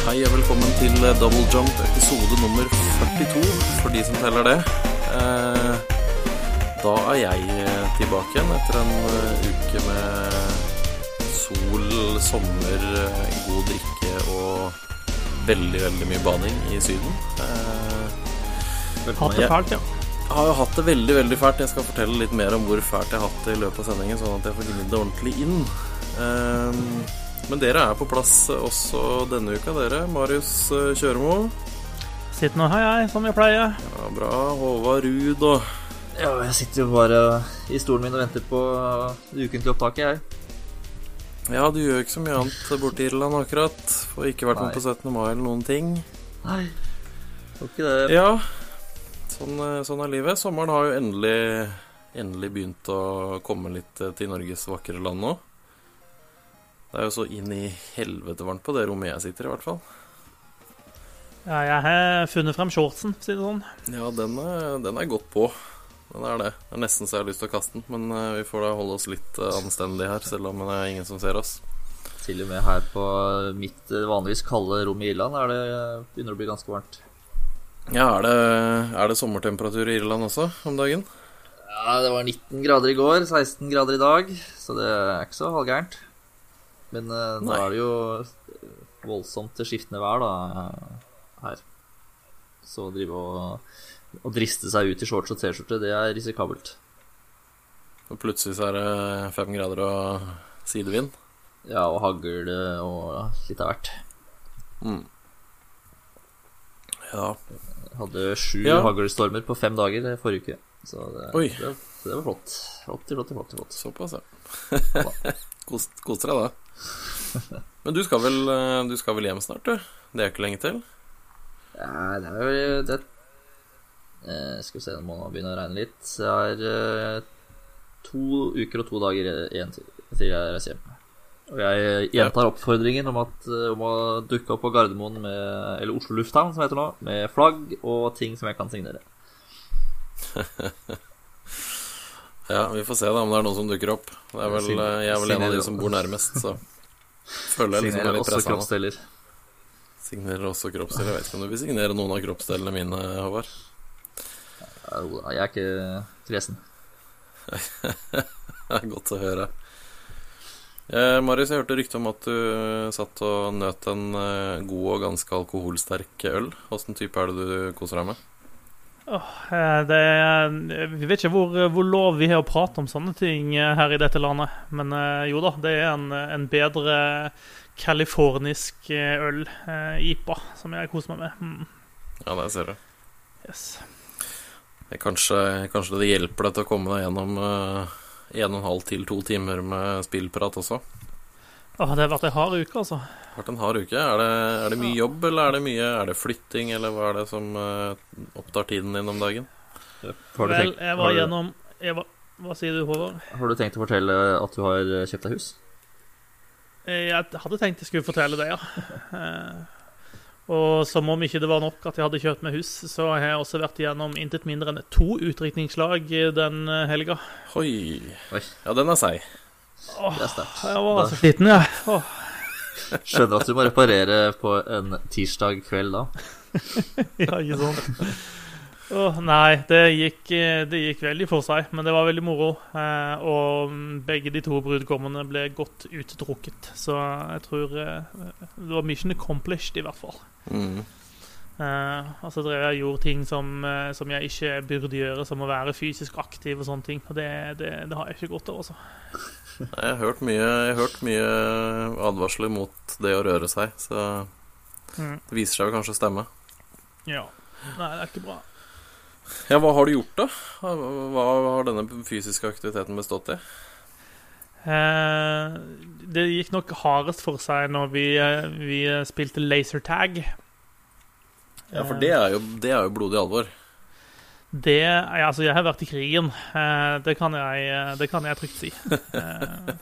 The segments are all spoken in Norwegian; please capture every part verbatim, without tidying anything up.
Hei og velkommen til Double Jump episode nummer førtito, for de som teller det. eh, Da er jeg tilbake igjen etter en uke med sol, sommer, god drikke og veldig, veldig mye bading i syden. eh, Hatt det fælt, ja. Jeg har jo hatt det veldig, veldig fælt. Jeg skal fortelle litt mer om hvor fælt jeg har hatt det i løpet av sendingen, sånn at jeg får gnidd det ordentlig inn. eh, Men dere er på plass også denne uka, dere. Marius Kjøremo. Sitt nå, hei, hei, som jeg pleier. Ja, bra. Håvard Rud og... Ja, jeg sitter jo bare i stolen min og venter på det ukentlige opptaket, jeg. Ja, du gjør ikke så mye annet borte i Irland akkurat. Får ikke vært med på syttende mai eller noen ting. Nei, det var ikke det. Ja, sånn, sånn er livet. Sommeren har jo endelig, endelig begynt å komme litt til Norges vakre land nå. Det er jo så inn i helvete varmt på det rommet jeg sitter i hvert fall. Ja, jeg har funnet frem shortsen, sier det sånn. Ja, den er, den er godt på. Den er det. Det er nesten så jeg har lyst til å kaste den, men vi får da holde oss litt anstendige her, selv om det er ingen som ser oss. Til og med her på mitt vanligvis kalde rom i Irland er det, begynner å bli ganske varmt. Ja, er det, er det sommertemperatur i Irland også om dagen? Ja, det var nitten grader i går, seksten grader i dag, så det er ikke så halvgærent. Men uh, nå er det jo voldsomt til skiftende vær da, her. Så å drive og, og driste seg ut i shorts og t-skjorte, det er risikabelt. Og plutselig så er det fem grader og sidevind. Ja, og hagl og litt av hvert. Mm. Ja. Jeg hadde sju ja. haglstormer på fem dager forrige uke. Så det, Oi. det, det var flott. Flott, flott, flott, flott. Såpass, ja. Kost, kost deg da. Men du skal, vel, du skal vel hjem snart, du? Det er ikke lenge til. Ja, det er jo det, eh, Skal vi se, nå må man begynne å regne litt. Det er eh, to uker og to dager igjen til, til jeg reiser hjem. Og jeg gjentar oppfordringen om, at, om å dukke opp på Gardermoen med, eller Oslo Lufthavn, som heter nå, med flagg og ting som jeg kan signere. Ja, vi får se da om det er noen som dukker opp. Det er vel, jeg er vel en av de som bor nærmest, så føler jeg liksom er litt presset nå. Signerer også kroppsdeler. Signerer også kroppsdeler. Jeg vet ikke om du vil signere noen av kroppsdelene mine, Håvard. Ja, jeg er ikke kresen. Det er godt å høre. eh, Marius, jeg hørte rykte om at du satt og nøt en god og ganske alkoholsterk øl. Hvordan type er det du koser deg med? Åh, det er, vi vet ikke hvor, hvor lov vi har å prate om sånne ting her i dette landet. Men jo da, det er en, en bedre kalifornisk øl, I P A, som jeg koser meg med. mm. Ja, det ser du. Yes. det kanskje, kanskje det hjelper deg til å komme deg gjennom uh, en og en halv til to timer med spillprat også. Åh, det har vært en hard uke, altså. Det har vært en hard uke. Er det, er det mye jobb, eller er det mye Er det flytting, eller hva er det som uh, opptar tiden din om dagen? Vel, tenkt, jeg var gjennom jeg var, Hva sier du, Håvard? Har du tenkt å fortelle at du har kjøpt deg hus? Jeg hadde tenkt jeg skulle fortelle det, ja. Og som om ikke det var nok at jeg hadde kjøpt meg hus, så har jeg også vært gjennom intet mindre enn to utdrikningslag den helga. Oi. Oi. Ja, den er seig. Åh, Det er sterkt. jeg var så sliten, ja. Åh. Skjønner at du må reparere på en tirsdag kveld da. Ja, ikke sant. Åh, nei, det gikk, det gikk veldig for seg, men det var veldig moro. eh, Og begge de to brudgommene ble godt utdrukket. Så jeg tror eh, det var mission accomplished i hvert fall. Mm. eh, Altså drev jeg gjorde ting som, eh, som jeg ikke burde gjøre, som å være fysisk aktiv og sånne ting. Og det, det, det har jeg ikke godt av, altså. Jeg har hørt mye, jeg har hørt mye advarsler mot det å røre seg, så mm. det viser seg jo kanskje å stemme. Ja, nei, det er ikke bra. Ja, hva har du gjort da? Hva har denne fysiske aktiviteten bestått i? Eh, det gikk nok hardest for seg når vi, vi spilte lasertag. Ja, for det er jo, det er jo blodig alvor. Det, altså jeg har vært i krigen. eh, Det kan jeg, det kan jeg trygt si. eh,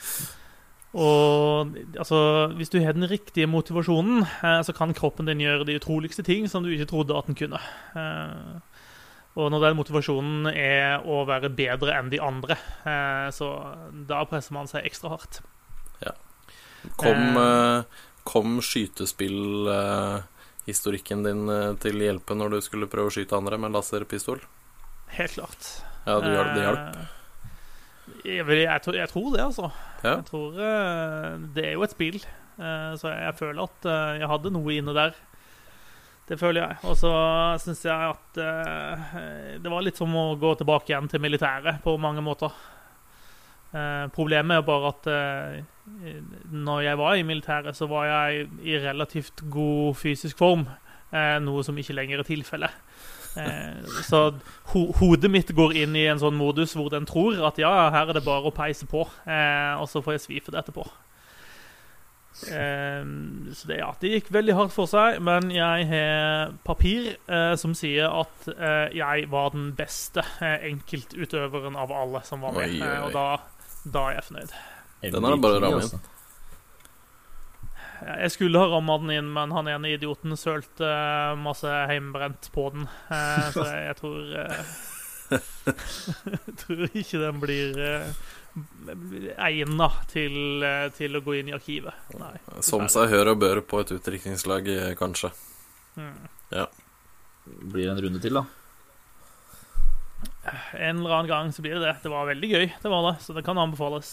Og altså, hvis du har den riktige motivasjonen, eh, så kan kroppen din gjøre de utroligste ting som du ikke trodde at den kunne. eh, Og når den motivasjonen er å være bedre enn de andre, eh, så da presser man seg ekstra hardt. Ja. Kom, eh, kom skytespill-historikken din til hjelpe når du skulle prøve å skyte andre med laserpistol? Helt klart. Ja, du gjør det hjelp? Jeg, jeg, jeg, tror, jeg tror det, altså. Ja. Jeg tror det er jo et spill, så jeg føler at jeg hadde noe inne der. Det føler jeg. Og så synes jeg at det var litt som å gå tilbake igjen til militæret på mange måter. Problemet er bare at når jeg var i militæret, så var jeg i relativt god fysisk form, noe som ikke lenger er tilfellet. Så ho hodet mitt går inn i en sånn modus hvor den tror at ja, her er det bare å peise på, og så får jeg svife det etterpå. Så det, ja, det gikk veldig hardt for seg, men jeg har papir som sier at jeg var den beste enkeltutøveren av alle som var med, og da, da er jeg fornøyd. Den er bare rammet inn. Jeg skulle ha rammet den inn, men han ene idioten sølte masse heimbrent på den. Så jeg tror Jeg tror ikke den blir egnet til, til å gå inn i arkivet. Nei, som seg hør og bør på et utdrikningslag, kanskje. Mm. Ja. Blir det en runde til, da? En eller annen gang så blir det det. Det var veldig gøy, det var det. Så det kan anbefales.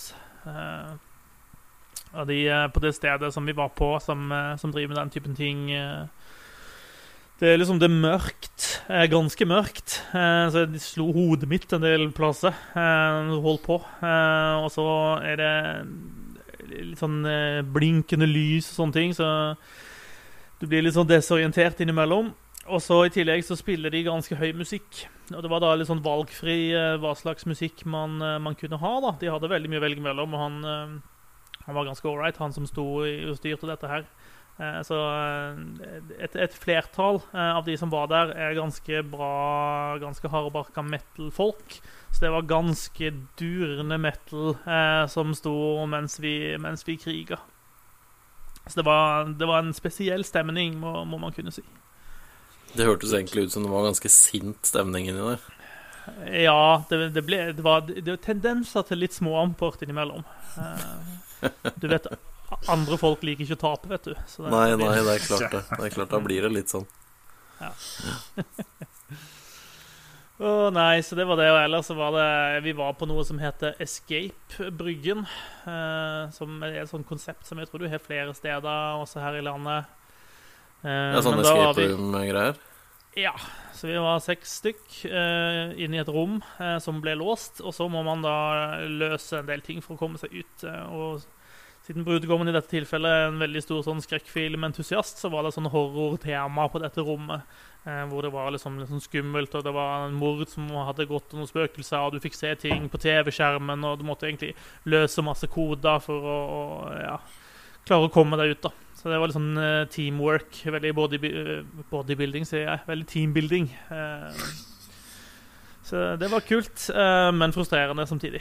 Og de på det stedet som vi var på, som, som driver med den typen ting, det er liksom det er mørkt, ganske mørkt, så de slo hodet mitt en del plasser, holdt på, og så er det litt sånn blinkende lys og sånne ting, så du blir litt sånn desorientert innimellom. Og så i tillegg så spiller de ganske høy musikk, og det var da litt sånn valgfri hva slags musikk man, man kunne ha da. De hadde veldig mye å velge mellom, og han Han var ganske all right, han som stod og styrte dette her. Så et, et flertall av de som var der er ganske bra, ganske hardbarka metal-folk. Så det var ganske durende metal som stod mens vi, mens vi kriget. Så det var, det var en spesiell stemning, må, må man kunne si. Det hørtes egentlig ut som det var ganske sint stemning inni der. Ja, det, det, ble, det, var, det var tendenser til litt småamport innimellom. Du vet, andre folk liker ikke å tape, vet du. Så det, nei, nei, det er klart det. Det er klart, da blir det litt sånn. Ja. Å oh, nei, så det var det. Og ellers så var det, vi var på noe som heter Escape-bryggen, eh, som er et sånt konsept som jeg tror du har flere steder også her i landet. Eh, ja, sånn escape-room-greier? Ja, så vi var seks stykk eh, inne i et rom eh, som ble låst, og så må man da løse en del ting for å komme seg ut. Eh, og siden brudgommen i dette tilfellet er en veldig stor sånn skrekkfilm-entusiast, så var det sånn horror-tema på dette rommet, eh, hvor det var liksom, liksom skummelt, og det var en mord som hadde gått og noen spøkelser, og du fikk se ting på T V-skjermen, og du måtte egentlig løse masse koder for å, å ja, klare å komme deg ut da. Så det var litt sånn uh, teamwork, veldig body, uh, bodybuilding, sier jeg, veldig teambuilding. Uh, så det var kult, uh, men frustrerende samtidig.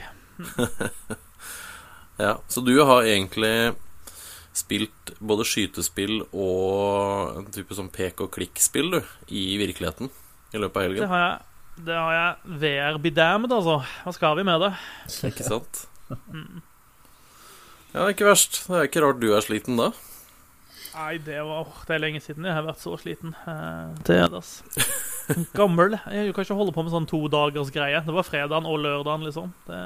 Ja, så du har egentlig spilt både skytespill og en type sånn pek- og klikk-spill, du, i virkeligheten, i løpet av helgen? Det har jeg, det har jeg V R be damned, altså. Hva skal vi med det? Ikke sant? Mm. Ja, det er ikke verst. Det er ikke rart du er sliten da. Nei, det, var, det er lenge siden jeg har vært så sliten. Det er det, altså. Gammel. Jeg kan ikke holde på med sånn to dagers greie. Det var fredagen og lørdagen, liksom. Det...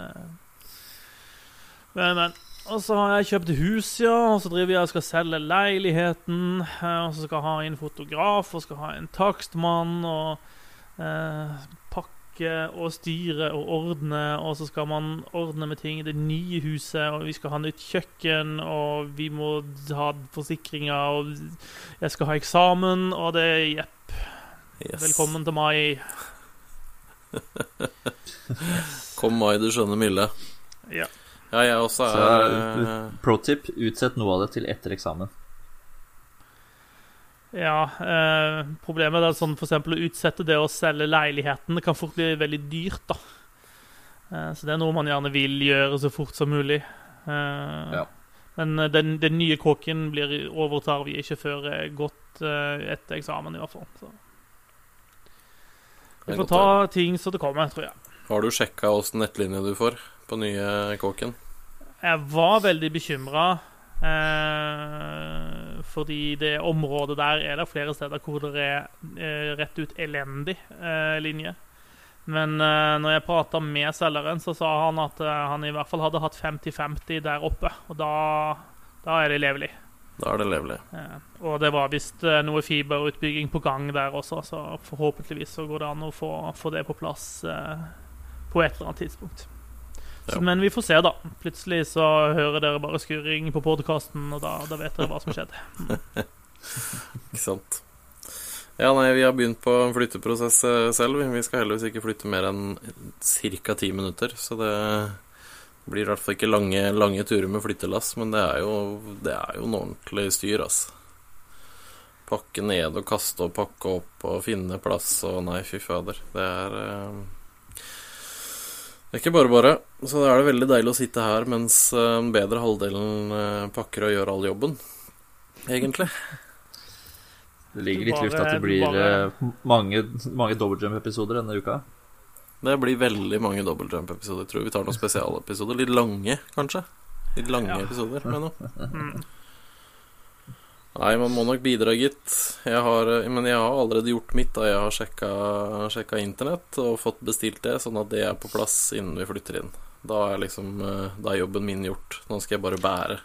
Men, men. Og så har jeg kjøpt hus, ja, og så driver jeg og skal selge leiligheten, og så skal jeg ha en fotograf, og skal ha en takstmann, og eh, pakke og styre og ordne, og så skal man ordne med ting i det nye huset, og vi skal ha nytt kjøkken, og vi må ha forsikringer, og jeg skal ha eksamen, og det er jepp. Yes. Velkommen til mai. Kom mai, du skjønner milde. Ja. Ja, jeg også er... Så, pro-tip, utsett noe av det til etter eksamen. Ja, eh, problemet er sånn for eksempel å utsette det å selge leiligheten. Det kan fort bli veldig dyrt da. Eh, så det er noe man gjerne vil gjøre så fort som mulig. Eh, ja. Men den, den nye kåken blir overtar vi ikke før godt eh, etter eksamen i hvert fall. Så. Vi får ta ting så det kommer, tror jeg. Har du sjekket hvordan nettlinje du får på nye kåken? Jeg var veldig bekymret eh, fordi det området der er det flere steder hvor det er eh, rett ut elendig eh, linje. Men eh, når jeg pratet med selgeren, så sa han at eh, han i hvert fall hadde hatt femti femti der oppe, og da, da er det levelig. Da er det levelig. Eh, og det var visst eh, noe fiberutbygging på gang der også, så forhåpentligvis så går det an å få, få det på plass eh, på et eller annet tidspunkt. Så, Ja. men vi får se da. Plutselig så hører dere bare skurring på podcasten, og da, da vet dere hva som skjedde. Mm. Ikke sant. Ja, nei, vi har begynt på en flytteprosess eh, selv. Vi skal heldigvis ikke flytte mer enn cirka ti minutter, så det blir i hvert fall ikke lange, lange turer med flyttelass, men det er jo, det er jo en ordentlig styr, altså. Pakke ned og kaste og pakke opp og finne plass, og nei, fy fader. Det er... Eh, Det er ikke bare bare, så da er det veldig deilig å sitte her mens den bedre halvdelen pakker og gjør all jobben, egentlig. Det ligger litt i Du lufta at det bare- blir du bare- eh, mange, mange double jump-episoder denne uka. Det blir veldig mange double jump-episoder. Jeg tror vi tar noen spesialepisoder. Litt lange, kanskje. Litt lange Ja. episoder, men noe. Mm. Nei, man må nok bidra, gitt. Jeg har, men jeg har allerede gjort mitt da jeg har sjekka, sjekka internett og fått bestilt det, sånn at det er på plass innen vi flytter inn. Da er liksom, da er jobben min gjort. Nå skal jeg bare bære.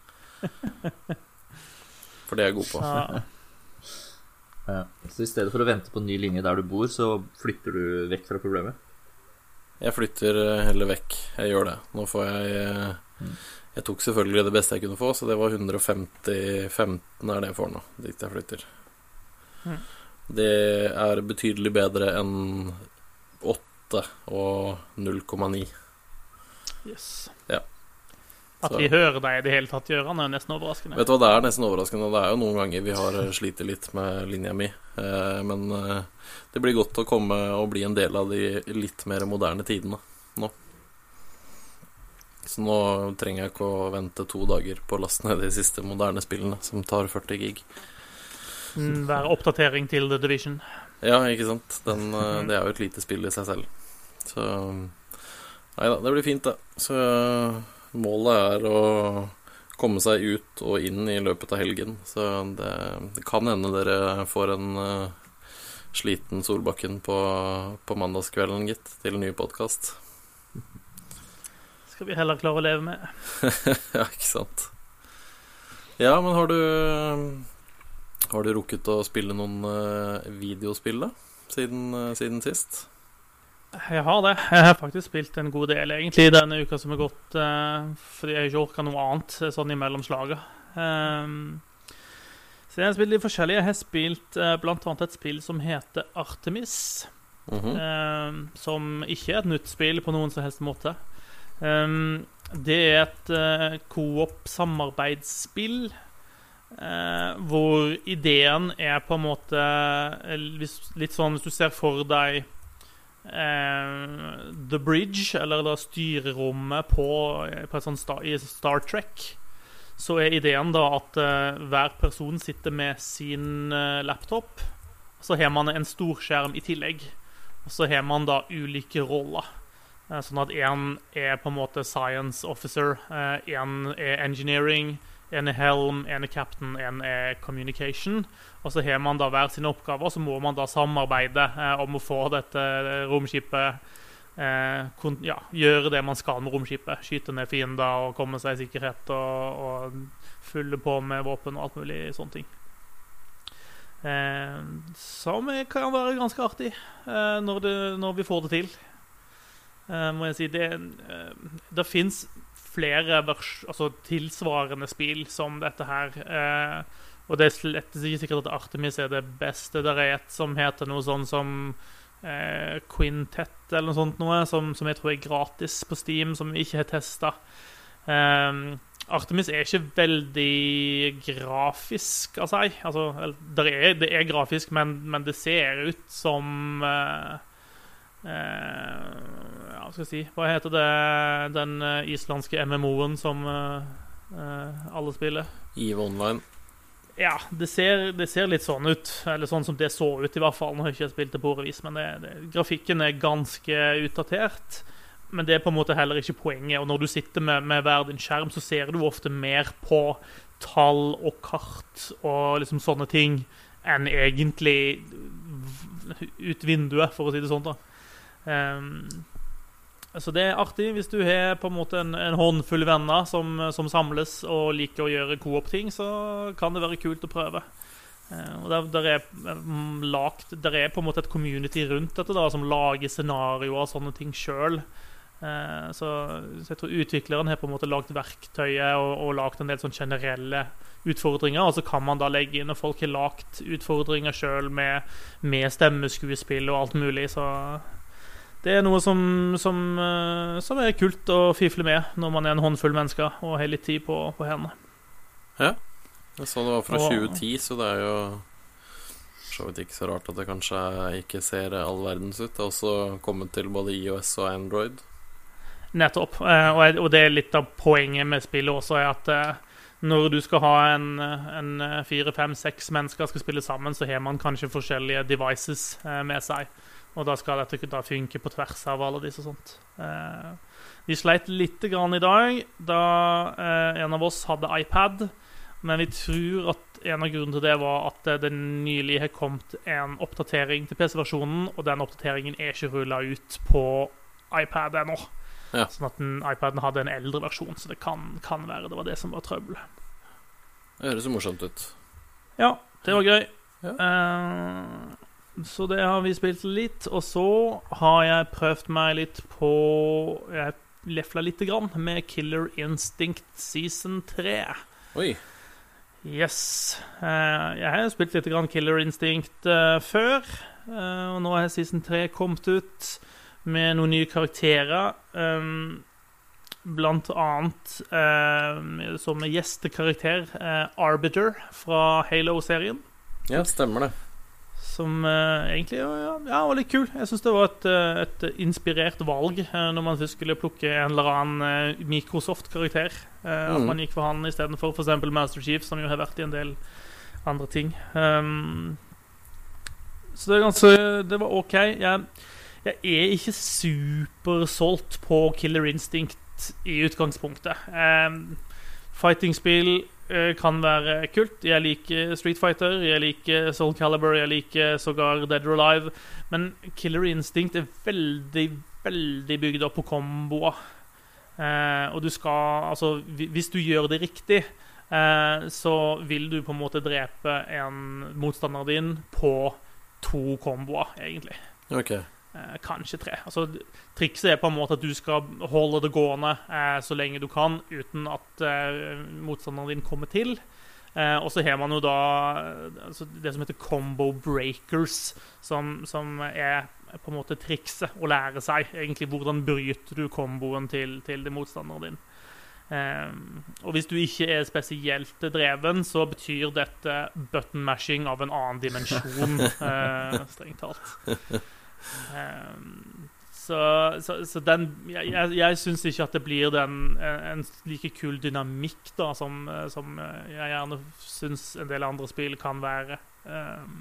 For det er jeg god på. Ja. Ja. Så i stedet for å vente på en ny linje der du bor, så flytter du vekk fra problemet? Jeg flytter heller vekk. Jeg gjør det. Nå får jeg Jeg tok selvfølgelig det beste jeg kunne få, så det var hundre femti femten er det jeg får nå, dit jeg flytter. Mm. Det er betydelig bedre enn åtte og null komma ni. Yes. Ja. At Så- vi hører deg i det hele tatt gjøre, er nesten overraskende. Vet du hva, det er nesten overraskende. Det er jo noen ganger vi har slitt litt med linja mi, eh, men eh, det blir godt å komme og bli en del av de litt mer moderne tidene nå. Så nå trenger jeg ikke å vente to dager på å laste ned de siste moderne spillene, som tar førti gig. Mm, Være oppdatering til The Division. Ja, ikke sant? Den, eh, det er jo et lite spill i seg selv. Så nei da, det blir fint, det. Så målet er å komme seg ut og inn i løpet av helgen. Så det, det kan hende dere får en uh, sliten Solbakken på, på mandagskvelden, gitt, til en ny podcast. Skal vi heller klare å leve med. Ja, ikke sant. Ja, men har du Har du rukket å spille noen uh, videospill da? Siden, uh, siden sist? Jeg har det. Jeg har faktisk spilt en god del egentlig denne uka som er gått, eh, fordi jeg ikke orket noe annet sånn i mellomslaget. Um, så jeg har spilt litt forskjellig. Jeg har spilt eh, blant annet et spill som heter Artemis, Mhm. um, som ikke er et nytt spill på noen som helst måte. Um, det er et uh, co-op-samarbeidsspill uh, hvor ideen er på en måte eh, litt sånn, hvis du ser for deg Uh, The Bridge, eller da styrerommet på, på et sånt Star, i Star Trek, så er ideen da at uh, hver person sitter med sin uh, laptop, så har man en storskjerm i tillegg, og så har man da ulike roller, uh, sånn at en er på en måte science officer, uh, en er engineering, en er helm, en er captain, en er communication, og så har man da hver sine oppgaver, så må man da samarbeide eh, om å få dette romskipet, eh, kun, ja, gjøre det man skal med romskipet, skyte ned fiender og komme seg i sikkerhet og, og fylle på med våpen og alt mulig sånne ting. Eh, som kan være ganske artig eh, når, det, når vi får det til. Eh, må jeg si, det, eh, det finnes flere vers, altså tilsvarende spill som dette her, eh, og det er slett ikke sikkert at Artemis er det beste. Der er et som heter noe sånn som eh, Quintet eller noe sånt noe, som, som jeg tror er gratis på Steam, som vi ikke har testet. Eh, Artemis er ikke veldig grafisk av seg. Altså, det er, det er grafisk, men, men det ser ut som eh, eh, ja, hva skal jeg si, hva heter det, den islandske M M O-en som eh, alle spiller? EVE Online. Ja, det ser, det ser litt sånn ut, eller sånn som det så ut i hvert fall. Nå har jeg ikke spilt det på årevis, men det, det, grafikken er ganske utdatert, men det er på en måte heller ikke poenget. Og når du sitter med, med hver din skjerm, så ser du ofte mer på tall og kart og liksom sånne ting enn egentlig ut vinduet, for å si det sånn da. Um, så det er artig hvis du har på en måte en, en håndfull venner som, som samles og liker å gjøre co-op-ting, så kan det være kult å prøve. Uh, og der, der, er, um, lagt, der er på en måte et community rundt dette da, som lager scenarioer og sånne ting selv. Uh, så, så jeg tror utvikleren har på en måte lagt verktøyet og, og lagt en del sånn generelle utfordringer, og så kan man da legge inn, og folk har lagt utfordringer selv med, med stemmeskuespill og alt mulig, så det er noe som, som, uh, som er kult å fifle med når man er en håndfull mennesker og har litt tid på, på hendene. Ja, jeg så det var fra og, tjue ti, så det er jo så vidt ikke så rart at det kanskje ikke ser all verdens ut. Det er også kommet til både iOS og Android. Nettopp, uh, og, og det er litt av poenget med spillet også, er at uh, når du skal ha en, en fire, fem, seks mennesker skal spille sammen, så har man kanskje forskjellige devices uh, med seg. Og da skal dette da funke på tvers av alle disse og sånt. Eh, vi sleit litt grann i dag, da eh, en av oss hadde iPad, men vi tror at en av grunnen til det var at det nylig har kommet en oppdatering til P C-versjonen, og den oppdateringen er ikke rullet ut på iPad ennå. Ja. Sånn at den, iPaden hadde en eldre versjon, så det kan, kan være det var det som var trøbbel. Det høres så morsomt ut. Ja, det var gøy. Ja. Eh, Så det har vi spilt litt, og så har jeg prøvd meg litt på Jeg lefla litt grann med Killer Instinct Season tre. Oi. Yes. Eh, jeg har spilt litt grann Killer Instinct uh, før, uh, og nå har Season tre kommet ut med noen nye karakterer. Um, blant annet uh, som gjestekarakter uh, Arbiter fra Halo-serien. Ja, stemmer det. Som uh, egentlig ja, ja, var litt kul. Jeg synes det var et, uh, et inspirert valg uh, når man først skulle plukke en eller annen uh, Microsoft-karakter. Uh, mm. At man gikk for han i stedet for for eksempel Master Chief, som jo har vært i en del andre ting. Um, så det, er ganske, det var ok. Jeg, jeg er ikke supersolgt på Killer Instinct i utgangspunktet. Um, Fighting-spill kan være kult. Jeg liker Street Fighter, jeg liker Soul Calibur, jeg liker sågar Dead or Alive, men Killer Instinct er veldig, veldig bygd opp på komboer. Eh, og du skal, altså, hvis du gjør det riktig, eh, så vil du på en måte drepe en motstander din på to komboer, egentlig. Ok. Eh, kanskje tre. Altså, trikset er på en måte at du skal holde det gående eh, så lenge du kan, uten at eh, motstanderen din kommer til. Eh, og så har man jo da altså, det som heter combo breakers, som, som er på en måte trikset å lære seg. Egentlig hvordan bryter du komboen til, til det motstanderen din. Eh, og hvis du ikke er spesielt dreven, så betyr dette button mashing av en annen dimensjon, eh, strengt talt. Um, så, så, så den jeg, jeg, jeg synes ikke at det blir den en like kul dynamikk da, som, som jeg gjerne synes en del andre spill kan være. um,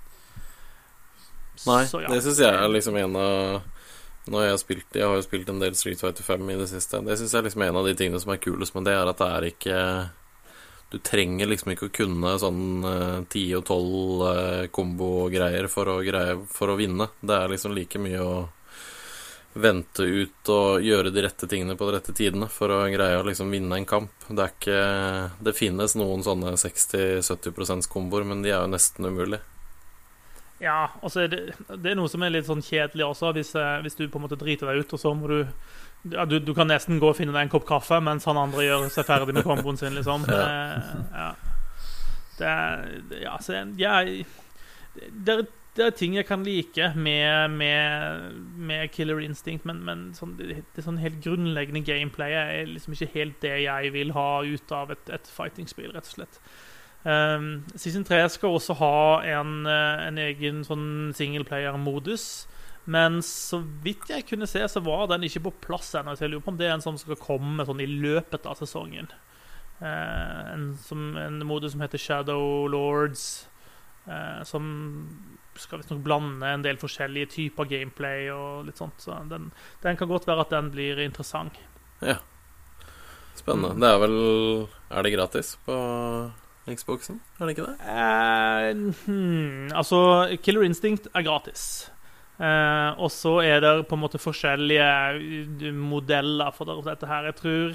Nei, så, ja. Det synes jeg er liksom en av Når jeg har spilt Jeg har jo spilt en del Street Fighter fem i det siste. Det synes jeg er liksom en av de tingene som er kulest, men det er at det er ikke du trenger liksom ikke å kunne sånn ti og tolv uh, kombo-greier for å, greie, for å vinne. Det er liksom like mye å vente ut og gjøre de rette tingene på de rette tidene for å greie å liksom vinne en kamp. Det er ikke Det finnes noen sånne seksti til sytti prosent komboer, men de er jo nesten umulig. Ja, altså det, det er noe som er litt sånn kjedelig også, hvis, hvis du på en måte driter deg ut, og så må du Ja, du, du kan nesten gå og finne deg en kopp kaffe mens han andre gjør seg ferdig med komboen sin, liksom. Ja. Eh, ja. Det er, ja, så jeg, det, er, det er ting jeg kan like med, med, med Killer Instinct, men, men sånn, det, det er sånn helt grunnleggende gameplay er liksom ikke helt det jeg vil ha ut av et, et fighting-spill, rett og slett. Um, Season tre skal også ha en, en egen sånn singleplayer-modus, men så vidt jeg kunne se, så var den ikke på plass ennå. Så jeg lurer på om det er en som skal komme sånn i løpet av sesongen. Eh, en, som, en modus som heter Shadow Lords, eh, som skal visst nok blande en del forskjellige typer gameplay og litt sånt. Så den, den kan godt være at den blir interessant. Ja. Spennende. Det er vel Er det gratis på Xboxen? Er det ikke det? Eh, hmm, altså, Killer Instinct er gratis. Eh, og så er det på en måte forskjellige modeller for dette her. Jeg tror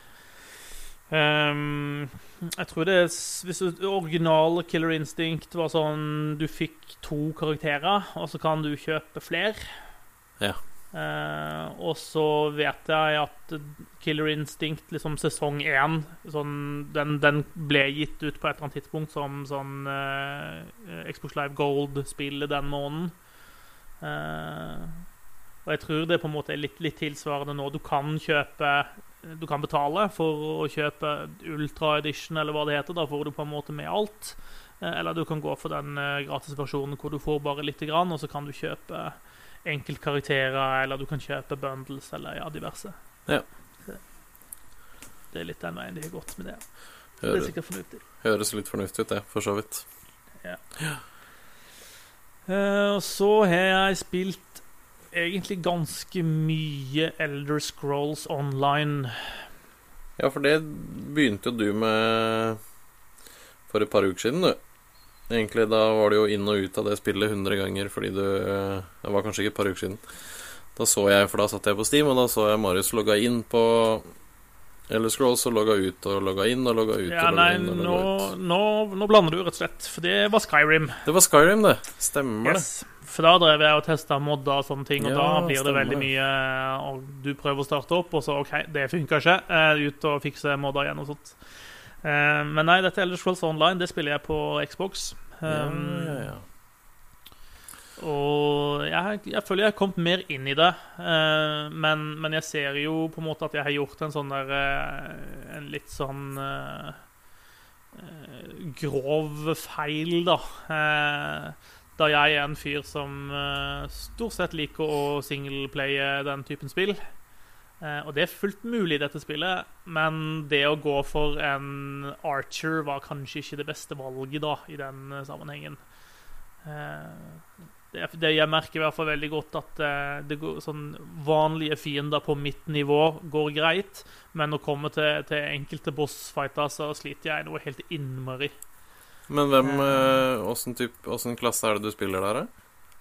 um, Jeg tror det hvis det originale Killer Instinct var sånn du fikk to karakterer, og så kan du kjøpe flere. Ja. Uh, og så vet jeg at Killer Instinct liksom sesong én sånn, den, den ble gitt ut på et eller annet tidspunkt som sånn uh, Xbox Live Gold-spillet den måneden. Uh, og jeg tror det på en måte er litt, litt tilsvarende nå. Du kan kjøpe Du kan betale for å kjøpe Ultra Edition, eller hva det heter. Da får du på en måte med alt. Uh, eller du kan gå for den uh, gratisversjonen hvor du får bare litt grann, og så kan du kjøpe enkeltkarakterer, eller du kan kjøpe bundles, eller ja, diverse. Ja. Det er litt den veien de har gått med det. Så Hører, det er sikkert fornuftig. Høres litt fornuftig ut, det, for så vidt. Ja. Uh, og så har jeg spilt egentlig ganske mye Elder Scrolls Online. Ja, for det begynte jo du med for et par uker siden, du. Egentlig da var det jo inn og ut av det spillet hundre ganger, fordi du Det var kanskje ikke et par uker siden. Da så jeg, for da satt jeg på Steam, og da så jeg Marius logga inn på Elder Scrolls og logga ut og logga inn og logga ut Ja, og logga nei, inn og nå, logga ut. nå, nå blander du rett og slett, for det var Skyrim. Det var Skyrim, det. Stemmer Yes. For da drev jeg og testet modder og sånne ting, og Ja, da blir det stemmer. veldig mye og du prøver å starte opp, og så, ok, det funker ikke, eh, ut og fikse modder igjen og sånt. Eh, men nei, dette Elder Scrolls Online, det spiller jeg på Xbox. det. Ja, Um, ja, ja. Og jeg, jeg føler jeg har kommet mer inn i det, eh, men, men jeg ser jo på en måte at jeg har gjort en sånn der eh, en litt sånn eh, eh, grov feil, da. Eh, da jeg er en fyr som eh, stort sett liker å singleplaye den typen spill. Eh, og det er fullt mulig i dette spillet, men det å gå for en Archer var kanskje ikke det beste valget da, i den eh, sammenhengen. Eh, det, det jeg merker i hvert fall veldig godt at eh, det går, sånn vanlige fiender på mitt nivå går greit, men å komme til, til enkelte bossfighter så sliter jeg noe helt innmari. Men hvem eh, Åssen typ, åssen klasse er det du spiller der, da?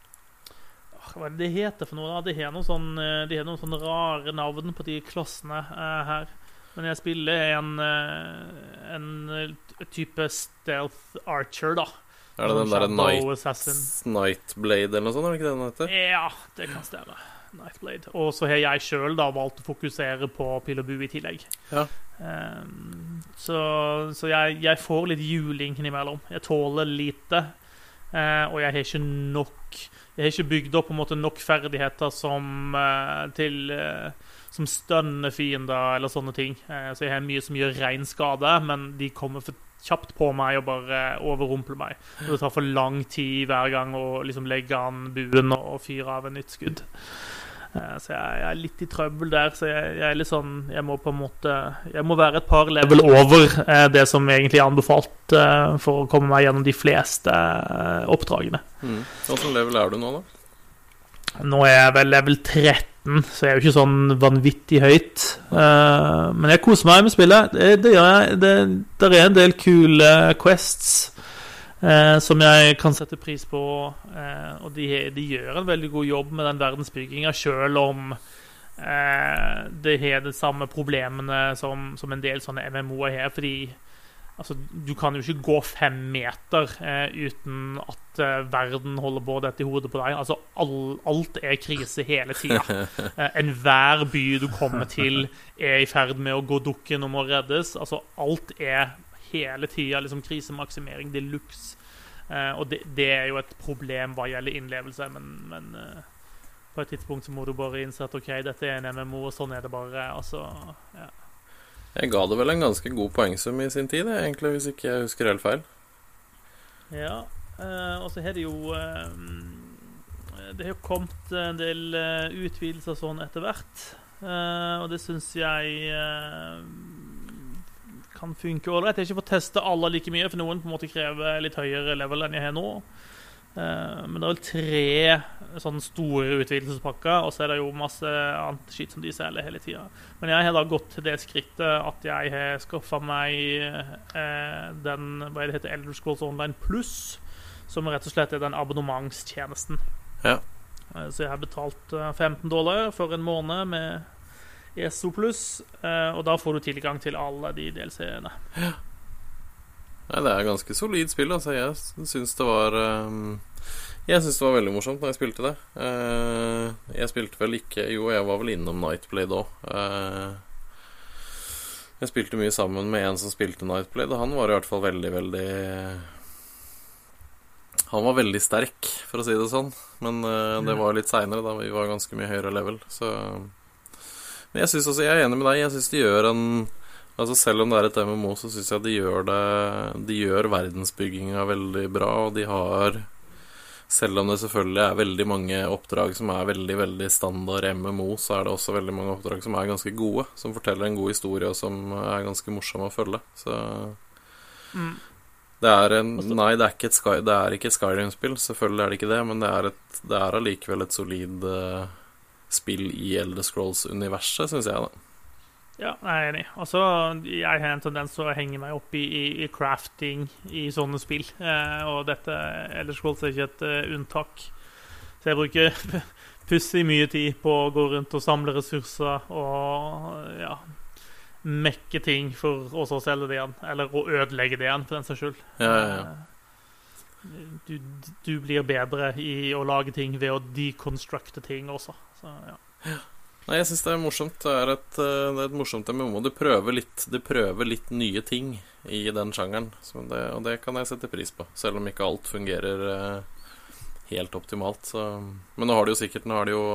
Hva er det det heter for noe da? De har noen sånn, de har noen sånn rare navn på de klassene eh, her. Men jeg spiller en, eh, en type stealth archer, da. Er det den der Shadow Night, Assassin. Nightblade eller noe sånt? Er det ikke det den heter? Ja, det kan stemme. Nightblade. Og så har jeg selv da valgt å fokusere på pil og bue i tillegg. Ja. Um, så så jeg, jeg får litt juling innimellom. Jeg tåler lite, uh, og jeg har ikke nok Jeg har ikke bygd opp på en måte nok ferdigheter som uh, til uh, som stønner fiender eller sånne ting. Uh, så jeg har mye som gjør ren skade, men de kommer for kjapt på meg og bare overrumpler meg. Og det tar for lang tid hver gang å liksom legge an buen og fyre av en nytt skudd. Uh, så jeg, jeg er litt i trøbbel der, så jeg, jeg er litt sånn Jeg må på en måte Jeg må være et par level over uh, det som egentlig er anbefalt uh, for å komme meg gjennom de fleste uh, oppdragene. Mm. Hvilken level er du nå, da? Nå er jeg vel level tretten, så jeg er jo ikke sånn vanvittig høyt. Uh, men jeg koser meg med spillet. Det, det gjør jeg. Det, der er en del kule quests uh, som jeg kan sette pris på, uh, og de, de gjør en veldig god jobb med den verdensbygginga, selv om uh, det har de samme problemene som, som en del sånne M M O-er har, fordi altså, du kan jo ikke gå fem meter eh, uten at eh, verden holder på dette i hodet på deg. Altså, all, alt er krise hele tiden. Eh, enhver by du kommer til er i ferd med å gå dukken og må reddes. Altså, alt er hele tiden liksom, krisemaksimering deluxe. Eh, og det, det er jo et problem hva gjelder innlevelse, men, men eh, på et tidspunkt så må du bare innse at ok, dette er en M M O, og sånn er det bare. Altså, ja. Jeg ga det vel en ganske god poengsum i sin tid, egentlig, hvis ikke jeg husker helt feil. Ja, eh, og så har det jo eh, det har jo kommet en del eh, utvidelser sånn etter hvert, eh, og det synes jeg eh, kan funke ordentlig. Jeg har ikke fått teste alle like mye, for noen på en måte krever litt høyere level enn jeg har nå. Uh, men det er vel tre sånne store utvidelsespakker, og så er det jo masse annet skitt som de selger hele tiden. Men jeg har da gått til det skrittet at jeg har skaffet meg uh, den, hva det heter, Elder Scrolls Online Plus, som rett og slett er den abonnementstjenesten. Ja. Uh, så jeg har betalt uh, femten dollar for en måned med E S O Plus, uh, og da får du tilgang til alle de D L C-ene. Ja. Nei, det er ganske solid spill, altså. Jeg synes det var um, Jeg synes det var veldig morsomt når jeg spilte det. uh, Jeg spilte vel ikke Jo, jeg var vel innom Nightblade også. uh, Jeg spilte mye sammen med en som spilte Nightblade, og han var i hvert fall veldig, veldig Han var veldig sterk, for å si det sånn. Men uh, det var litt senere, da vi var ganske mye høyere level. Så Men jeg synes også, jeg er enig med deg. Jeg synes de gjør en Altså selv om det er et M M O, så synes jeg de gjør det De gjør verdensbygginga veldig bra. Og de har Selv om det selvfølgelig er veldig mange oppdrag som er veldig, veldig standard M M O, så er det også veldig mange oppdrag som er ganske gode, som forteller en god historie, og som er ganske morsomme å følge. Så mm. Det er en Nei, det er ikke et, Sky, det er ikke et Skyrim-spill. Selvfølgelig er det ikke det, men det er, et, det er allikevel et solid uh, spill i Elder Scrolls-universet, synes jeg da. Ja, jeg er enig. Altså, jeg har en tendens til å henge meg opp i, i, i crafting i sånne spill, eh, og dette Elder Scrolls er ikke et uh, unntak. Så jeg bruker pussig mye tid på å gå rundt og samle ressurser og ja, mekke ting for å så selge det igjen, eller å ødelegge det igjen, for den saks skyld. Ja, ja, ja. Du, du blir bedre i å lage ting ved å deconstructe ting også. Så, ja. Nei, jeg synes det er morsomt. Det er et, det er et morsomt M M O. Du prøver litt, du prøver litt nye ting i den sjangeren, så det, og det kan jeg sette pris på, selv om ikke alt fungerer eh, helt optimalt. Så. Men nå har det jo sikkert nå har det jo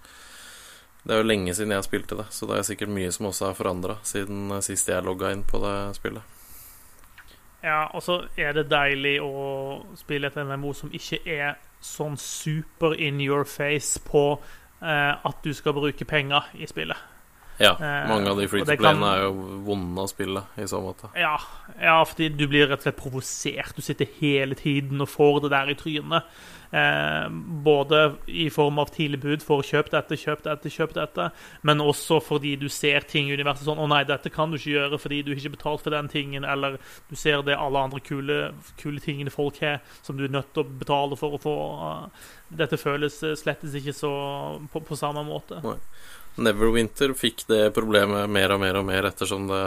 Det er jo lenge siden jeg spilte det, så det er sikkert mye som også er forandret siden sist jeg logget inn på det spillet. Ja, og så er det deilig å spille et M M O som ikke er sånn super in your face på eh, at du skal bruke penger i spillet. Ja, mange av de free-to-playene kan... er jo vonde å spille i så måte. Ja, ja, fordi du blir rett og slett provosert. Du sitter hele tiden og får det der i trynet. Eh, både i form av tilbud for kjøp dette, kjøp dette, kjøp dette, men også fordi du ser ting i universet sånn, å nei, dette kan du ikke gjøre fordi du ikke betalt for den tingen, eller du ser det alle andre kule, kule tingene folk har, som du er nødt til å betale for å få. Dette føles slettes ikke så på, på samme måte. Nei. Neverwinter fikk det problemet mer og mer og mer ettersom det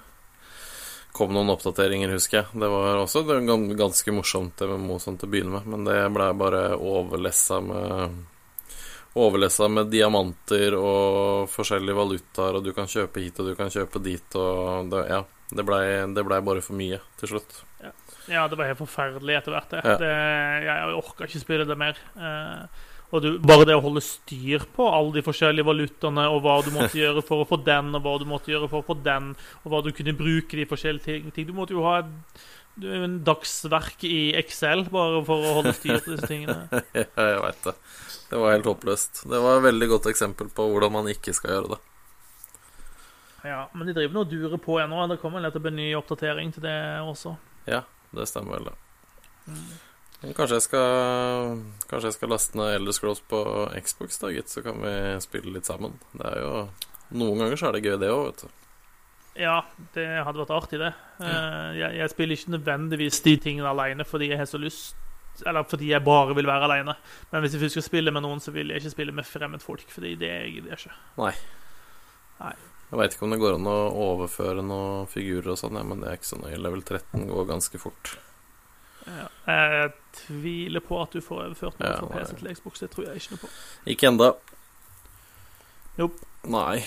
kom noen oppdateringer, husker jeg. Det var også ganske morsomt det med sånn til å begynne med, men det ble bare overlessa med overlessa med diamanter og forskjellige valutaer, og du kan kjøpe hit og du kan kjøpe dit, og det, ja, det ble, det ble bare for mye til slutt. Ja, ja, det var helt forferdelig etter hvert. Det. Ja. Det, jeg, jeg orker ikke spille det mer. Eh, Og du, bare det å holde styr på alle de forskjellige valutaene, og hva du måtte gjøre for å få den, og hva du måtte gjøre for å få den, og hva du kunne bruke de forskjellige ting. Du måtte jo ha en dagsverk i Excel bare for å holde styr på disse tingene. Ja, jeg vet det. Det var helt håpløst. Det var et veldig godt eksempel på hvordan man ikke skal gjøre det. Ja, men de driver nå og durer på ennå. Det kommer nettopp en ny oppdatering til det også. Ja, det stemmer vel det. Mm. Kanskje jeg skal Kanskje jeg skal laste ned Elder Scrolls på Xbox da, gitt, så kan vi spille litt sammen. Det er jo Noen ganger så er det gøy det også, vet du. Ja, det hadde vært artig det. Ja. jeg, jeg spiller ikke nødvendigvis de tingene alene fordi jeg har så lyst, eller fordi jeg bare vil være alene. Men hvis jeg først skal spille med noen, så vil jeg ikke spille med fremmed folk, fordi det gidder jeg ikke. Nei. Nei. Jeg vet ikke om det går an å overføre noen figurer og sånn, men det er ikke så nøye. Level tretten går ganske fort. Ja, jeg tviler på at du får overført noe ja, fra P C til Xbox. Det tror jeg ikke noe på. Ikke enda. Nope. Nei.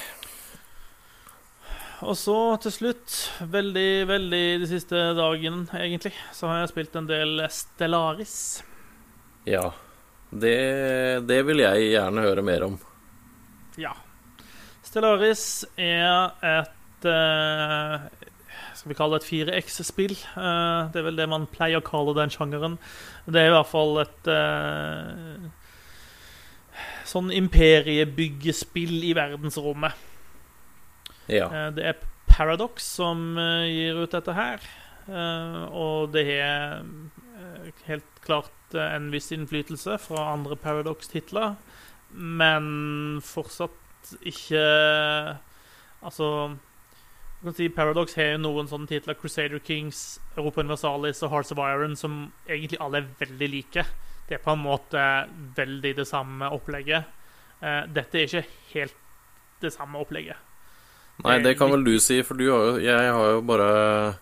Og så til slutt, veldig, veldig de siste dagen egentlig, så har jeg spilt en del Stellaris. Ja, det, det vil jeg gjerne høre mer om. Ja. Stellaris er et uh, skal vi kalle det et fire X-spill. Uh, det er vel det man pleier å kalle den sjangeren. Det er i hvert fall et uh, sånn imperiebyggespill i verdensrommet. Ja. Uh, det er Paradox som uh, gir ut dette her. Uh, og det er uh, helt klart en viss innflytelse fra andre Paradox-titler, men fortsatt ikke altså jeg kan si Paradox har jo noen sånne titler, Crusader Kings, Europa Universalis og Hearts of Iron, som egentlig alle er veldig like. Det er på en måte veldig det samme opplegget. Uh, dette er ikke helt det samme opplegget. Nei, det kan vel du si, for du har jo, jeg har jo bare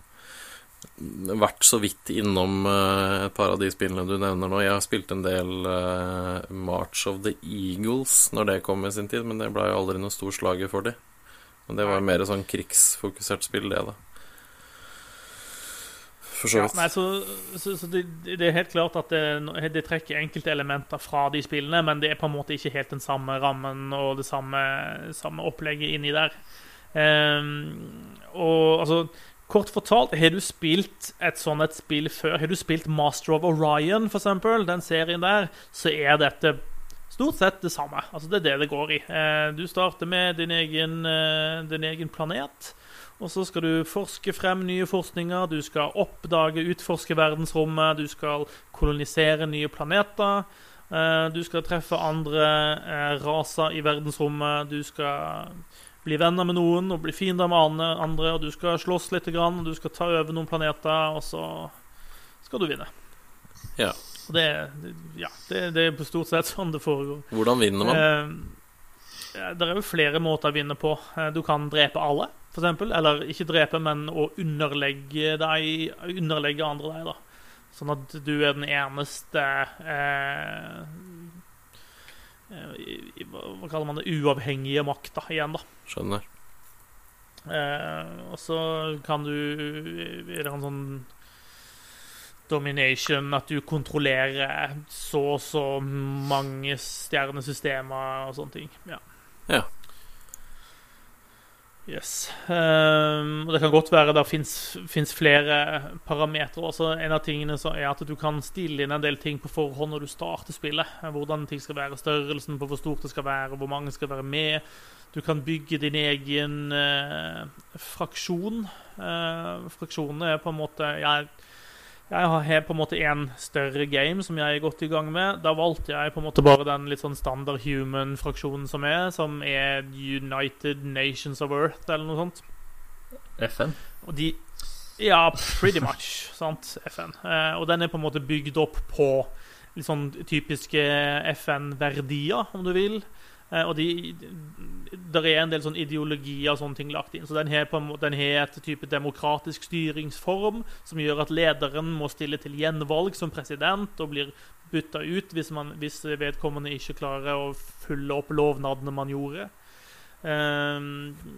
vært så vidt innom uh, et par av de spillene du nevner nå. Jeg har spilt en del uh, March of the Eagles når det kom i sin tid, men det ble jo aldri noe stor slager for det. Men det var jo mer sånn krigsfokusert spill, det da. For så vidt. Ja, nei, så, så, så det, det er helt klart at det, det trekker enkelte elementer fra de spillene, men det er på en måte ikke helt den samme rammen og det samme, samme opplegget inni der. Um, og altså, kort fortalt, har du spilt et sånn et spill før? Har du spilt Master of Orion, for eksempel, den serien der, så er dette stort sett det samme. Altså det er det det går i. Du starter med din egen, din egen planet, og så skal du forske frem nye forskninger, du skal oppdage, utforske verdensrommet, du skal kolonisere nye planeter, du skal treffe andre raser i verdensrommet, du skal bli venner med noen og bli fiender med andre, og du skal slåss litt grann, og du skal ta over noen planeter, og så skal du vinne. Ja. Og det, ja, det, det er på stort sett sånn det foregår. Hvordan vinner man? Eh, det er jo flere måter å vinne på. Du kan drepe alle, for eksempel. Eller ikke drepe, men å underlegge deg, underlegge andre deg, da. Sånn at du er den eneste eh, hva kaller man det? Uavhengige makt, da, igjen, da. Skjønner. Eh, og så kan du Er det en sånn domination, at du kontrollerer så og så mange stjernesystemer og sånne ting. Ja. Ja. Yes. Um, og det kan godt være det finnes, finnes flere parametre også. En av tingene så er at du kan stille inn en del ting på forhånd når du starter spillet. Hvordan ting skal være, størrelsen på hvor stort det skal være, hvor mange skal være med. Du kan bygge din egen uh, fraksjon. Uh, fraksjonene er på en måte... Jeg, Jeg har på en måte en større game som jeg er godt i gang med. Da valgte jeg på en måte bare den litt sånn standard human-fraksjonen som er, som er United Nations of Earth, eller noe sånt. F N? Og de, ja, pretty much, sant, F N. Eh, og den er på en måte bygd opp på litt sånn typiske F N-verdier, om du vil. Eh, og de, der er en del sånn ideologier og sånne ting lagt inn. Så den har, på en måte, den har et type demokratisk styringsform som gjør at lederen må stille til gjenvalg som president og blir byttet ut hvis, man, hvis vedkommende ikke klarer å fylle opp lovnadene man gjorde. Eh,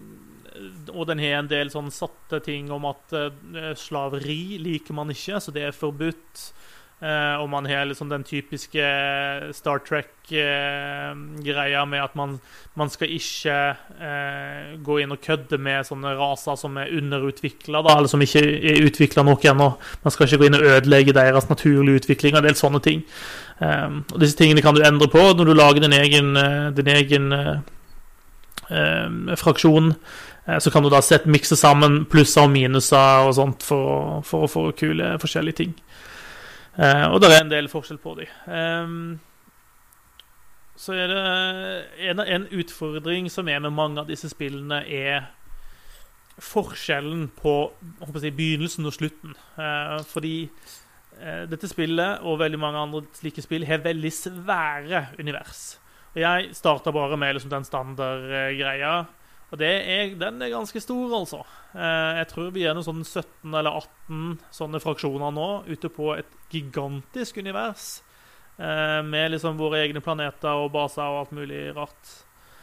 og den har en del sånn satte ting om at eh, slaveri liker man ikke, så det er forbudt. Uh, og man har liksom den typiske Star Trek-greia uh, med at man, man skal ikke uh, gå inn og kødde med sånne raser som er underutviklet, da, eller som ikke er utviklet nok ennå. Man skal ikke gå inn og ødelegge deres naturlige utvikling og en del sånne ting. Um, og disse tingene kan du endre på når du lager din egen, uh, din egen uh, uh, fraksjon. Uh, så kan du da sette, mikse sammen plusser og minuser og sånt for, for å få kule forskjellige ting. Uh, og det er en del forskjell på dem. Um, så er det en, en utfordring som er med mange av disse spillene er forskjellen på håper jeg, begynnelsen og slutten. Uh, fordi uh, dette spillet og veldig mange andre slike spill har veldig svære univers. Og jeg startet bare med liksom, den standardgreia. Og det er, den er ganske stor, altså. Jeg tror vi er noen sånn sytten eller atten sånne fraksjoner nå, ute på et gigantisk univers, med liksom våre egne planeter og baser og alt mulig rart.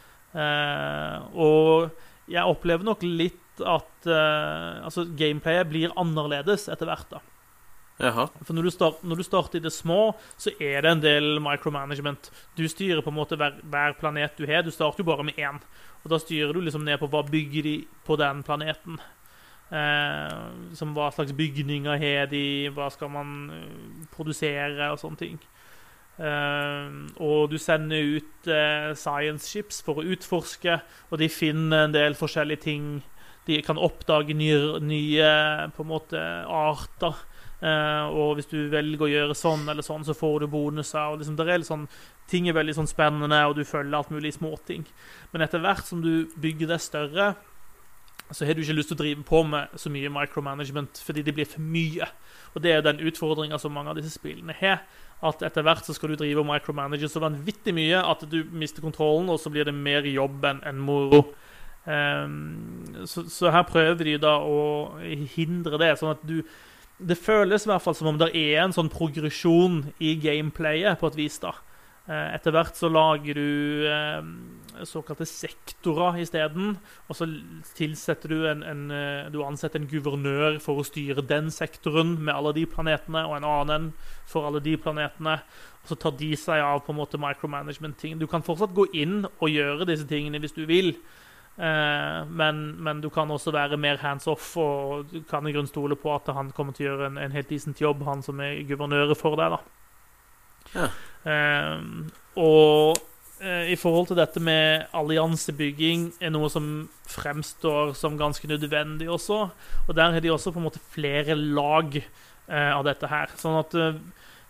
Og jeg opplever nok litt at altså, gameplayet blir annerledes etter hvert, da. Jaha. For når du, start, når du starter i det små, så er det en del micromanagement. Du styrer på en måte hver, hver planet du har. Du starter jo bare med én. Og da styrer du liksom ned på hva bygger de på den planeten. Eh, som hva slags bygninger har de, hva skal man produsere og sånne ting. Eh, og du sender ut eh, science ships for å utforske, og de finner en del forskjellige ting. De kan oppdage nye, nye på en måte, arter. Uh, og hvis du velger å gjøre sånn eller sånn, så får du bonuser. Og liksom, det er litt sånn, ting er veldig sånn spennende, og du følger alt mulig småting. Men etter hvert som du bygger det større, så har du ikke lyst til å drive på med så mye micromanagement, fordi det blir for mye. Og det er den utfordringen som mange av disse spillene har, at etter hvert så skal du drive og micromanage så vanvittig mye at du mister kontrollen, og så blir det mer jobb enn en moro. Um, så, så her prøver de da å hindre det, sånn at du det føles i hvert fall som om det er en sånn progresjon i gameplayet på et vis da. Etter hvert så lager du eh, såkalte sektorer i stedet, og så tilsetter du en, en, du ansetter en guvernør for å styre den sektoren med alle de planetene, og en annen for alle de planetene, og så tar de seg av på en måte micromanagement-ting. Du kan fortsatt gå inn og gjøre disse tingene hvis du vil, eh, men, men du kan også være mer hands-off, og du kan i grunn stole på at han kommer til å gjøre en, en helt decent jobb, han som er guvernøret for deg da. Ja. Um, og uh, i forhold til dette med alliansebygging er noe som fremstår som ganske nødvendig også, og der har de også på en måte flere lag uh, av dette her, sånn at uh,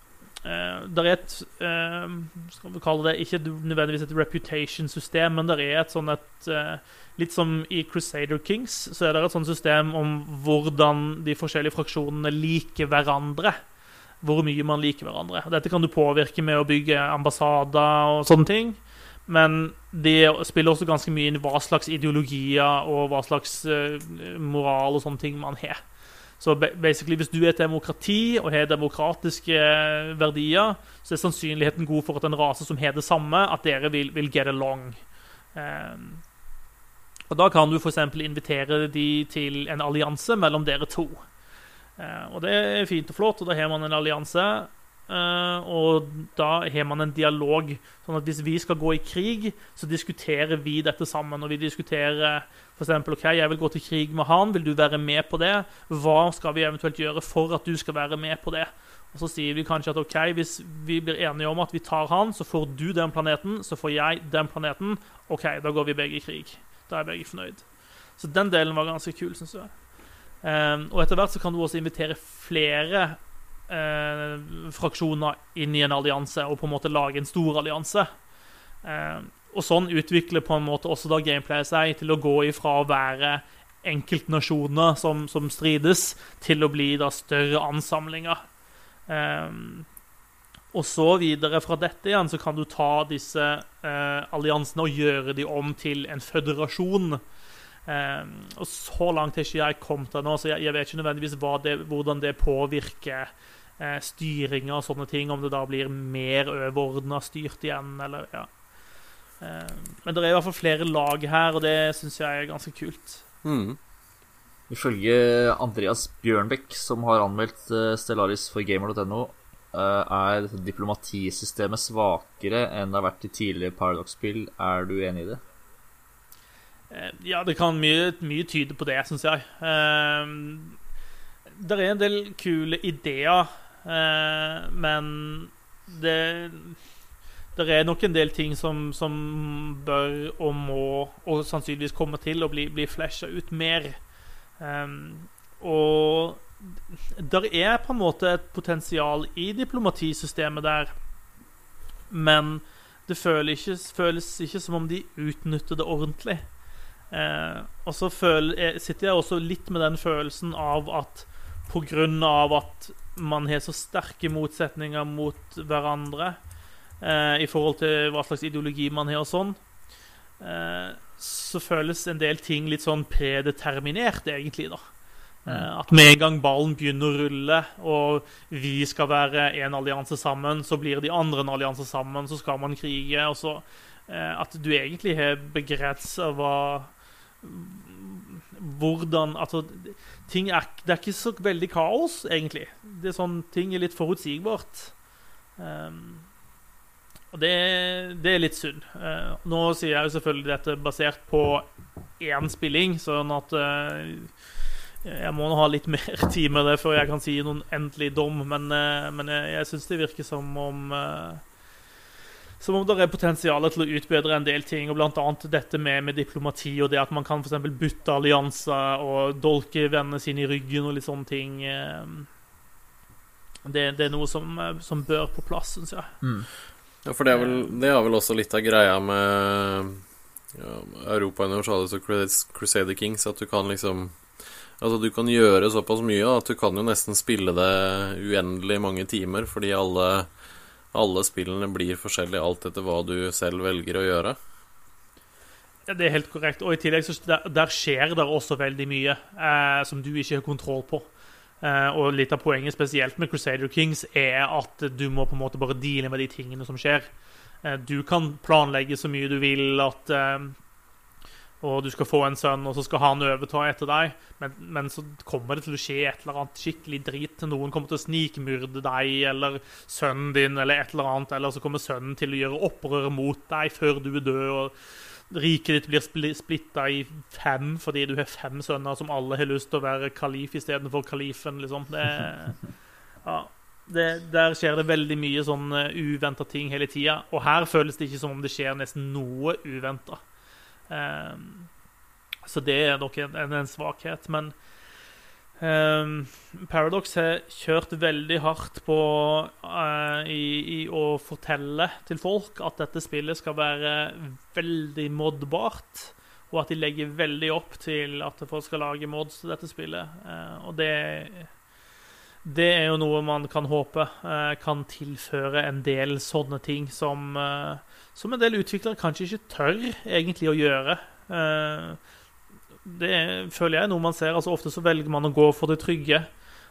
uh, der er et uh, skal vi kalle det, ikke nødvendigvis et reputation-system, men der er et sånn et uh, litt som i Crusader Kings, så er det et sånt system om hvordan de forskjellige fraksjonene liker hverandre, hvor mye man liker hverandre. Dette kan du påvirke med å bygge ambassader og sånne ting, men det spiller også ganske mye inn hva slags ideologier og hva slags uh, moral og sånne ting man har. Så basically, hvis du er et demokrati og har demokratiske verdier, så er sannsynligheten god for at en rase som har det samme, at dere vil, vil get along. Um, og da kan du for eksempel invitere de til en allianse mellom dere to. Uh, og det er fint og flott, og da har man en allianse, uh, og da har man en dialog, sånn at hvis vi skal gå i krig, så diskuterer vi dette sammen, og vi diskuterer for eksempel, ok, jeg vil gå til krig med han, vil du være med på det? Hva skal vi eventuelt gjøre for at du skal være med på det? Og så sier vi kanskje at ok, hvis vi blir enige om at vi tar han, så får du den planeten, så får jeg den planeten, ok, da går vi begge i krig. Da er begge fornøyd. Så den delen var ganske kul, synes jeg. Um, og etter hvert så kan du også invitere flere uh, fraksjoner inn i en allianse og på en måte lage en stor allianse. Um, og sånn utvikler på en måte også da gameplay seg til å gå ifra å være enkeltnasjoner som, som strides til å bli da større ansamlinger. Um, og så videre fra dette igjen så kan du ta disse uh, alliansene og gjøre de om til en føderasjon. Um, og så langt har ikke jeg kommet til nå, så jeg, jeg vet ikke nødvendigvis hva det, hvordan det påvirker uh, styringer og sånne ting, om det da blir mer overordnet styrt igjen, eller ja. Um, men det er i hvert fall flere lag her, og det synes jeg er ganske kult. Mm. Ifølge Andreas Bjørnbekk, som har anmeldt uh, Stellaris for gamer punktum no, uh, er dette diplomatisystemet svakere enn det har vært i tidligere Paradox-spill. Er du enig i det? Ja, det kan mye, mye tyde på det, synes jeg. Um, det er en del kule ideer, uh, men det, det er nok en del ting som, som bør og må, og sannsynligvis kommer til å bli, bli flashet ut mer. Um, og der er på en måte et potensial i diplomatisystemet der, men det føles ikke, føles ikke som om de utnytter det ordentlig. Eh, og så føler, sitter jeg også litt med den følelsen av at på grunn av at man har så sterke motsetninger mot hverandre eh, i forhold til hva slags ideologi man har og sånn, eh, så føles en del ting litt sånn predeterminert egentlig da. Eh, at med en gang ballen begynner å rulle og vi skal være en allianse sammen, så blir de andre en allianse sammen, så skal man krige, og så eh, at du egentlig har begrenset hva hvordan, altså ting er, det er ikke så veldig kaos egentlig, det er sånn, ting er litt forutsigbart, um, og det, det er litt synd. Uh, nå sier jeg jo selvfølgelig dette basert på én spilling, sånn at uh, jeg må nå ha litt mer tid med det før jeg kan si noen endelig dom, men, uh, men jeg, jeg synes det virker som om uh, som om det er potensialet til å utbedre en del ting, og blant annet dette med, med diplomati, og det at man kan for eksempel bytte allianser og dolke vennene sine i ryggen og litt sånne ting. det, det er noe som, som bør på plass, synes jeg. Mm. Ja, for det er, vel, det er vel også litt av greia med ja, Europa Universalis og Crusader Kings, at du kan liksom Altså, du kan gjøre såpass mye at du kan jo nesten spille det uendelig mange timer, fordi alle, alle spillene blir forskjellige alt etter hva du selv velger å gjøre. Ja, det er helt korrekt. Og i tillegg så der, der skjer det også veldig mye eh, som du ikke har kontroll på. Eh, og litt av poenget spesielt med Crusader Kings er at du må på en måte bare deale med de tingene som skjer. Eh, du kan planlegge så mye du vil at eh, og du skal få en sønn, og så skal han overta etter deg, men, men så kommer det til å skje et eller annet skikkelig drit. Noen kommer til å snikmyrde deg, eller sønnen din, eller et eller annet, eller så kommer sønnen til å gjøre opprør mot deg før du er død, og riket ditt blir splittet i fem, fordi du har fem sønner som alle har lyst til å være kalif i stedet for kalifen, liksom. Det, ja, det, der skjer det veldig mye sånn uventet ting hele tiden, og her føles det ikke som om det skjer nesten noe uventet. Um, så det er nok en, en svakhet, men um, Paradox har kjørt veldig hardt på uh, i, i å fortelle til folk at dette spillet skal være veldig modbart, og at de legger veldig opp til at folk skal lage mods til dette spillet, uh, og det det er jo noe man kan håpe uh, kan tilføre en del sånne ting som uh, som en del utviklere kanskje ikke tør egentlig å gjøre. Det føler jeg er noe man ser. Altså ofte så velger man å gå for det trygge.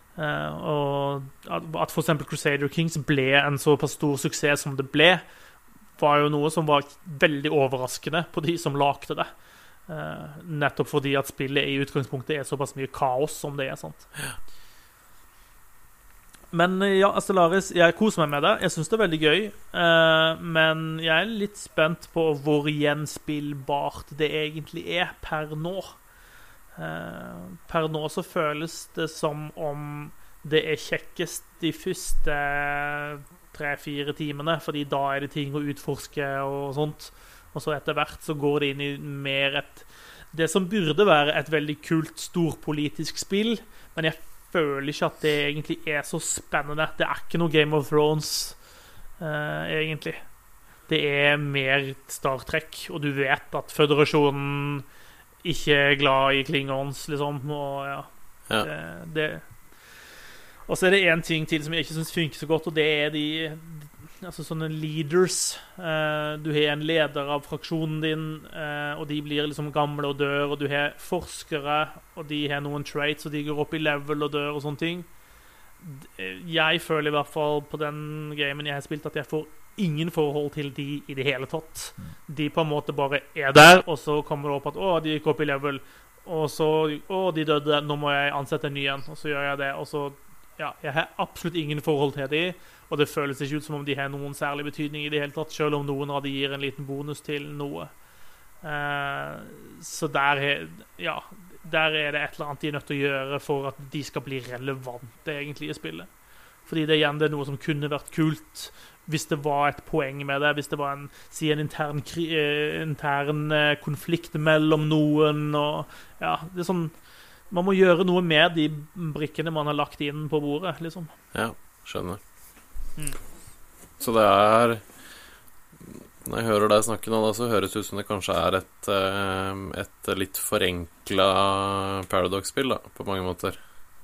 Og at for eksempel Crusader Kings ble en såpass stor suksess som det ble, var jo noe som var veldig overraskende på de som lagde det. Nettopp fordi at spillet i utgangspunktet er såpass mye kaos som det er, sant? Men ja, Stellaris, jeg koser meg med det. Jeg synes det er veldig gøy, uh, men jeg er litt spent på hvor gjenspillbart det egentlig er per nå. Uh, per nå så føles det som om det er kjekkest de første tre-fire timene, fordi da er det ting å utforske og sånt. Og så etter hvert så går det inn i mer et det som burde være et veldig kult, storpolitisk spill, men jeg føler ikke at det egentlig er så spennende. Det er ikke noe Game of Thrones uh, egentlig. Det er mer Star Trek, og du vet at Føderasjonen ikke er glad i Klingons, liksom, og ja, ja. Det, det. Og så er det en ting til som jeg ikke synes funker så godt, og det er de altså sånne leaders. Uh, du har en leder av fraksjonen din, uh, og de blir liksom gamle og dør, og du har forskere, og de har noen traits, og de går opp i level og dør og sånne ting. Jeg føler i hvert fall på den gamen jeg har spilt at jeg får ingen forhold til de i det hele tatt. De på en måte bare er der, og så kommer det opp at å, de gikk opp i level, og så, å, de døde, nå må jeg ansette en ny en, og så gjør jeg det, og så, ja, jeg har absolutt ingen forhold til de, og det føles ikke ut som om de har noen særlig betydning i det hele tatt, selv om noen av de gir en liten bonus til noe. Uh, så der er, ja, der er det et eller annet de er nødt til å gjøre for at de skal bli relevante egentlig i spillet. Fordi det igjen det er noe som kunne vært kult hvis det var et poeng med det, hvis det var en, si en intern, kri, eh, intern eh, konflikt mellom noen, og ja, det er sånn, man må gjøre noe med de brikkene man har lagt inn på bordet, liksom. Ja, skjønner. Mm. Så det er når jeg hører deg snakke nå da, så høres det ut som det kanskje er et, et litt forenklet Paradox-spill da, på mange måter.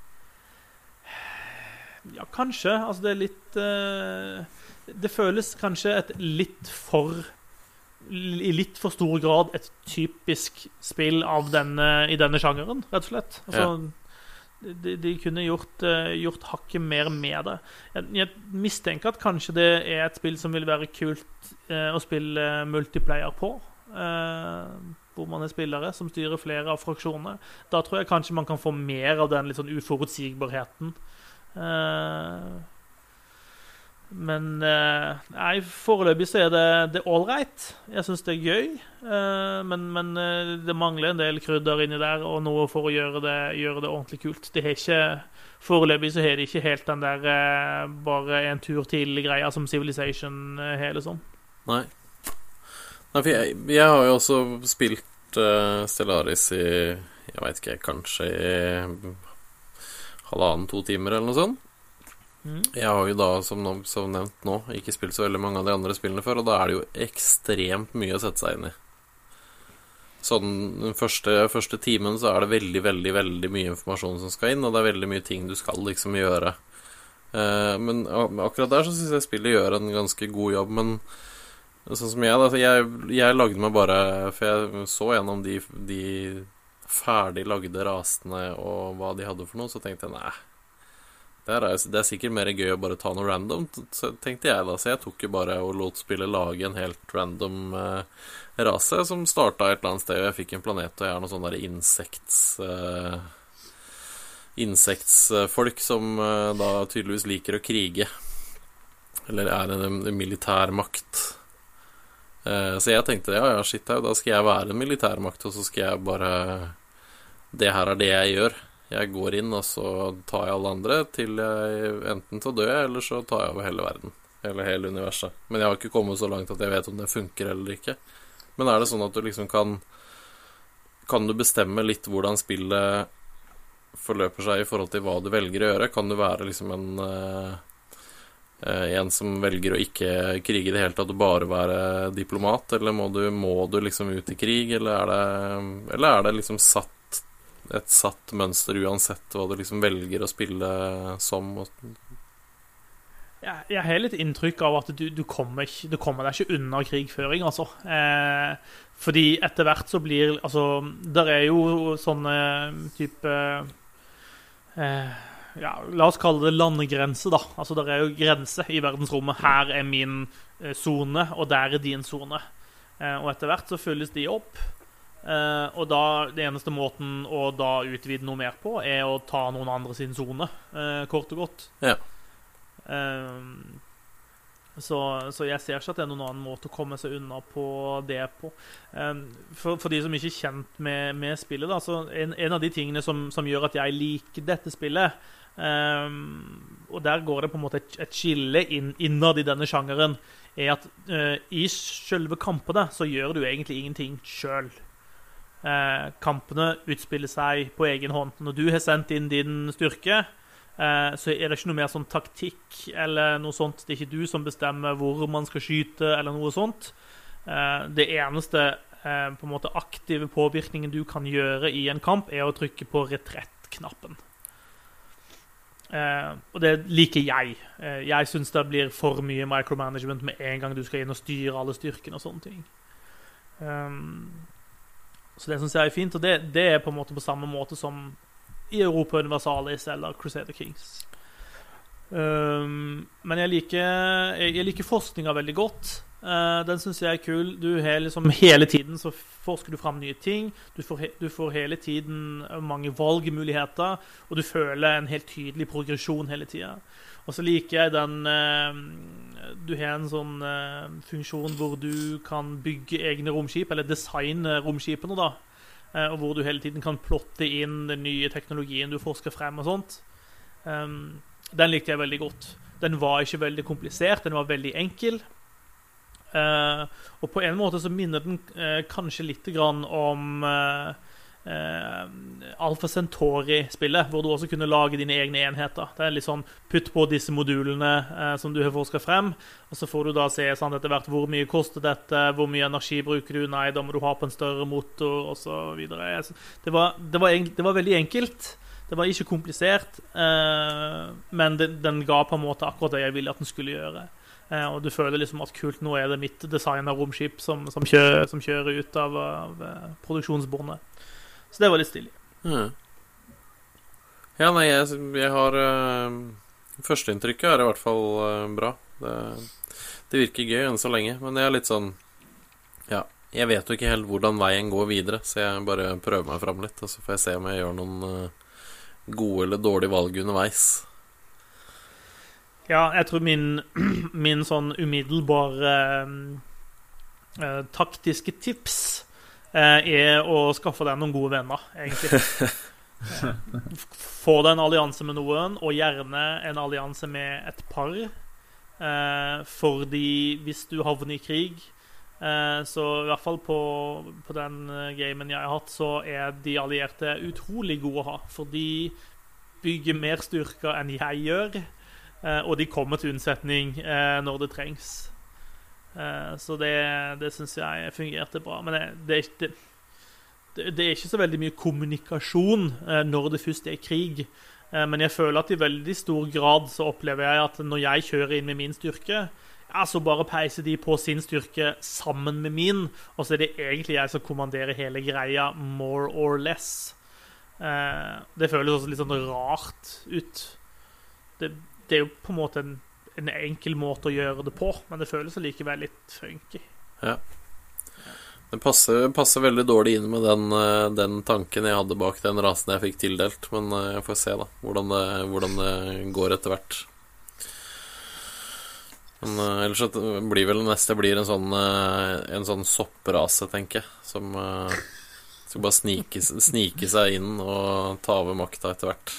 Ja, kanskje, altså det er litt uh, det føles kanskje et litt for i litt for stor grad et typisk spill av denne, i denne sjangeren, rett og slett. Altså ja. De, de kunne gjort, uh, gjort hakket mer med det. Jeg, jeg mistenker at kanskje det er et spill som vil være kult uh, å spille multiplayer på, uh, hvor man er spillere som styrer flere av fraksjonene. Da tror jeg kanskje man kan få mer av den litt sånn uforutsigbarheten. Uh, men uh, nei, foreløpig så er det, det all right. Jeg synes det er gøy, uh, men, men uh, det mangler en del krydder inni der, og noe for å gjøre det, gjøre det ordentlig kult. Det er ikke, foreløpig så er det ikke helt den der uh, bare en tur til greia som Civilization uh, hele sånn. Nei, nei for jeg, jeg har jo også spilt uh, Stellaris i, jeg vet ikke, kanskje i halvannen, to timer eller noe sånt. Jeg har jo da, som, nå, som nevnt nå, ikke spilt så veldig mange av de andre spillene før, og da er det jo ekstremt mye å sette seg inn i. Sånn, den første, første timen så er det veldig, veldig, veldig mye informasjon som skal inn, og det er veldig mye ting du skal liksom gjøre. Eh, men akkurat der så synes jeg spillet gjør en ganske god jobb, men sånn som jeg da, jeg, jeg lagde meg bare, for jeg så gjennom de, de ferdig lagde rasene og hva de hadde for noe, så tenkte jeg, nei, Det er, det er sikkert mer gøy å bare ta noe random, så tenkte jeg da. Så jeg tok jo bare og lot spillet lage en helt random eh, rase som startet et eller annet sted, og jeg fikk en planet, og jeg har noen sånne der insekts... Eh, insektsfolk som eh, da tydeligvis liker å krige. Eller er en, en militærmakt. Eh, så jeg tenkte, ja, ja, shit, da skal jeg være en militærmakt, og så skal jeg bare... Det her er det jeg gjør. Jeg går inn, og så tar jeg alle andre til jeg enten til å dø, eller så tar jeg over hele verden. Eller hele universet. Men jeg har ikke kommet så langt at jeg vet om det funker eller ikke. Men er det sånn at du liksom kan Kan du bestemme litt hvordan spillet forløper seg i forhold til hva du velger å gjøre? Kan du være liksom en uh, en som velger å ikke krige i det hele tatt og bare være diplomat? Eller må du, må du liksom ut i krig? Eller er det, eller er det liksom satt et satt mønster uansett hva du liksom velger å spille som? Ja, jeg har litt inntrykk av at du, du, kommer, ikke, du kommer deg ikke unna krigføring, altså. Eh, fordi etter hvert så blir, altså, der er jo sånne type, eh, ja, la oss kalle det landegrense da. Altså, der er jo grense i verdensrommet. Her er min eh, zone, og der er din zone. Eh, og etter hvert så fylles de opp. Uh, og da, det eneste måten å da utvide noe mer på er å ta noen andre sin zone, uh, kort og godt. Ja. Uh, så, så jeg ser ikke at det er noen annen måte å komme seg unna på det på. Uh, for, for de som ikke er kjent med, med spillet da, så en, en av de tingene som, som gjør at jeg liker dette spillet, uh, og der går det på en måte et, et skille inn, innad i denne sjangeren, er at uh, i selve kampene så gjør du egentlig ingenting selv. Eh, kampene utspiller seg på egen hånd. Når du har sendt inn din styrke, eh, så er det ikke noe mer sånn taktikk eller noe sånt. Det er ikke du som bestemmer hvor man skal skyte eller noe sånt. Eh, det eneste eh, på en måte aktive påvirkningen du kan gjøre i en kamp er å trykke på retrett-knappen. Eh, og det liker jeg. Eh, jeg synes det blir for mye micromanagement med en gang du skal inn og styre alle styrkene og sånne ting. Um, Så det synes jeg er fint, og det, det er på en måte på samme måte som i Europa Universalis eller Crusader Kings. Um, men jeg liker, jeg, jeg liker forskninga veldig godt. Uh, den synes jeg er kul. Du har liksom hele tiden så forsker du frem nye ting. Du får, he, du får hele tiden mange valgmuligheter, og du føler en helt tydelig progresjon hele tiden. Og så liker jeg den uh, du har en sånn uh, funksjon hvor du kan bygge egne romskip, eller designe romskipene da, uh, og hvor du hele tiden kan plotte inn den nye teknologien du forsker frem og sånt. Um, den likte jeg veldig godt. Den var ikke veldig komplisert, den var veldig enkel. Uh, og på en måte så minner den uh, kanskje litt grann om uh, Uh, Alpha Centauri-spillet, hvor du også kunne lage dine egne enheter. Det er litt sånn, putt på disse modulene uh, som du har forsket frem, og så får du da se sånn, etter hvert hvor mye koster dette, hvor mye energi bruker du, nei, da må du ha på en større motor, og så videre. Det var, det var, det var veldig enkelt, det var ikke komplisert, uh, men den, den ga på en måte akkurat det jeg ville at den skulle gjøre. Uh, og du føler liksom at kult, nå er det mitt design av romskip som, som, kjører, som kjører ut av, av uh, produksjonsbåndet. Så det var litt stilig. Mm. Ja, nei, jeg, jeg har uh, førsteinntrykket er i hvert fall uh, bra. Det, det virker gøy enn så lenge, men jeg er litt sånn, ja, jeg vet jo ikke helt hvordan veien går videre, så jeg bare prøver meg frem litt, og så får jeg se om jeg gjør noen uh, gode eller dårlige valg underveis. Ja, jeg tror min, min sånn umiddelbare uh, uh, taktiske tips er å skaffe deg noen gode venner, egentlig. Få deg en allianse med noen, og gjerne en allianse med et par. Eh, fordi hvis du havner i krig, eh, så i hvert fall på, på den gamen jeg har hatt, så er de allierte utrolig gode å ha. For de bygger mer styrker enn jeg gjør. eh, og de kommer til unnsetning eh, når det trengs. Eh, så det, det synes jeg fungerte bra. Men det, det, er ikke, det, det er ikke så veldig mye kommunikasjon eh, når det først er krig. Eh, men jeg føler at i veldig stor grad så opplever jeg at når jeg kjører inn med min styrke, ja, så bare peiser de på sin styrke sammen med min, og så er det egentlig jeg som kommanderer hele greia, more or less. Eh, det føles også litt sånn rart ut. Det, det er jo på en måte en, en enkel måte å gjøre det på, men det føles likevel litt funky. Ja. Det passer, passer veldig dårlig inn med den, den tanken jeg hadde bak den rasen jeg fikk tildelt, men jeg får se da, hvordan det, hvordan det går etter hvert. Men uh, ellers så blir vel neste blir en sånn, uh, en sånn sopprase, tenker jeg, som uh, skal bare snike, snike seg inn og ta over makta etter hvert.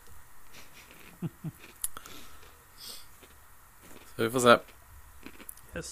Så vi får se. Yes.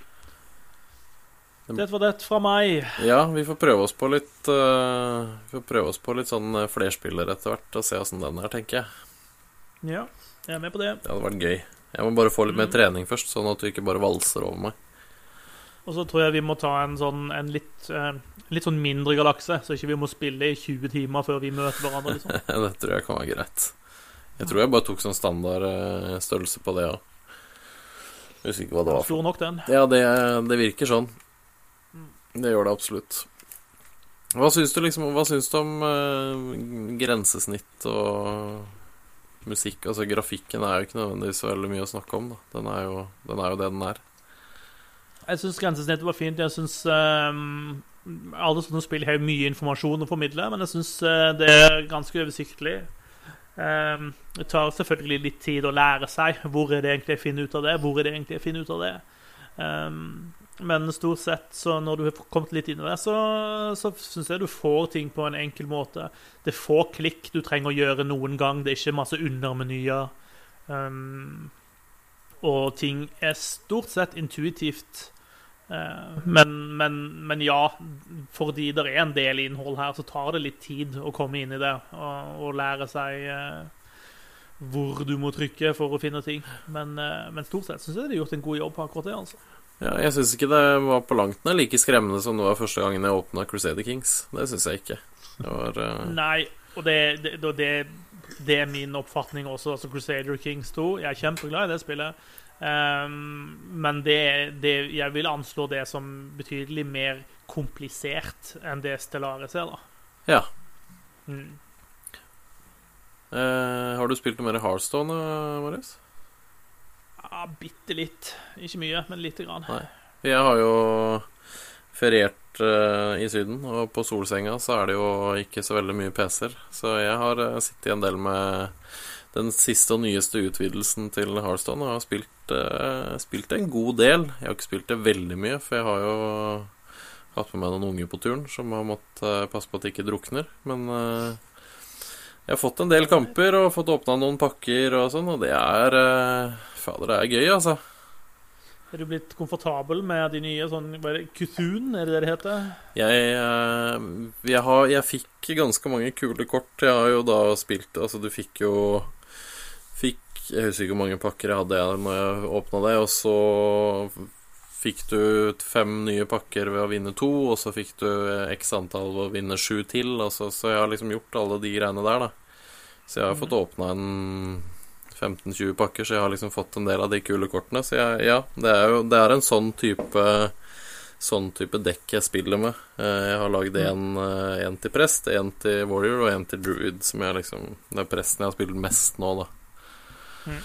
Det var det fra meg. Ja, vi får prøve oss på litt uh, Vi får prøve oss på litt sånn flerspiller etter hvert, og se hvordan den er, tenker jeg. Ja, jeg er med på det. Det hadde vært gøy. Jeg må bare få litt mer trening først, sånn at du ikke bare valser over meg. Og så tror jeg vi må ta en, sånn, en litt, eh, litt sånn mindre galakse, så ikke vi må spille i tjue timer før vi møter hverandre. Liksom. Det tror jeg kan være greit. Jeg tror jeg bare tok sånn standard eh, størrelse på det, ja. Jeg husker ikke hva det var. Stor nok den. Ja, det, det virker sånn. Det gjør det absolutt. Hva syns du, liksom, hva syns du om eh, grensesnitt og musikk? Altså grafikken er jo ikke nødvendigvis så veldig mye å snakke om da. Den er jo, den er jo det den er. Jeg synes grensesnittet var fint. Jeg synes um, alle sånne spill har mye informasjon å formidle, men jeg synes uh, det er ganske oversiktlig. Um, det tar selvfølgelig litt tid å lære seg hvor er det egentlig jeg finner ut av det, hvor er det egentlig jeg finner ut av det. Um, men stort sett, så når du har kommet litt inn i det, så, så synes jeg du får ting på en enkel måte. Det er få klikk du trenger å gjøre noen gang, det er ikke masse undermenyer. Um, og ting er stort sett intuitivt. Uh, men, men, men ja, fordi det er en del innhold her, så tar det litt tid å komme inn i det, og, og lære seg uh, hvor du må trykke for å finne ting. Men, uh, men stort sett synes jeg de har gjort en god jobb på akkurat det, altså. Ja, jeg synes ikke det var på langt nær like skremmende som det var første gangen jeg åpnet Crusader Kings. Det synes jeg ikke. Det var, uh... Nei, og det, det, det, det er min oppfatning også, altså Crusader Kings to. Jeg er kjempeglad i det spillet. Um, men det, det, jeg vil anslå det som betydelig mer komplisert enn det Stellaris er, da. Ja. Mm. Uh, har du spilt noe mer Hearthstone, Marius? Ja, bitte litt. Ikke mye, men litt grann. Nei. Jeg har jo feriert uh, i Syden, og på solsenga så er det jo ikke så veldig mye P C-er. Så jeg har uh, sittet en del med den siste og nyeste utvidelsen til Hearthstone, og har spilt, uh, spilt en god del. Jeg har ikke spilt det veldig mye, for jeg har jo hatt med meg noen unge på turen som har måttet uh, passe på at de ikke drukner. Men uh, jeg har fått en del kamper og fått åpnet noen pakker og sånn, og det er... Uh, Fader, det er gøy, altså. Er du blitt komfortabel med de nye sånn, hva er det, Cthulhu, er det det det heter? Jeg, jeg, har, jeg fikk ganske mange kule kort. Jeg har jo da spilt, altså du fikk jo fikk, jeg husker ikke hvor mange pakker jeg hadde når jeg åpnet det, og så fikk du fem nye pakker ved å vinne to, og så fikk du x antall ved å vinne sju til, altså, så jeg har liksom gjort alle de greiene der da. Så jeg har fått åpnet en femten tjue pakker, så jeg har liksom fått en del av de kule kortene. Så jeg, ja, det er jo det er en sånn type sånn type dekk jeg spiller med. Jeg har laget en, en til prest, en til warrior og en til druid, som jeg liksom, det er presten jeg har spilt mest nå da. Mm.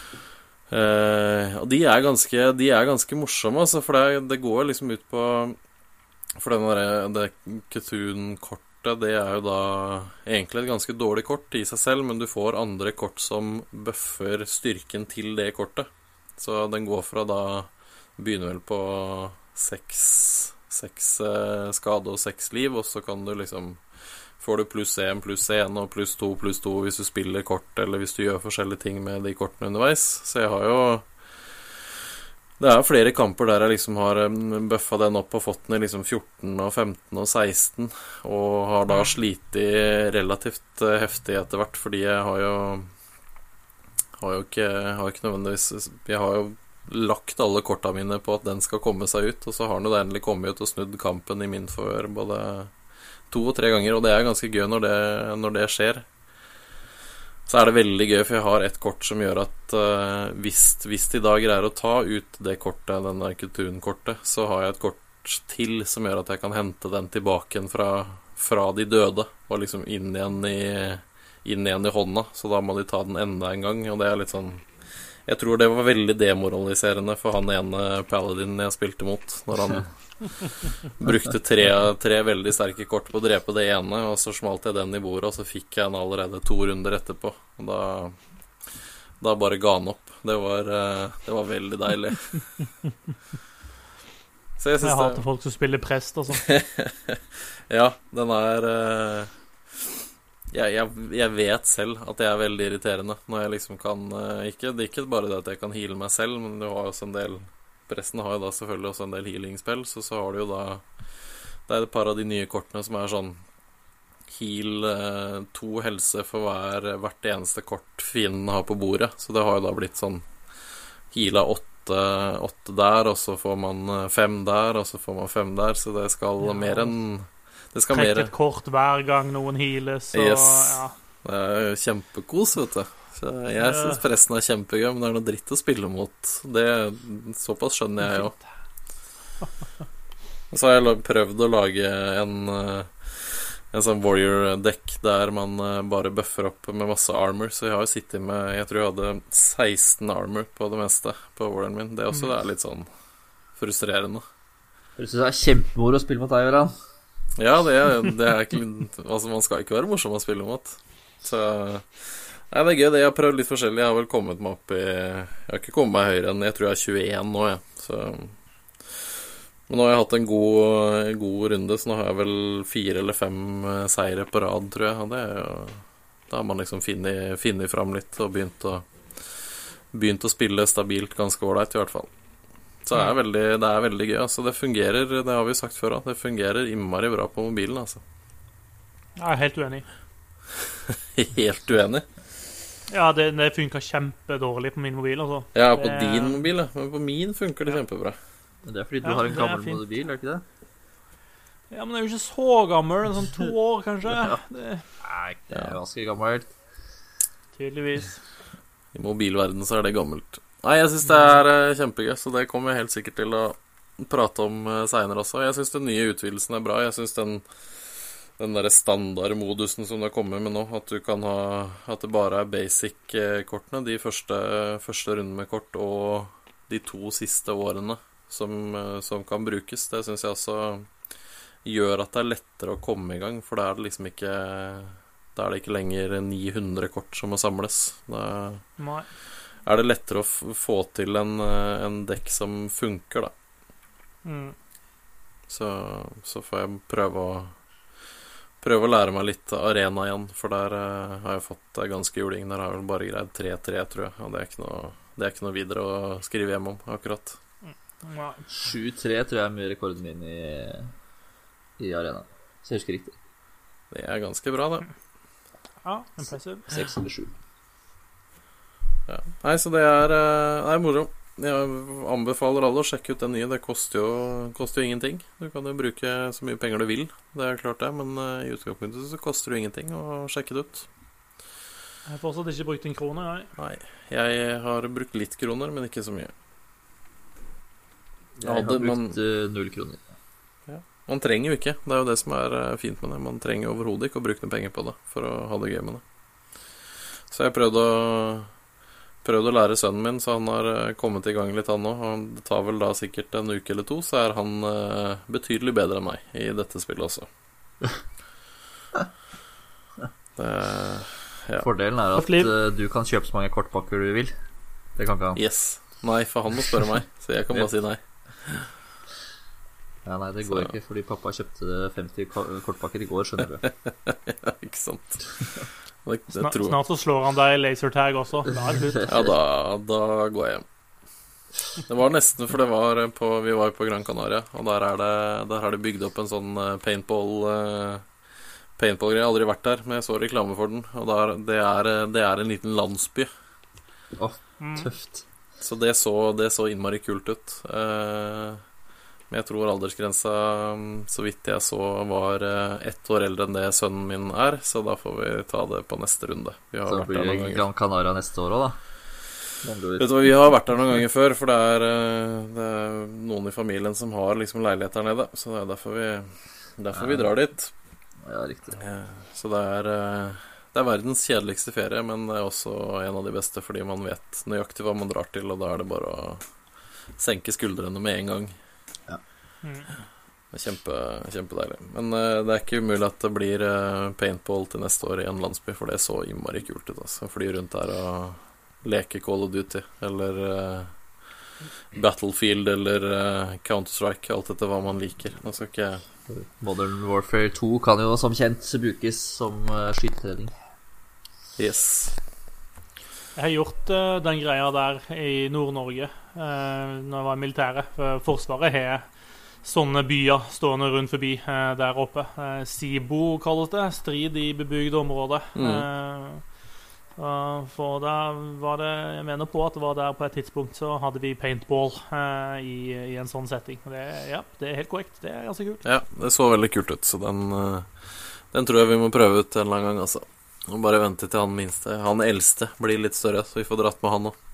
Uh, og de er ganske de er ganske morsomme, altså, for det, det går liksom ut på, for den der, det Cthulhu-kortet, det er jo da egentlig et ganske dårlig kort i seg selv, men du får andre kort som buffer styrken til det kortet. Så den går fra da, begynner vel på seks, seks eh, skade og seks liv, og så kan du liksom, får du pluss en, pluss en og pluss to, pluss to hvis du spiller kort, eller hvis du gjør forskjellige ting med de kortene underveis. Så jeg har jo, det er flere kamper der jeg liksom har buffa den opp og fått den i liksom fjorten og femten og seksten, og har da slitt relativt heftig etter hvert, fordi jeg har jo har jo ikke, har ikke nødvendigvis Jeg har jo lagt alle korta mine på at den skal komme seg ut, og så har den jo endelig kommet ut og snudd kampen i min favør både to og tre ganger, og det er ganske gøy når det, når det skjer. Så er det veldig gøy, for jeg har et kort som gjør at uh, hvis, hvis de da greier å ta ut det kortet, den der Kultun-kortet, så har jeg et kort til som gjør at jeg kan hente den tilbake fra, fra de døde og liksom inn igjen i, inn igjen i hånda, så da må de ta den enda en gang, og det er litt sånn Jeg tror det var veldig demoraliserende for han ene paladinen jeg spilte mot, når han brukte tre, tre veldig sterke kort på å drepe det ene, og så smalt jeg den i bordet, og så fikk jeg den allerede to runder etterpå, og da, da bare ga han opp. Det var, det var veldig deilig. Så jeg, jeg hater det... folk som spiller prest og sånn. Ja, den er jeg, jeg, jeg vet selv at jeg er veldig irriterende når jeg liksom kan ikke, det er ikke bare det at jeg kan heale meg selv, men du har også en del presten har jo da selvfølgelig også en del healing-spill, så så har du jo da det er et par av de nye kortene som er sånn heal to helse for hver, hvert eneste kort fienden har på bordet, så det har jo da blitt sånn heala åtte åtte der, og så får man fem der, og så får man fem der, så det skal ja. mer enn det skal Trekk mer et kort hver gang noen heales, og yes. ja. Det er jo kjempekos, vet du. Så jeg synes presten er kjempegøy, men det er noe dritt å spille mot. Det, såpass skjønner jeg jo. Og så har jeg prøvd å lage en en sånn warrior-dekk der man bare buffer opp med masse armor, så jeg har jo sittet med, jeg tror jeg hadde seksten armor på det meste på warrior'en min. Det også det er litt sånn frustrerende. Jeg synes det er kjempemoro å spille mot deg, Göran. Ja, det er, det er ikke, altså man skal ikke være morsom å spille mot. Så nei, det er gøy, det jeg har prøvd litt forskjellig. Jeg har vel kommet meg opp i, jeg har ikke kommet meg høyere enn, jeg tror jeg er tjueen nå, ja. Så men nå har jeg hatt en god, god runde, så nå har jeg vel fire eller fem seire på rad, tror jeg. Og det er jo, da har man liksom finnet, finnet fram litt og begynt å, begynt å spille stabilt ganske ålreit i hvert fall. Så det er veldig, det er veldig gøy. Altså, det fungerer, det har vi sagt før, det fungerer innmari bra på mobilen, altså. Jeg er helt uenig. Helt uenig? Ja, det, det funker kjempedårlig på min mobil, altså. Ja, på det... din mobil, ja. Men på min funker det ja. kjempebra. Men det er fordi du ja, har en gammel mobil, er det ikke det? Ja, men det er jo ikke så gammel, en sånn to år kanskje. Ja. Det... Nei, det er ganske gammelt. Tydeligvis. I mobilverden så er det gammelt. Nei, jeg synes det er uh, kjempegøy, så det kommer jeg helt sikkert til å prate om uh, senere også. Jeg synes den nye utvidelsen er bra. Jeg synes den, den der standardmodusen som det kommer med nå, at du kan ha, at det bare er basic-kortene, de første, første rundene med kort og de to siste årene som, som kan brukes, det synes jeg også gjør at det er lettere å komme i gang, for da er det liksom ikke da er det ikke lenger ni hundre kort som må samles. Da Nei. er det lettere å f- få til en, en dekk som funker, da. Mm. Så, så får jeg prøve å prøve å lære meg litt arena igjen, for der uh, har jeg fått uh, ganske juling. Der har jeg vel bare greid tre tre, tror jeg, og det er ikke noe, det er ikke noe videre å skrive hjem om, akkurat. Nei. sju tre tror jeg er med rekorden min i, i arena. Så jeg husker riktig. Det er ganske bra, det. Ja, impressive. seks eller sju. Ja. Nei, så det er uh, Nei, moro. Jeg anbefaler alle å sjekke ut den nye. Det koster jo, koster jo ingenting. Du kan jo bruke så mye penger du vil, det er klart det, men uh, i utgangspunktet så koster det ingenting å sjekke det ut. Jeg har fortsatt ikke brukt en krone, nei. Nei, jeg har brukt litt kroner, men ikke så mye. Jeg har Hadde, brukt man, uh, null kroner. ja. Man trenger jo ikke, det er jo det som er uh, fint med det. Man trenger overhodet ikke å bruke noen penger på det for å ha det gøy med det. Så jeg prøvde å Prøvde å lære sønnen min, så han har uh, kommet i gang litt han nå. Og det tar vel da sikkert en uke eller to, så er han uh, betydelig bedre enn meg i dette spillet også. Det, ja. Fordelen er at uh, du kan kjøpe så mange kortpakker du vil. Det kan ikke han. Yes. Nei, for han må spørre meg, så jeg kan bare si nei. Ja, nei, det går så. Ikke, fordi pappa kjøpte femti kortpakker i går, skjønner du. Ja, ikke sant. Det, det Snart, tror... snart så slår han deg i lasertag også. Da er det slutt. Ja, da, da går jeg hjem. Det var nesten, for det var på, vi var på Gran Canaria, og der, er det, der har de bygd opp en sånn paintball paintball-greie. Jeg har aldri vært der, men jeg så reklame for den. Og der, det, er, det er en liten landsby Åh, tøft. Så det så, det så innmari kult ut. Eh, men jeg tror aldersgrensa, så vidt jeg så, var eh, ett år eldre enn det sønnen min er, så da får vi ta det på neste runde. Vi har Så vært blir der det noen ganger. Gran Canaria neste år også, da. Med andre ord. Vet du hva, vi har vært der noen ganger før, for det er, eh, det er noen i familien som har liksom leilighet der nede, så det er derfor vi, derfor vi drar dit. Ja, riktig. Eh, Så det er, eh, det er verdens kjedeligste ferie, men det er også en av de beste, fordi man vet nøyaktig hva man drar til, og da er det bare å senke skuldrene med en gang. Mm. Det er kjempe, kjempedeilig. Men eh, det er ikke umulig at det blir eh, paintball til neste år i en landsby, for det så innmari kult ut, altså. Fly rundt der og leke Call of Duty, eller eh, Battlefield, eller eh, Counter-Strike, alt etter hva man liker. Nå skal ikke jeg Modern Warfare to kan jo som kjent brukes som uh, skytetrening. Yes. Jeg har gjort uh, den greia der i Nord-Norge uh, når jeg var i militæret. For Forsvaret har sånne byer stående rundt forbi uh, der oppe. Uh, SIBO kalles det. Strid i bebygde områder. Mm. Uh, uh, for der var det, jeg mener på at det var der på et tidspunkt så hadde vi paintball uh, i, i en sånn setting. Det, ja, det er helt korrekt. Det er ganske kult. Ja, det så veldig kult ut, så den, eh, den tror jeg vi må prøve ut en eller annen gang, altså. Og bare vente til han minste, han eldste, blir litt større, så vi får dratt med han nå.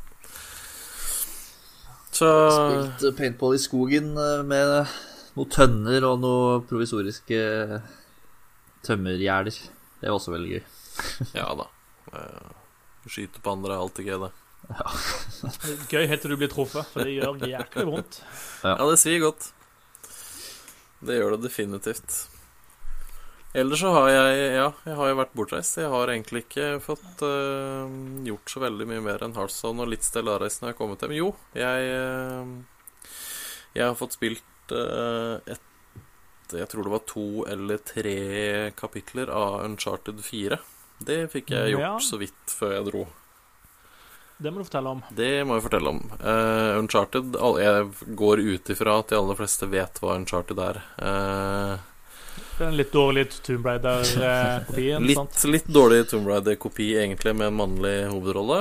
Så Spilt uh, paintball i skogen uh, med noen tønner og noen provisoriske tømmergjerder. Det var også veldig gøy. ja da. Eh, Skyte på andre er alltid gøy, det. Gøy helt til du blir truffet, for det gjør jæklig vondt. Ja, det svir godt. Det gjør det definitivt. Ellers så har jeg, ja, jeg har jo vært bortreist. Jeg har egentlig ikke fått uh, gjort så veldig mye mer enn Hearthstone og litt Stellaris når jeg har kommet hjem. Jo, jeg, uh, jeg har fått spilt uh, et, jeg tror det var to eller tre kapitler av Uncharted fire. Det fikk jeg gjort Ja. så vidt før jeg dro. Det må du fortelle om. Det må jeg fortelle om. Uh, Uncharted, all- jeg går ut ifra at de aller fleste vet hva Uncharted er. Uh, Det er en litt dårlig Tomb Raider-kopien. litt, litt dårlig Tomb Raider-kopi egentlig, med en mannlig hovedrolle.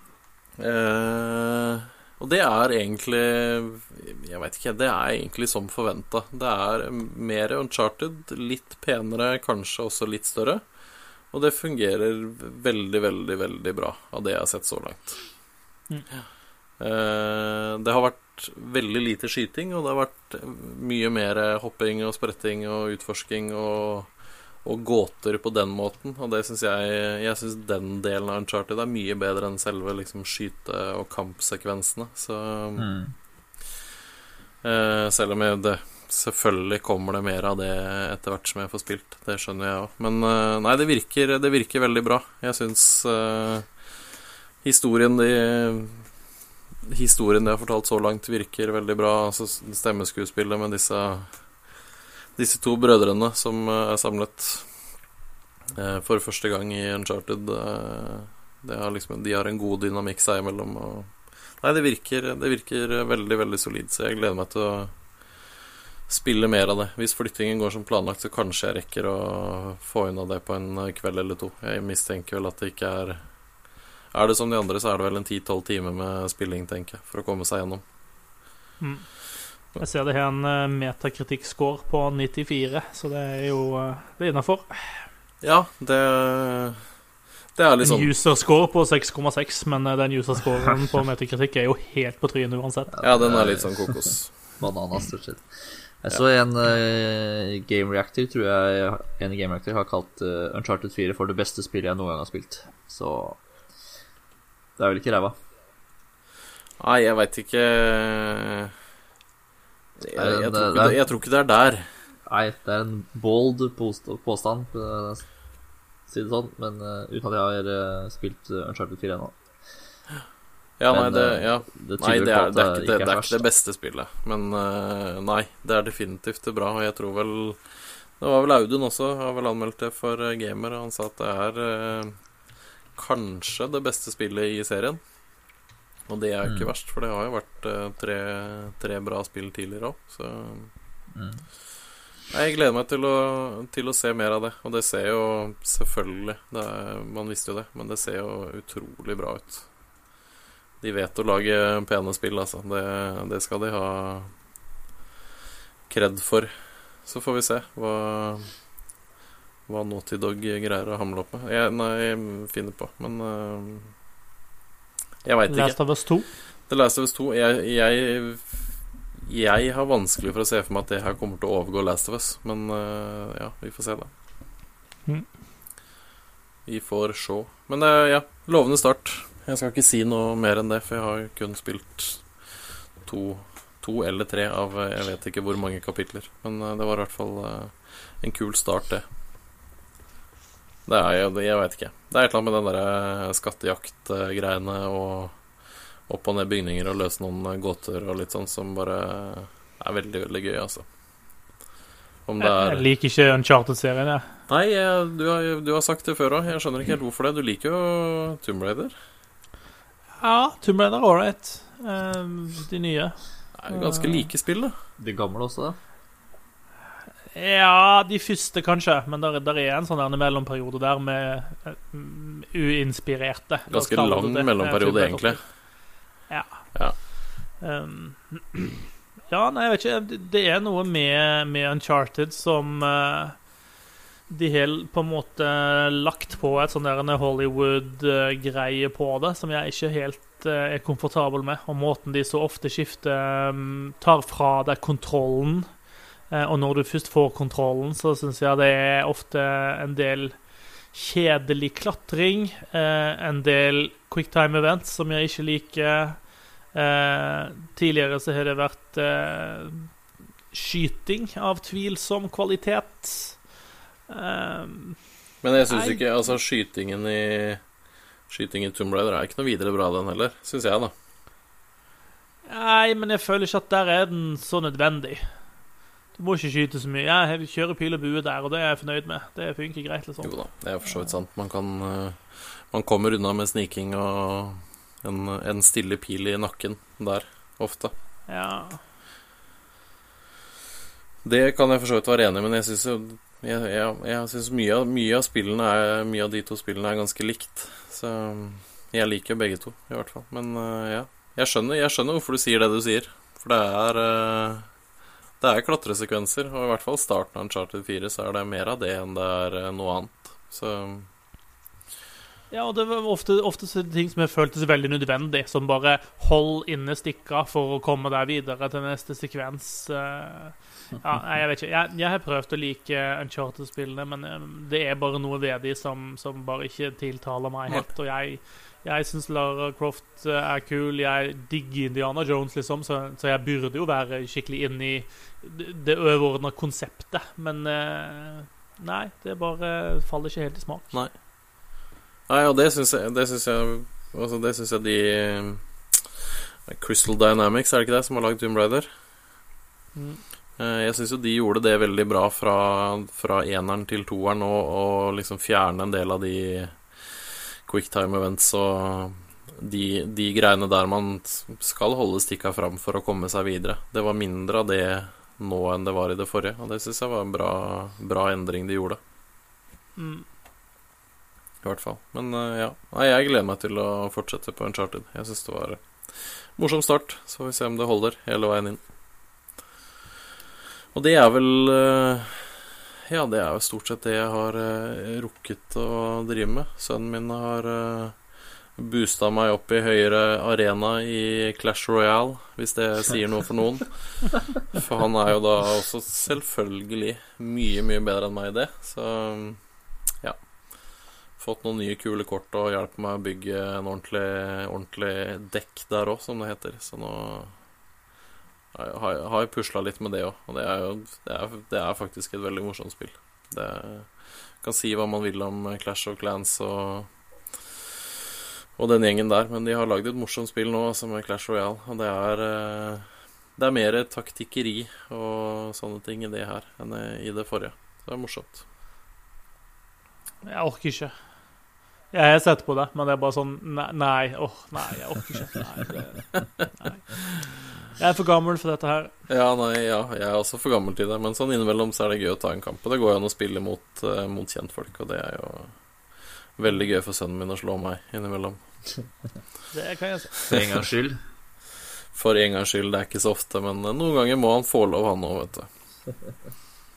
Uh, og det er egentlig, jeg vet ikke, det er egentlig som forventet. Det er mer Uncharted, litt penere, kanskje også litt større. Og det fungerer veldig, veldig, veldig bra av det jeg har sett så langt. Mm. Eh, det har vært veldig lite skyting, og det har vært mye mer hopping og spretting og utforsking og, og gåter på den måten. Og det synes jeg, jeg synes den delen av Uncharted er mye bedre enn selve liksom, skyte- og kampsekvensene. Så Mm. eh, selv om jeg det selvfølgelig kommer det mer av det etter hvert som jeg får spilt. Det skjønner jeg også. Men uh, nei, det virker, det virker veldig bra. Jeg synes uh, historien de Historien de har fortalt så langt virker veldig bra. Altså stemmeskuespillet med disse Disse to brødrene som uh, er samlet uh, for første gang i Uncharted. Uh, det har liksom, de har en god dynamikk seg imellom. Og, nei, det virker, det virker veldig, veldig solid. Så jeg gleder meg til å spille mer av det. Hvis flyttingen går som planlagt, så kanskje jeg rekker å få unna det på en kveld eller to. Jeg mistenker vel at det ikke er Er det som de andre, så er det vel en ti tolv timer med spilling, tenker jeg, for å komme seg gjennom. Mm. Jeg ser det her en uh, metakritikk-score på nittifire, så det er jo uh, det er innenfor. Ja, det Det er litt En sånn user-score på seks komma seks, men uh, den user-scoren på metakritikk er jo helt på trynet uansett. Ja, den er litt sånn kokos. Bananas, stort sett. Jeg så en uh, Game Reactor, tror jeg en i Game Reactor har kalt uh, Uncharted fire for det beste spillet jeg noen gang har spilt. Så det er vel ikke ræva. Nei, jeg vet ikke jeg, jeg, jeg, Det er en- tror ikke det er- det, jeg tror ikke det er der. Nei, det er en bold post påstand, uh, si det sånn, men uh, uten at jeg har uh, spilt uh, Uncharted fire ennå. Ja, nei, Men, det, uh, ja. det Nei, tyder det på er, at det er ikke det, det, er verst. ikke det beste spillet. Men uh, nei, det er definitivt bra. Og jeg tror vel Det var vel Audun også, har vel anmeldt det for uh, Gamer, og han sa at det er uh, kanskje det beste spillet i serien. Og det er ikke Mm. verst, for det har jo vært uh, tre, tre bra spill tidligere òg. Så Mm. jeg gleder meg til å, til å se mer av det. Og det ser jo selvfølgelig det er, Man visste jo det, men det ser jo utrolig bra ut. de vet å lage pene spill, altså. Det, det skal de ha kred for. Så får vi se hva, hva Naughty Dog greier å hamle opp med. Jeg, nei, jeg finner på, men uh, jeg vet ikke. Last of Us to? The Last of Us to. Jeg, jeg, jeg har vanskelig for å se for meg at det her kommer til å overgå Last of Us, men uh, ja, vi får se da. Mm. Vi får se. Men uh, ja, lovende start. Jeg skal ikke si noe mer enn det, for jeg har kun spilt to, to eller tre av jeg vet ikke hvor mange kapitler. Men uh, det var i hvert fall uh, en kul start, det. Det er jo, jeg vet ikke. Det er et eller annet med den der skattejakt-greiene og opp og ned bygninger og løse noen gåter og litt sånn som bare er veldig, veldig gøy, altså. Om det er... Jeg liker ikke Uncharted-serien, jeg. Nei, jeg, du, har, du har sagt det før også. Jeg skjønner ikke helt hvorfor det. Du liker jo Tomb Raider. Ja, Tomb Raider er alright. Um, de nye. Det er jo ganske like spill, da. De gamle også, da? Ja, de første kanskje. Men der, der er en sånn der mellomperiode der med uh, uinspirerte. Ganske lang det, mellomperiode, egentlig. Ja. Ja. Um, ja, nei, jeg vet ikke. Det er noe med, med Uncharted som... Uh, de har på en måte lagt på et sånn der en Hollywood-greie på det, som jeg ikke helt uh, er komfortabel med. Og måten de så ofte skifter, um, tar fra deg kontrollen. Uh, og når du først får kontrollen, så synes jeg det er ofte en del kjedelig klatring. Uh, en del quicktime events som jeg ikke liker. Uh, tidligere så har det vært uh, skyting av tvilsom kvalitet. Um, Men jeg synes ikke, altså skytingen i Skyting i Tomb Raider er ikke noe videre bra den heller, synes jeg da. Nei, men jeg føler ikke at der er den så nødvendig. Du må ikke skyte så mye. Jeg kjører pil og bue der, og det er jeg fornøyd med. Det funker greit liksom. Jo da, det er for så vidt sant. Man kan Man kommer unna med sniking og en, en stille pil i nakken der, ofte. Ja. Det kan jeg for så vidt være enig i, men jeg synes jo Jeg, jeg, jeg synes mye av, mye av spillene er, Mye av de to spillene er ganske likt. Så jeg liker begge to, i hvert fall. Men uh, ja, jeg skjønner, jeg skjønner hvorfor du sier det du sier. For det er uh, Det er klatresekvenser. Og i hvert fall starten av Uncharted fire, så er det mer av det enn det er uh, noe annet. Så ja, og det var ofte, ofte ting som jeg føltes veldig nødvendig, som bare hold inne stikka for å komme deg videre til neste sekvens. Ja, jeg vet ikke. Jeg, jeg har prøvd å like Uncharted-spillene, men det er bare noe ved de som, som bare ikke tiltaler meg helt. Og jeg, jeg synes Lara Croft er kul. Jeg digger Indiana Jones, liksom, så, så jeg burde jo være skikkelig inne i det overordnede konseptet. Men nei, det bare faller ikke helt i smak. Nei. Nei, og det synes jeg Det synes jeg, altså det synes jeg de Crystal Dynamics, er det ikke det som har laget Tomb Raider? Mm. Jeg synes jo de gjorde det veldig bra fra, fra eneren til toeren, og, og liksom fjerne en del av de quicktime events og de, de greiene der man skal holde stikka fram for å komme seg videre. Det var mindre av det nå enn det var i det forrige, og det synes jeg var en bra, bra endring de gjorde. Mm. I hvert fall. Men uh, ja, Nei, jeg gleder meg til å fortsette på Uncharted. Jeg synes det var morsom start, så får vi se om det holder hele veien inn. Og det er vel uh, ja, det er jo stort sett det jeg har uh, rukket å drive med. Sønnen min har uh, boostet meg opp i høyere arena i Clash Royale, hvis det sier noe for noen. For han er jo da også selvfølgelig mye, mye bedre enn meg i det. Så ja, fått noen nye kule kort og hjelper meg å bygge en ordentlig, ordentlig dekk der også, som det heter. Så nå Jeg har, har jeg puslet litt med det også. Og det er jo det er, det er faktisk et veldig morsomt spill. Det kan si hva man vil om Clash of Clans og, og den gjengen der, men de har laget et morsomt spill nå, altså med Clash Royale. Og det er Det er mer taktikkeri og sånne ting i det her enn i det forrige. Det er morsomt. Jeg orker ikke. Jeg har sett på det, men det er bare sånn Nei, nei, åh, nei jeg orker ikke. Nei, det, nei. Jeg er for gammel for dette her. Ja, nei, ja, jeg er også for gammel til det. Men sånn innimellom så er det gøy å ta en kamp. Og det går jo an å spille mot, uh, mot kjentfolk, og det er jo veldig gøy for sønnen min å slå meg innimellom. Det kan jeg si. For en gangs skyld. For en gangs skyld, det er ikke så ofte, men noen ganger må han få lov, han også, vet du.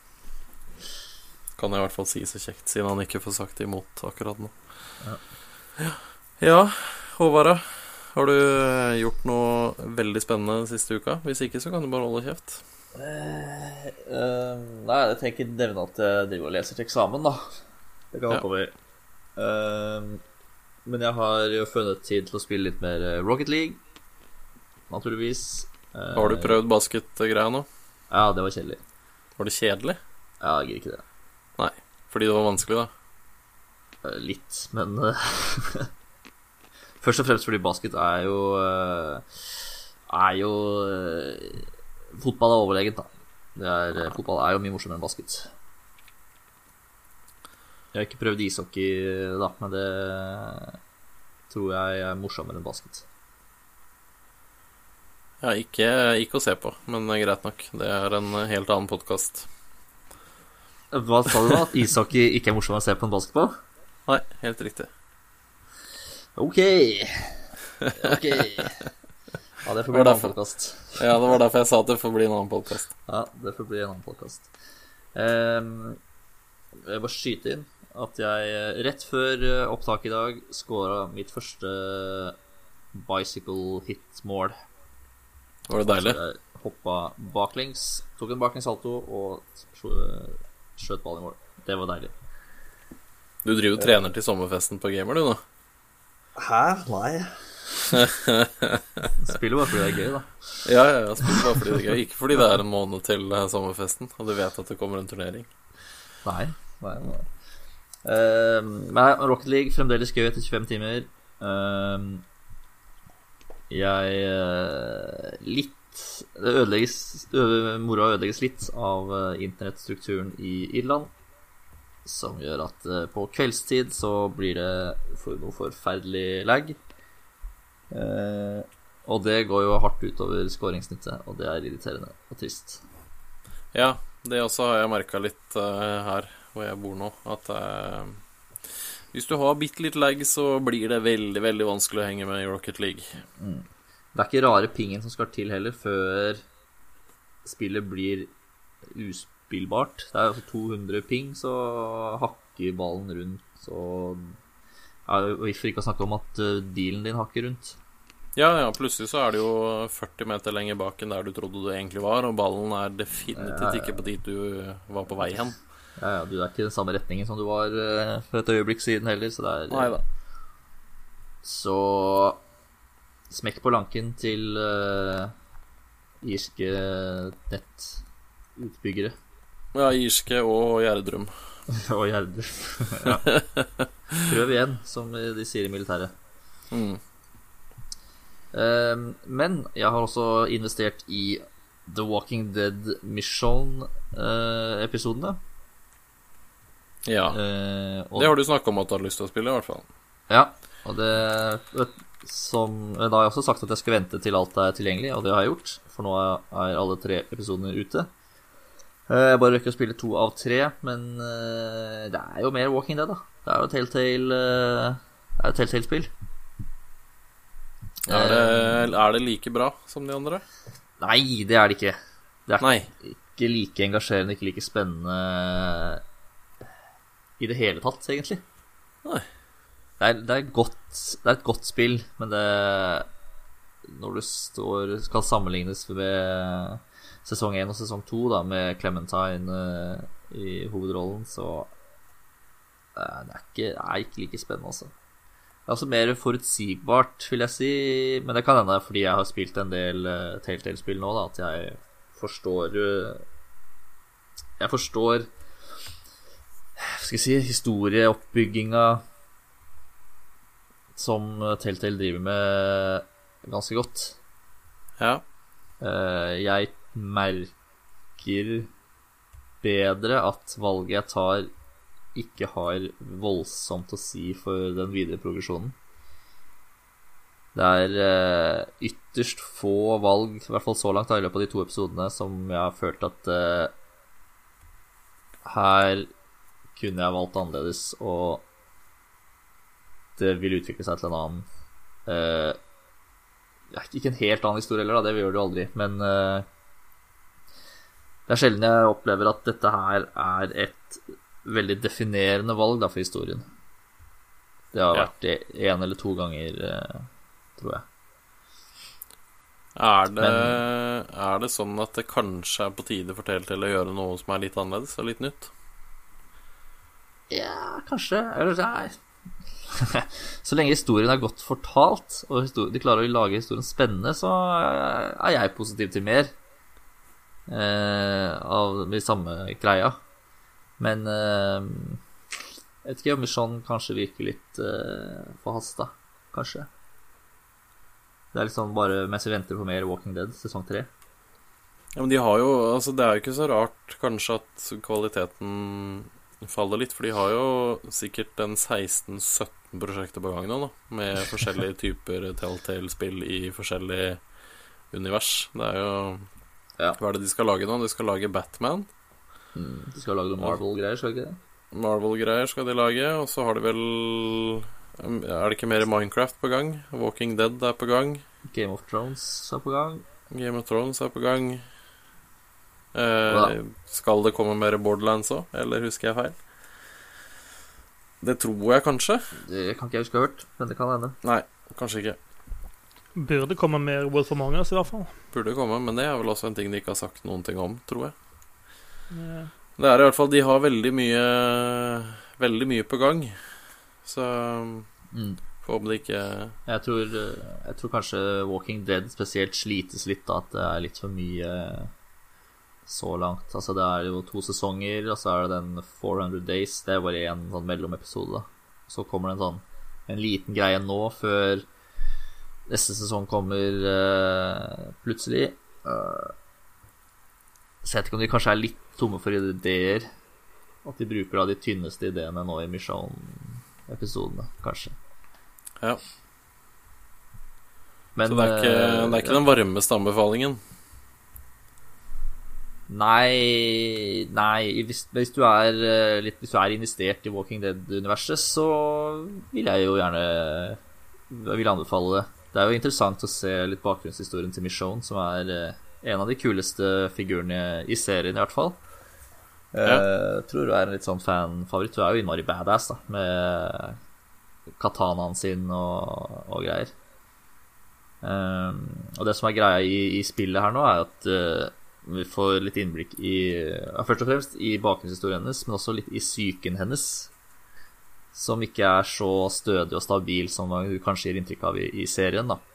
Kan jeg i hvert fall si så kjekt, siden han ikke får sagt imot akkurat nå. Ja, ja Håvard, har du gjort noe veldig spennende siste uka? Hvis ikke, så kan du bare holde kjeft. Eh, eh, nei, jeg tenker nevne at jeg driver og leser til eksamen, da. Det kan Ja. hoppe over. Eh, men jeg har jo funnet tid til å spille litt mer Rocket League, naturligvis. Eh, Har du prøvd basketgreia nå? Ja, det var kjedelig. Var det kjedelig? Ja, jeg gir ikke det. Nei, fordi det var vanskelig da. Eh, Litt, men eh, først og fremst fordi basket er jo eh, Er jo eh, Fotball er overlegent, da. Det er, eh, fotball er jo mye morsommere enn basket. Jeg har ikke prøvd ishockey, da, men det tror jeg er morsommere enn basket. Ja, ikke, ikke å se på, men greit nok. Det er en helt annen podcast. Hva sa du da? At ishockey ikke er morsommere å se på enn basketball? Nei, helt riktig. Ok. Ok. Ja, det får bli Var en annen derfor. podcast. Ja, det var derfor jeg sa at det får bli en annen podcast. Ja, det får bli en annen podcast. Um, jeg vil bare skyte inn at jeg eh, rett før eh, opptak i dag skåret mitt første bicycle hit-mål. Var det deilig? Så jeg hoppet baklengs, tok en baklengs salto og skjø- skjøt ballen i mål. Det var deilig. Du driver og trener til sommerfesten på Gamer, du nå? Hæ? Nei. Spiller bare fordi det er gøy, da. Ja, ja, jeg spiller bare fordi det er gøy. Ikke fordi det er en måned til eh, sommerfesten, og du vet at det kommer en turnering. Nei, nei, nei. Uh, men Rocket League fremdeles gøy etter tjuefem timer. uh, Jeg uh, Litt Det ødelegges ø- Moroa ødelegges litt av uh, internettstrukturen i Irland, som gjør at uh, på kveldstid så blir det for noe forferdelig lag. uh, Og det går jo hardt utover skåringssnittet, og det er irriterende og trist. Ja, det også har jeg merket litt eh, her hvor jeg bor nå, at eh, hvis du har bitte litt lag, så blir det veldig, veldig vanskelig å henge med i Rocket League. Mm. Det er ikke rare pingen som skal til heller før spillet blir uspillbart. Det er altså to hundre ping, så hakker ballen rundt, og ja, og for ikke å snakke om at uh, dealen din hakker rundt. Ja, ja, plutselig så er det jo førti meter lenger bak enn der du trodde du egentlig var, og ballen er definitivt Ja, ja, ja. ikke på dit du var på vei hen. Ja, ja, du er ikke i den samme retningen som du var uh, for et øyeblikk siden heller, så det er Neida. Så smekk på lanken til uh, irske nettutbyggere. Ja, irske og Gjerdrum. Og Gjerdrum. Ja. Prøv igjen, som de sier i militæret. Mm. Um, men jeg har også investert i The Walking Dead Mission-episodene. Ja, Uh, og, det har du snakket om at du har lyst til å spille i hvert fall. ja, og det som, Da har jeg også sagt at jeg skal vente til alt er tilgjengelig, og det har jeg gjort. For nå er alle tre episodene ute. Uh, jeg bare rekker å spille to av tre, men uh, det er jo mer Walking Dead, da. Det er jo Telltale uh, Det er jo Telltale-spill. Er det, er det like bra som de andre? Nei, det er det ikke. Det er Nei. ikke like engasjerende, ikke like spennende i det hele tatt, egentlig. Nei. Det er, det er, godt, det er et godt spill, men det når du står, skal sammenlignes med sesong én og sesong to da, med Clementine uh, i hovedrollen, så uh, det, er ikke, det er ikke like spennende, altså. Det er altså mer forutsigbart, vil jeg si, men det kan hende fordi jeg har spilt en del uh, Telltale-spill nå, da, at jeg forstår uh, jeg forstår hva skal jeg si, historieoppbygginga som Telltale driver med ganske godt. Ja. uh, Jeg merker bedre at valget jeg tar ikke har voldsomt å si for den videre progresjonen. Det er uh, ytterst få valg, i hvert fall så langt i løpet av de to episodene, som jeg har følt at uh, her kunne jeg valgt annerledes, og det vil utvikle seg til en annen uh, ja, ikke en helt annen historie heller, da, det gjør det jo aldri, men uh, det er sjelden jeg opplever at dette her er et veldig definerende valg da, for historien. Det har Ja. vært det en eller to ganger, uh, tror jeg. Er det, er det sånn at det kanskje er på tide for Telltale å gjøre noe som er litt annerledes og litt nytt? Ja, kanskje. Eller nei. Så lenge historien er godt fortalt, og de klarer å lage historien spennende, så er jeg positiv til mer eh, av de samme greia. Men eh, jeg vet ikke om Michonne kanskje virker litt eh, forhasta, kanskje. Det er liksom bare mens vi venter på mer Walking Dead sesong tre. Ja, men de har jo, altså det er jo ikke så rart kanskje at kvaliteten faller litt, for de har jo sikkert en seksten sytten prosjekter på gang nå, da, med forskjellige typer Telltale-spill i forskjellige univers. Det er jo, Ja. hva er det de skal lage nå? De skal lage Batman. Mm, de skal lage noen Marvel-greier, skal de ikke det? Marvel-greier skal de lage, og så har de vel, er det ikke mer Minecraft på gang? Walking Dead er på gang. Game of Thrones er på gang. Game of Thrones er på gang. Hva? Eh, skal det komme mer Borderlands også? Eller husker jeg feil? Det tror jeg kanskje. Det kan ikke jeg huske å ha hørt, men det kan hende. Nei, kanskje ikke. Burde komme mer Wolf Among Us, i hvert fall. Burde komme, men det er vel også en ting de ikke har sagt noen ting om, tror jeg. Ja. Det er i hvert fall, de har veldig mye veldig mye på gang. Så Mm. får håpe det ikke Jeg tror, jeg tror kanskje Walking Dead spesielt slites litt da, at det er litt for mye så langt. Altså det er jo to sesonger, og så er det den four hundred Days. Det er bare en sånn mellomepisode da. Så kommer det en sånn en liten greie nå før neste sesong kommer uh, plutselig. uh, Så jeg vet ikke om de kanskje er litt tomme for ideer, at de bruker da de tynneste ideene nå i Mission-episodene, kanskje. Ja. Men, Så det er ikke, det er ikke den varmeste anbefalingen. Nei, nei hvis, hvis, du er, eh, litt, hvis du er investert i Walking Dead-universet, så vil jeg jo gjerne jeg vil anbefale det. Det er jo interessant å se litt bakgrunnshistorien til Michonne, som er eh, en av de kuleste figurene i serien i hvert fall. Jeg Ja. uh, tror du er en litt sånn fanfavoritt. Du er jo innmari badass da, med katanaen sin og, og greier. Um, og det som er greia i, i spillet her nå, er at uh, vi får litt innblikk i ja, først og fremst i bakgrunnshistorien hennes, men også litt i psyken hennes, som ikke er så stødig og stabil som hun kanskje gir inntrykk av i, i serien da.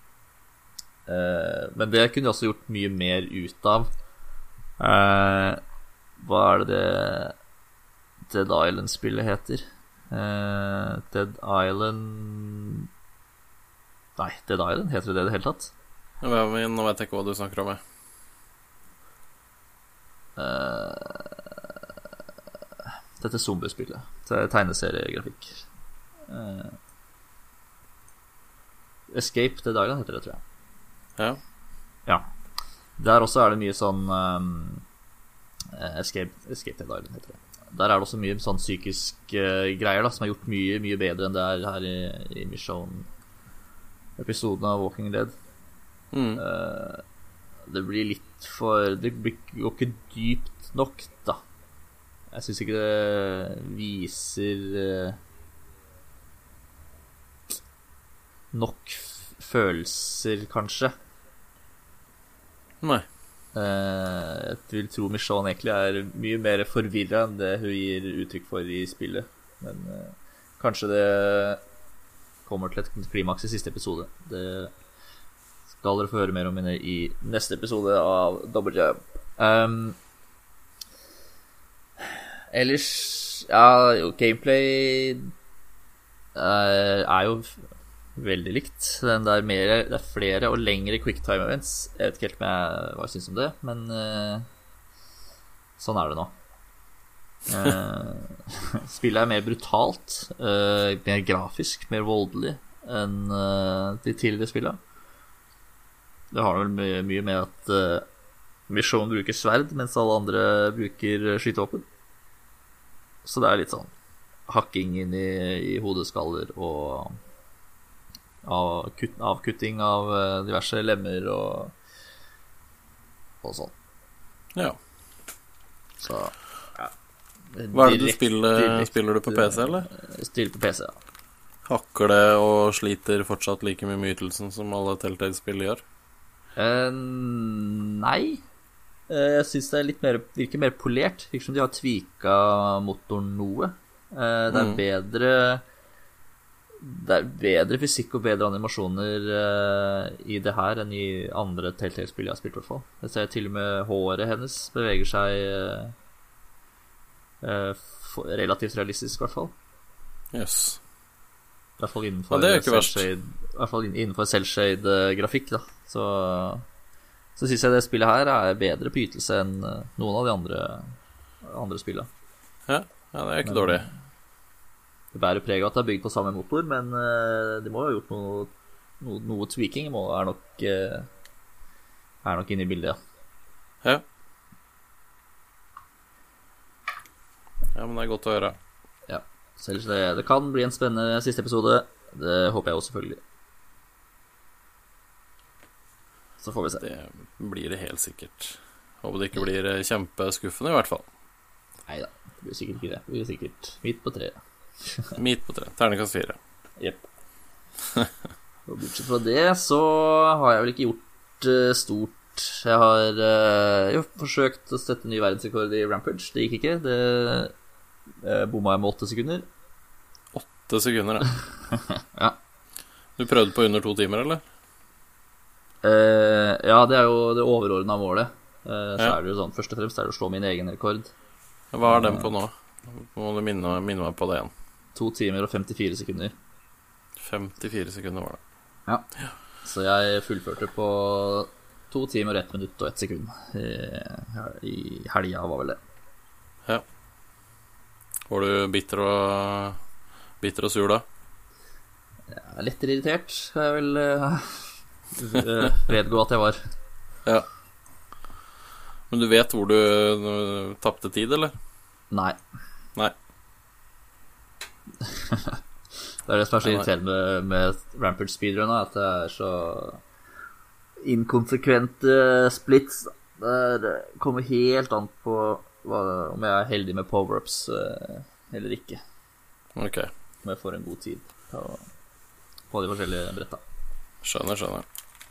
Uh, men det kunne de også gjort mye mer ut av. uh, Hva er det det Dead Island-spillet heter? Uh, Dead Island Nei, Dead Island heter det det i det hele tatt. Nå vet jeg ikke hva du snakker om. Jeg. Uh, dette zombiespillet. Det er tegneseriegrafikk. Uh, Escape Dead Island heter det, tror jeg. Ja. Ja. Der også er det mye sånn um, Escape, Escape Dead Island heter det. Der er det også mye sånn psykisk uh, greier da, som er gjort mye, mye bedre enn det er her i, i Mission-episoden av Walking Dead. Mm. Uh, det blir litt for Det blir jo ikke dypt nok da. Jeg synes ikke det viser uh, nok f- følelser, kanskje. Nei. uh, Jeg vil tro Michonne egentlig er mye mer forvirret enn det hun gir uttrykk for i spillet. Men uh, kanskje det kommer til et klimaks i siste episode. Det skal dere få høre mer om inne i neste episode av Double Jab. Um, ellers, ja, jo, gameplay er, er jo veldig likt. Den der mer, det er flere og lengre quicktime events. Jeg vet ikke helt om jeg, hva jeg synes om det, men uh, sånn er det nå. Uh, spillet er mer brutalt, uh, mer grafisk, mer voldelig enn uh, de tidligere spillene. Det har vel mye, mye med at uh, Michonne bruker sverd, mens alle andre bruker skytevåpen. Så det er litt sånn hakking inn i, i hodeskaller og av, kutt, avkutting av diverse lemmer og, og sånn. Ja. Så ja. Hva er det du spiller? Direkt, spiller du på P C, eller? Spiller på P C, ja. Hakker det og sliter fortsatt like mye med ytelsen som alle Telltale-spill gjør? Uh, nei. Uh, jeg synes det er litt mer, virker mer polert. Virker som de har tvika motoren noe. Uh, det er mm. bedre Det er bedre fysikk og bedre animasjoner uh, i det her enn i andre Telltale-spill jeg har spilt, i hvert fall. Jeg ser til og med håret hennes beveger seg uh, uh, relativt realistisk, i hvert fall. Yes. I hvert fall innenfor, ja, det er ikke verst. I hvert fall innenfor selvshade-grafikk, da. Så, så synes jeg det spillet her er bedre på ytelse enn noen av de andre, andre spillene. Ja, ja, det er ikke men, dårlig. Det bærer preg av at det er bygd på samme motor, men uh, de må jo ha gjort noe, noe, noe tweaking må, er, nok, uh, er nok inne i bildet, ja. Ja. Ja, men det er godt å høre. Ja, selv det, det kan bli en spennende siste episode. Det håper jeg også, selvfølgelig. Så får vi se. Det blir det helt sikkert. Håper det ikke blir kjempeskuffende, i hvert fall. Neida, det blir sikkert ikke det. Det blir sikkert midt på treet. Midt på tre, terningkast fire. Jepp. Og bortsett fra det så har jeg vel ikke gjort uh, stort. Jeg har uh, jo, forsøkt å sette ny verdensrekord i Rampage. Det gikk ikke. Det uh, bomma jeg med åtte sekunder. Åtte sekunder, ja. Ja. Du prøvde på under to timer, eller? Uh, ja, det er jo det overordnede målet. uh, Så ja. Er det jo sånn, først og fremst er det å slå min egen rekord. Hva er den på nå? Må du minne, minne meg på det igjen. To timer og femtifire sekunder. femtifire sekunder var det. Ja. Ja. Så jeg fullførte på to timer og ett minutt og ett sekund i, i helga, var vel det. Ja. Var du bitter og bitter og sur da? Ja, lettere irritert skal jeg vel uh, vedgå at jeg var. Ja. Men du vet hvor du, du tappte tid, eller? Nei. Nei. Det er det som er så irriterende med, med Rampage speedrun, at det er så inkonsekvente splits. Det kommer helt an på hva, om jeg er heldig med power-ups uh, eller ikke. Ok. Om jeg får en god tid på, på de forskjellige bretta. Skjønner, skjønner.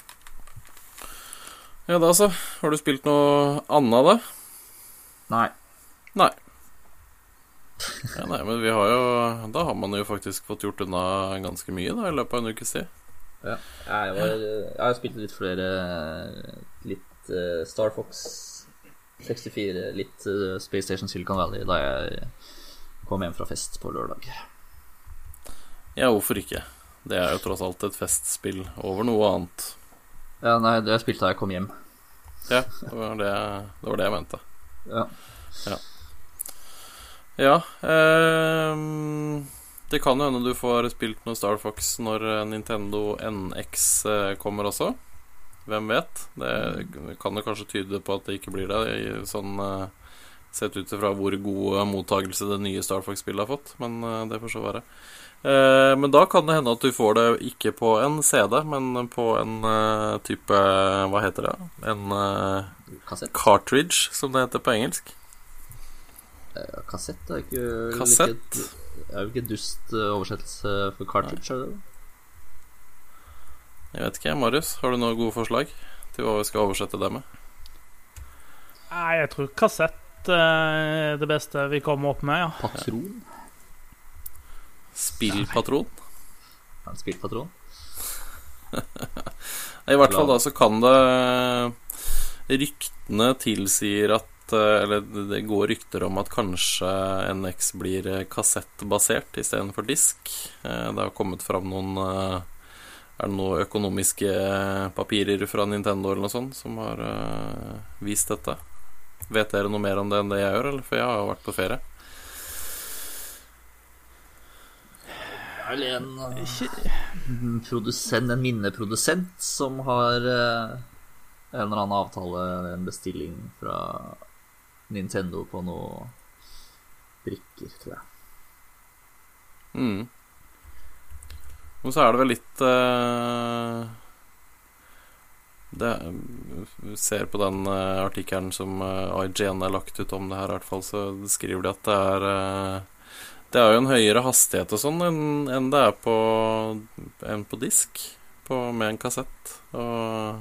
Ja da så, har du spilt noe annet da? Nei. Nei. Ja, nei, men vi har jo da har man jo faktisk fått gjort unna ganske mye da, i løpet av en ukes tid. Ja, jeg, var, jeg har spilt litt flere litt uh, Star Fox sekstifire, litt uh, Space Station Silicon Valley da jeg kom hjem fra fest på lørdag. Ja, hvorfor ikke? Det er jo tross alt et festspill over noe annet. Ja, nei, det jeg spilte da jeg kom hjem. Ja, det var det, det, var det jeg mente. Ja. Ja. Ja, eh, det kan jo hende du får spilt noe Star Fox når Nintendo N X kommer også. Hvem vet? Det kan jo kanskje tyde på at det ikke blir det, sånn sett ut fra hvor god mottagelse det nye Star Fox-spillet har fått, men det får så være. Eh, men da kan det hende at du får det ikke på en C D, men på en uh, type, hva heter det? En uh, cartridge, som det heter på engelsk. Ja, kassett er ikke Kassett? Like, er jo ikke dust oversettelse for cartridge, er det det? Jeg vet ikke, Marius, har du noen gode forslag til hva vi skal oversette det med? Nei, jeg tror kassett er det beste vi kommer opp med, ja. Patron? Spillpatron? Ja, en spillpatron. I hvert fall da så kan det ryktene tilsier at eller det går rykter om at kanskje N X blir kassettbasert i stedet for disk. Det har kommet fram noen er det noen økonomiske papirer fra Nintendo eller noe sånt som har vist dette. Vet dere noe mer om det enn det jeg gjør, eller? For jeg har jo vært på ferie. Det er en produsent, en minneprodusent som har en eller annen avtale, en bestilling fra Nintendo på noen brikker, tror jeg. Mm. Og så er det vel litt uh, det, vi ser på den uh, artikkelen som uh, I G N har lagt ut om det her, i hvert fall, så skriver de at det er uh, det er jo en høyere hastighet og sånn enn, enn det er på, enn på disk på, med en kassett. Og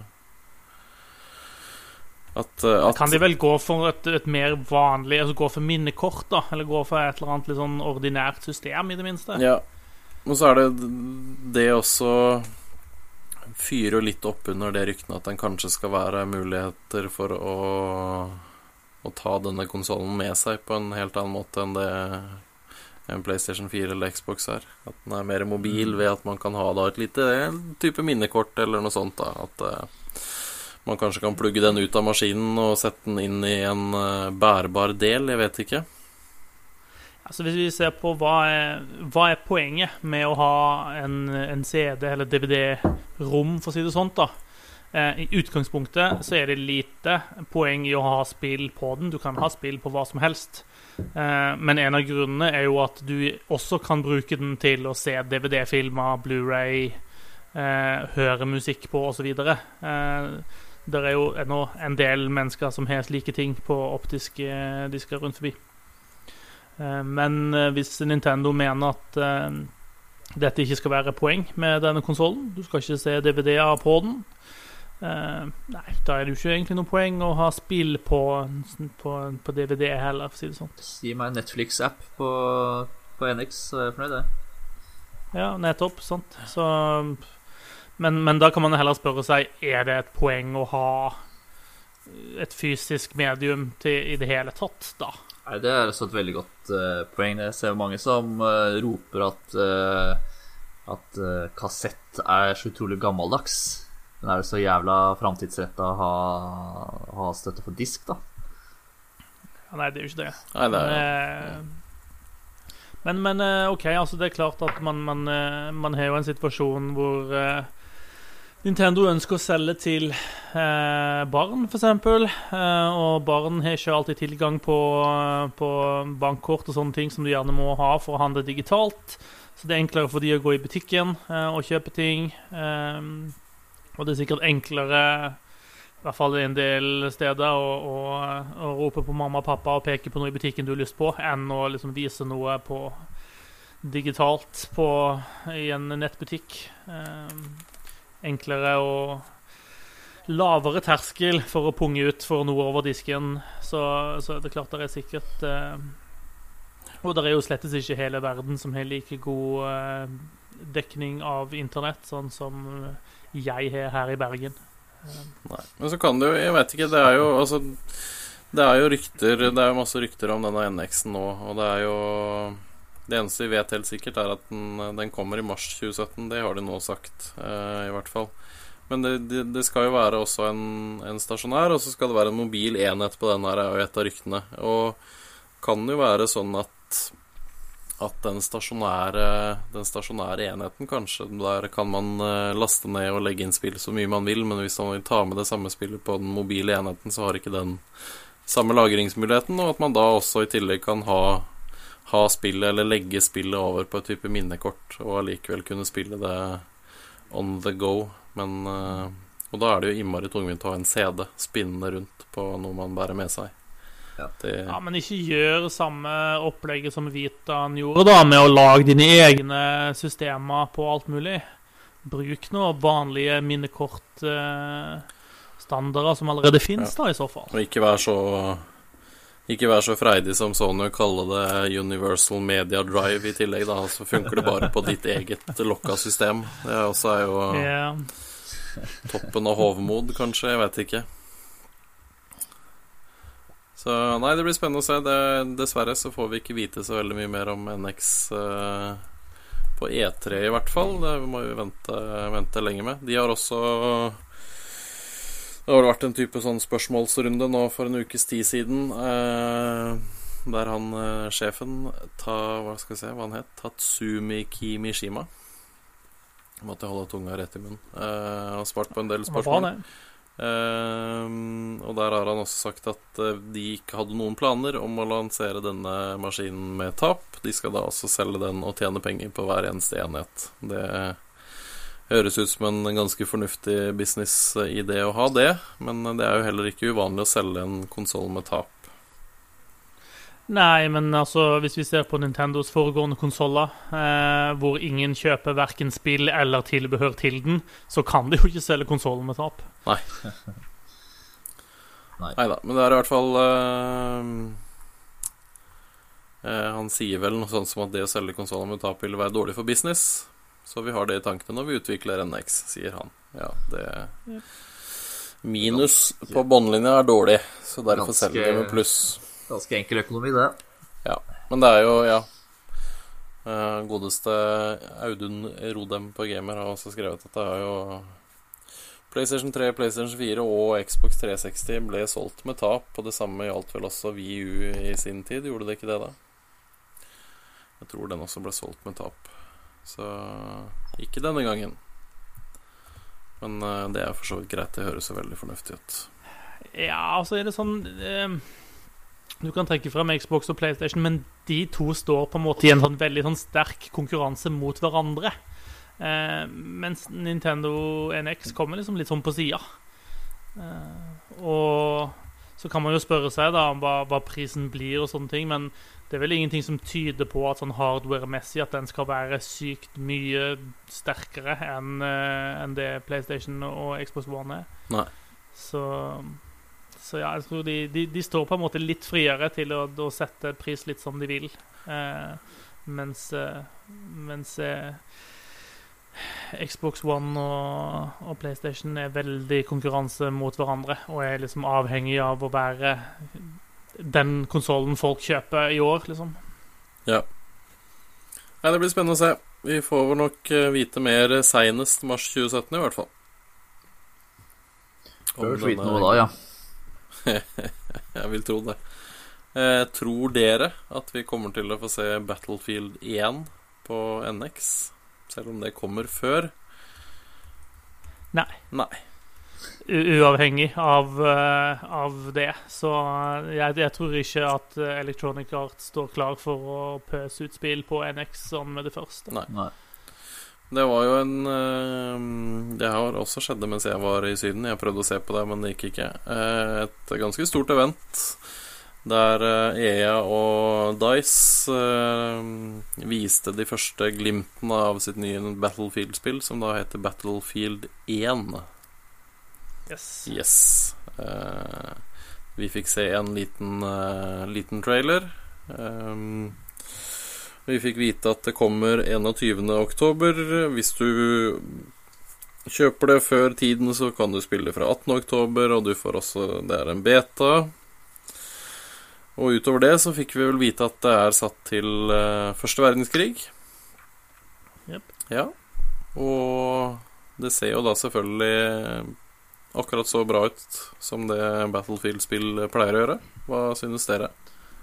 at, at kan de vel gå for et, et mer vanlig, altså gå for minnekort da, eller gå for et eller annet litt sånn ordinært system i det minste? Ja, og så er det det også fyrer jo litt opp under det ryktene at den kanskje skal være muligheter for å, å ta denne konsolen med seg på en helt annen måte enn det en PlayStation fire eller Xbox er. At den er mer mobil ved at man kan ha da et lite type minnekort eller noe sånt da, at uh, man kanskje kan plugge den ut av maskinen og sette den inn i en uh, bærbar del, jeg vet ikke. Altså hvis vi ser på hva er, hva er poenget med å ha en, en C D eller D V D-rom, for å si det sånt da. Eh, I utgangspunktet så er det lite poeng i å ha spill på den. Du kan ha spill på hva som helst. Eh, men en av grunnene er jo at du også kan bruke den til å se D V D-filmer, Blu-ray, eh, høre musikk på og så videre. Eh, det er jo ennå en del mennesker som har slike ting på optiske disker rundt forbi. Men hvis Nintendo mener at uh, dette ikke skal være poeng med denne konsolen, du skal ikke se D V D-er på den, uh, nei, da er det jo ikke egentlig noe poeng å ha spill på, på, på D V D heller, for å si det sånn. Gi meg en Netflix-app på, på N X, så er jeg fornøyd det. Ja, nettopp, sant. Så, men, men da kan man heller spørre seg, er det et poeng å ha et fysisk medium til i det hele tatt, da? Nei, det er også et veldig godt uh, poeng. Jeg ser mange som uh, roper at, uh, at uh, kassett er så utrolig gammeldags. Men er det så jævla fremtidsrettet å ha, ha støtte for disk, da? Ja, nei, det er jo ikke det. Nei, det er... Men, men, men ok, altså det er klart at man, man, man har jo en situasjon hvor uh, Nintendo ønsker å selge til eh, barn, for eksempel, eh, og barn har ikke alltid tilgang på, på bankkort og sånne ting som du gjerne må ha for å handle digitalt, så det er enklere for de å gå i butikken eh, og kjøpe ting, eh, og det er sikkert enklere, i hvert fall i en del steder, å, å, å rope på mamma og pappa og peke på noe i butikken du har lyst på, enn å liksom vise noe på digitalt på, i en nettbutikk. Eh, enklere og lavere terskel for å punge ut for noe over disken, så, så det er klart det er sikkert eh, og det er jo slettes ikke hele verden som har like god eh, dekning av internett, sånn som jeg har her i Bergen. Nei, men så kan det jo, jeg vet ikke, det er jo altså, det er jo rykter, det er jo masse rykter om denne N X-en nå, og det er jo det eneste vi vet helt sikkert er at den, den kommer i mars tjue sytten. Det har de nå sagt, eh, i hvert fall. Men det, det, det skal jo være også en, en stasjonær, og så skal det være en mobil enhet på den her, er jo et av ryktene. Og kan jo være sånn at, at den stasjonære, den stasjonære enheten kanskje, der kan man laste ned og legge inn spill så mye man vil, men hvis man vil ta med det samme spillet på den mobile enheten, så har ikke den samme lagringsmuligheten, og at man da også i tillegg kan ha ha spillet, eller legge spillet over på et type minnekort, og allikevel kunne spille det on the go. Men, uh, og da er det jo innmari tungvint å ha en C D spinnende rundt på noe man bærer med seg. Ja. Det... ja, men ikke gjør samme opplegget som Vitan gjorde da, med å lage dine egne systemer på alt mulig. Bruk noe vanlige minnekort uh, standarder som allerede finnes, ja. Da i så fall. Og ikke være så Ikke være så freidig som Sony kaller det Universal Media Drive i tillegg, da. Så funker det bare på ditt eget lokka system. Det er også er jo yeah. toppen av hovmod, kanskje. Jeg vet ikke. Så nei, det blir spennende å se. Det, dessverre så får vi ikke vite så veldig mye mer om N X uh, på E tre i hvert fall. Det må vi vente, vente lenge med. De har også... Det har vært en type sånn spørsmålsrunde nå for en ukes tid siden, eh, der han, eh, sjefen, ta, hva skal jeg se, hva han het, Tatsumi Kimishima, måtte holde tunga rett i munnen, eh, har svart på en del spørsmål. Um, og der har han også sagt at uh, de ikke hadde noen planer om å lansere denne maskinen med tap. De skal da også selge den og tjene penger på hver eneste enhet. Det høres ut som en ganske fornuftig business-idé å ha det, men det er jo heller ikke uvanlig å selge en konsol med tap. Nei, men altså, hvis vi ser på Nintendos foregående konsoler, eh, hvor ingen kjøper hverken spill eller tilbehør til den, så kan de jo ikke selge konsolen med tap. Nei. Nei. Neida, men det er i hvert fall uh, uh, Han sier vel noe sånt som at det å selge konsolen med tap vil være dårlig for business. Så vi har det i tankene når vi utvikler N X, sier han. Ja, det minus på båndlinja er dårlig, så derfor Ganske... selger vi med pluss. Ganske enkel økonomi, det. Ja, men det er jo, ja uh, godeste Audun Rodem på Gamer har også skrevet at det er jo PlayStation tre, PlayStation fire og Xbox tre seksti ble solgt med tap, og det samme gjaldt vel også Wii U i sin tid. Gjorde det ikke det da? Jeg tror den også ble solgt med tap. Så ikke denne gangen. Men uh, det er for så vidt greit. Det høres så veldig fornuftig ut. Ja, altså er det sånn eh, du kan trekke frem Xbox og PlayStation, men de to står på en måte i en sånn veldig sånn sterk konkurranse mot hverandre. Eh, mens Nintendo N X kommer liksom litt sånn på siden. Eh, og så kan man jo spørre seg da om hva, hva prisen blir og sånne ting, men det er vel ingenting som tyder på at sånn hardware-messig at den skal være sykt mye sterkere enn, eh, enn det PlayStation og Xbox One er. Nei. Så... Så ja, jeg tror de, de, de står på en måte litt friere til å, å sette pris litt som de vil. Eh, mens eh, mens eh, Xbox One og, og PlayStation er veldig konkurranse mot hverandre, og er liksom avhengig av å være den konsolen folk kjøper i år, liksom. Ja. Nei, det blir spennende å se. Vi får vel nok vite mer senest mars tjue sytten i hvert fall. Om denne... vite noe da, ja. Jeg vil tro det. eh, Tror dere at vi kommer til å få se Battlefield én på N X, selv om det kommer før? Nei. Nei. U- Uavhengig av, uh, av det. Så jeg, jeg tror ikke at Electronic Arts står klar for å pøse ut spill på N X sånn med det første. Nei. Nei. Det var jo en uh, Det har også skjedde mens jeg var i Syden. Jeg prøvde å se på det, men det gikk ikke. uh, Et ganske stort event der uh, E A og DICE uh, viste de første glimtene av sitt nye Battlefield-spill, som da heter Battlefield én. Yes. Yes. uh, Vi fikk se en liten, uh, liten trailer. um, Vi fikk vite at det kommer enogtyvende oktober. Hvis du kjøper det før tiden, så kan du spille fra attende oktober, og du får også, det er en beta. Og utover det så fikk vi vel vite at det er satt til uh, første verdenskrig. Yep. Ja. Og det ser jo da selvfølgelig akkurat så bra ut som det Battlefield-spill pleier å gjøre. Hva synes dere?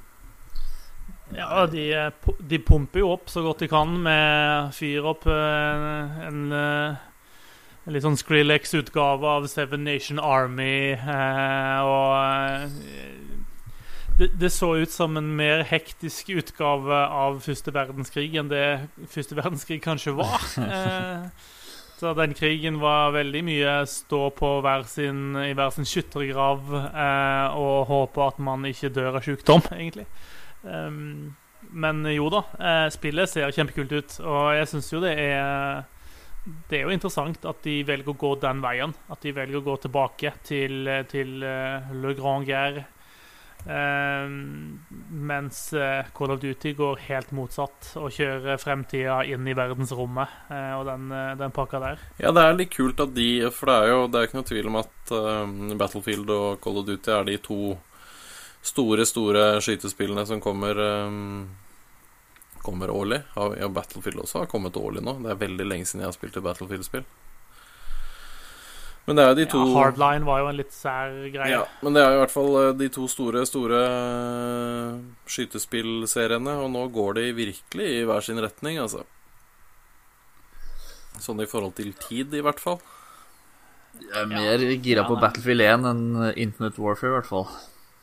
Ja, de, de pumper jo opp så godt de kan med fyr opp en, en, en litt sånn Skrillex-utgave av Seven Nation Army, eh, og det, det så ut som en mer hektisk utgave av første verdenskrig enn det første verdenskrig kanskje var. Eh, så den krigen var veldig mye stå på hver sin, i hver sin skyttergrav eh, og håpe at man ikke dør av sykdom, egentlig. Um, men jo da, eh, spillet ser kjempekult ut, og jeg synes jo det er det er jo interessant at de velger å gå den veien, at de velger å gå tilbake til, til uh, Le Grand Guerre, um, mens uh, Call of Duty går helt motsatt og kjører fremtiden inn i verdensrommet, uh, og den, uh, den pakka der. Ja, det er litt kult at de, for det er jo det er ikke noe tvil om at uh, Battlefield og Call of Duty er de to store, store skytespillene som kommer um, kommer årlig. Ja, Battlefield også har kommet årlig nå. Det er veldig lenge siden jeg har spilt et Battlefield-spill. Men det er jo de to... Ja, Hardline var jo en litt sær greie. Ja, men det er jo i hvert fall de to store, store skytespillseriene, og nå går de virkelig i hver sin retning, altså. Sånn i forhold til tid, i hvert fall. Jeg er mer gira på Battlefield én enn Infinite Warfare, i hvert fall.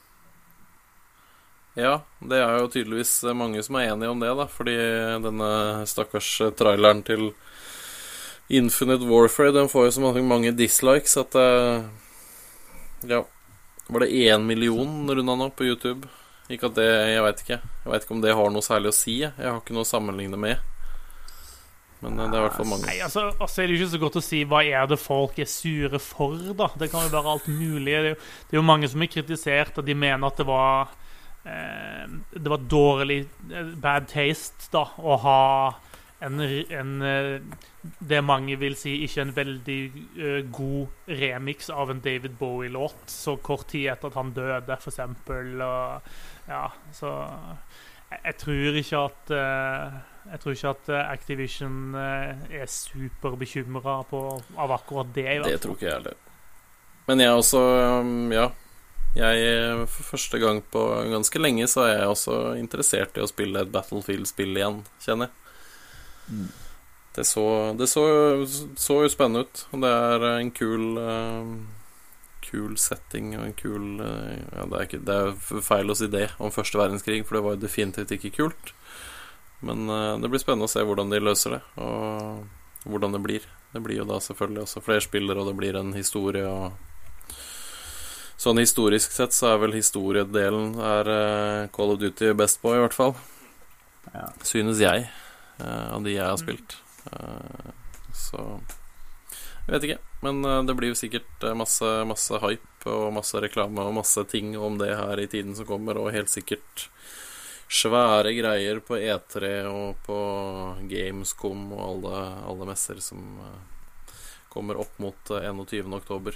Ja, det er jo tydeligvis mange som er enige om det, da. Fordi denne stakkars traileren til Infinite Warfare, den får jo så mange dislikes at ja, var det én million runda nå på YouTube? Ikke at det, jeg vet ikke Jeg vet ikke om det har noe særlig å si. Jeg har ikke noe å sammenligne med. Men det er i hvert fall mange. Nei, altså, altså er det jo ikke så godt å si hva er det folk er sure for, da. Det kan jo være alt mulig. Det er jo, det er jo mange som er kritisert, og de mener at det var eh, det var dårlig bad taste, da, å ha en, en det mange vil si ikke en veldig uh, god remix av en David Bowie-låt så kort tid etter at han døde, for eksempel. Og, ja, så jeg, jeg tror ikke at uh, jeg tror ikke at Activision uh, er superbekymret på, av akkurat det. I hvert fall. Det tror ikke jeg heller. Men jeg også, um, ja jeg, for første gang på ganske lenge så er jeg også interessert i å spille et Battlefield-spill igjen, kjenner jeg. Mm. Det, så, det så, så jo spennende ut. Og det er en kul uh, kul setting og en kul uh, ja, det, er ikke, det er feil å si det om første verdenskrig, for det var jo definitivt ikke kult. Men uh, det blir spennende å se hvordan de løser det, og hvordan det blir. Det blir jo da selvfølgelig også flere spillere, og det blir en historie. Og sånn historisk sett så er vel historiedelen er uh, Call of Duty best på, i hvert fall. Ja. Synes jeg, uh, av de jeg har spilt. Uh, så jeg vet ikke, men uh, det blir jo sikkert uh, masse, masse hype og masse reklame og masse ting om det her i tiden som kommer, og helt sikkert svære greier på E tre og på Gamescom og alle, alle messer som uh, kommer opp mot uh, enogtyvende oktober.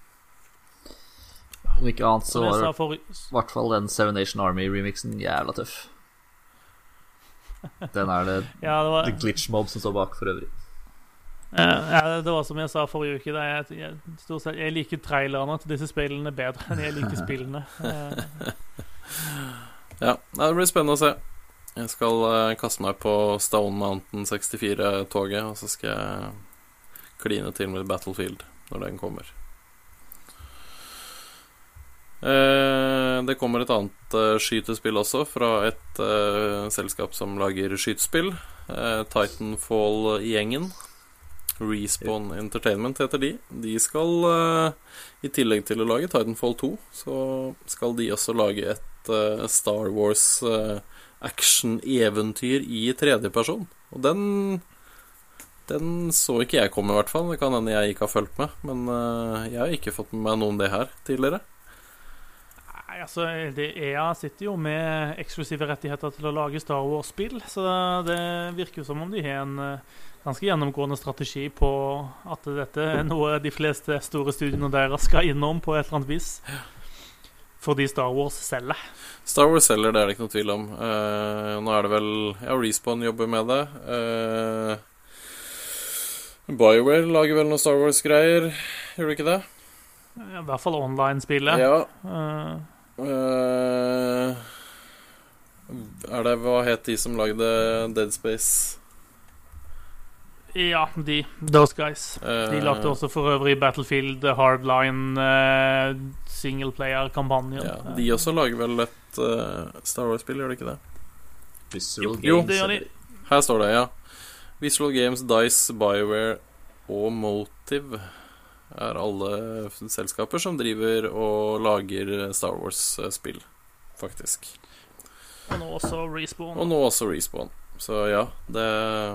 Om ikke annet så var det i hvert fall den Seven Nation Army-remixen jævla tøff. Den er det, ja, det var, the glitch mob som står bak for øvrig. Ja, det var som jeg sa forrige uke. Jeg, jeg, stort sett, jeg liker trailerne til disse spillene bedre enn jeg liker spillene. Ja, det blir spennende å se. Jeg skal uh, kaste meg på Stone Mountain sekstifire-toget, og så skal jeg kline til med Battlefield når den kommer. Eh, det kommer et annet uh, skytespill også fra et uh, selskap som lager skytespill, uh, Titanfall-gjengen. Respawn Entertainment heter de. De skal uh, i tillegg til å lage Titanfall to, så skal de også lage et uh, Star Wars uh, action-eventyr i tredjeperson. Og den den så ikke jeg komme, i hvert fall. Det kan hende jeg ikke har fulgt med, men uh, jeg har ikke fått med meg noe om det her tidligere. Altså, det E A sitter jo med eksklusive rettigheter til å lage Star Wars-spill, så det virker jo som om de har en ganske gjennomgående strategi på at dette er noe de fleste store studiene deres skal innom på et eller annet vis. Fordi Star Wars selger. Star Wars selger, det er det ikke noe tvil om. Uh, nå er det vel ja, Respawn jobber med det. Uh, BioWare lager vel noen Star Wars-greier, gjør du ikke det? I hvert fall online-spillet. Ja. Uh, Uh, er det, hva het de som lagde Dead Space? Ja, de Those Guys. uh, De lagde også for øvrig Battlefield Hardline uh, singleplayer-kampanjen. Ja, de også lager vel et uh, Star Wars-spill, gjør de ikke det? Visual jo, Games, det gjør de. Her står det, ja. Visual Games, DICE, BioWare og Motive er alle selskaper som driver og lager Star Wars-spill, faktisk. Og nå også Respawn. Og nå også Respawn. Så ja, det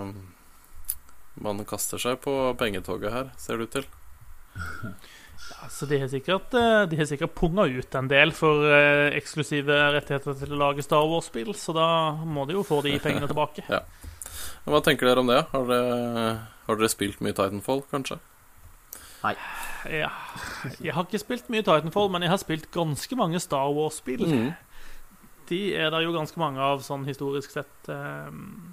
man kaster seg på pengetoget her, ser det ut til. Ja, så de har sikkert De har sikkert punget ut en del for eh, eksklusive rettigheter til å lage Star Wars-spill, så da må de jo få de pengene tilbake. Ja. Hva tenker dere om det? Har dere, har dere spilt mye Titanfall, kanskje? Nei. Ja, jeg har ikke spilt mye Titanfall, men jeg har spilt ganske mange Star Wars-spill. Mm. De er der jo ganske mange av, sånn historisk sett. Um,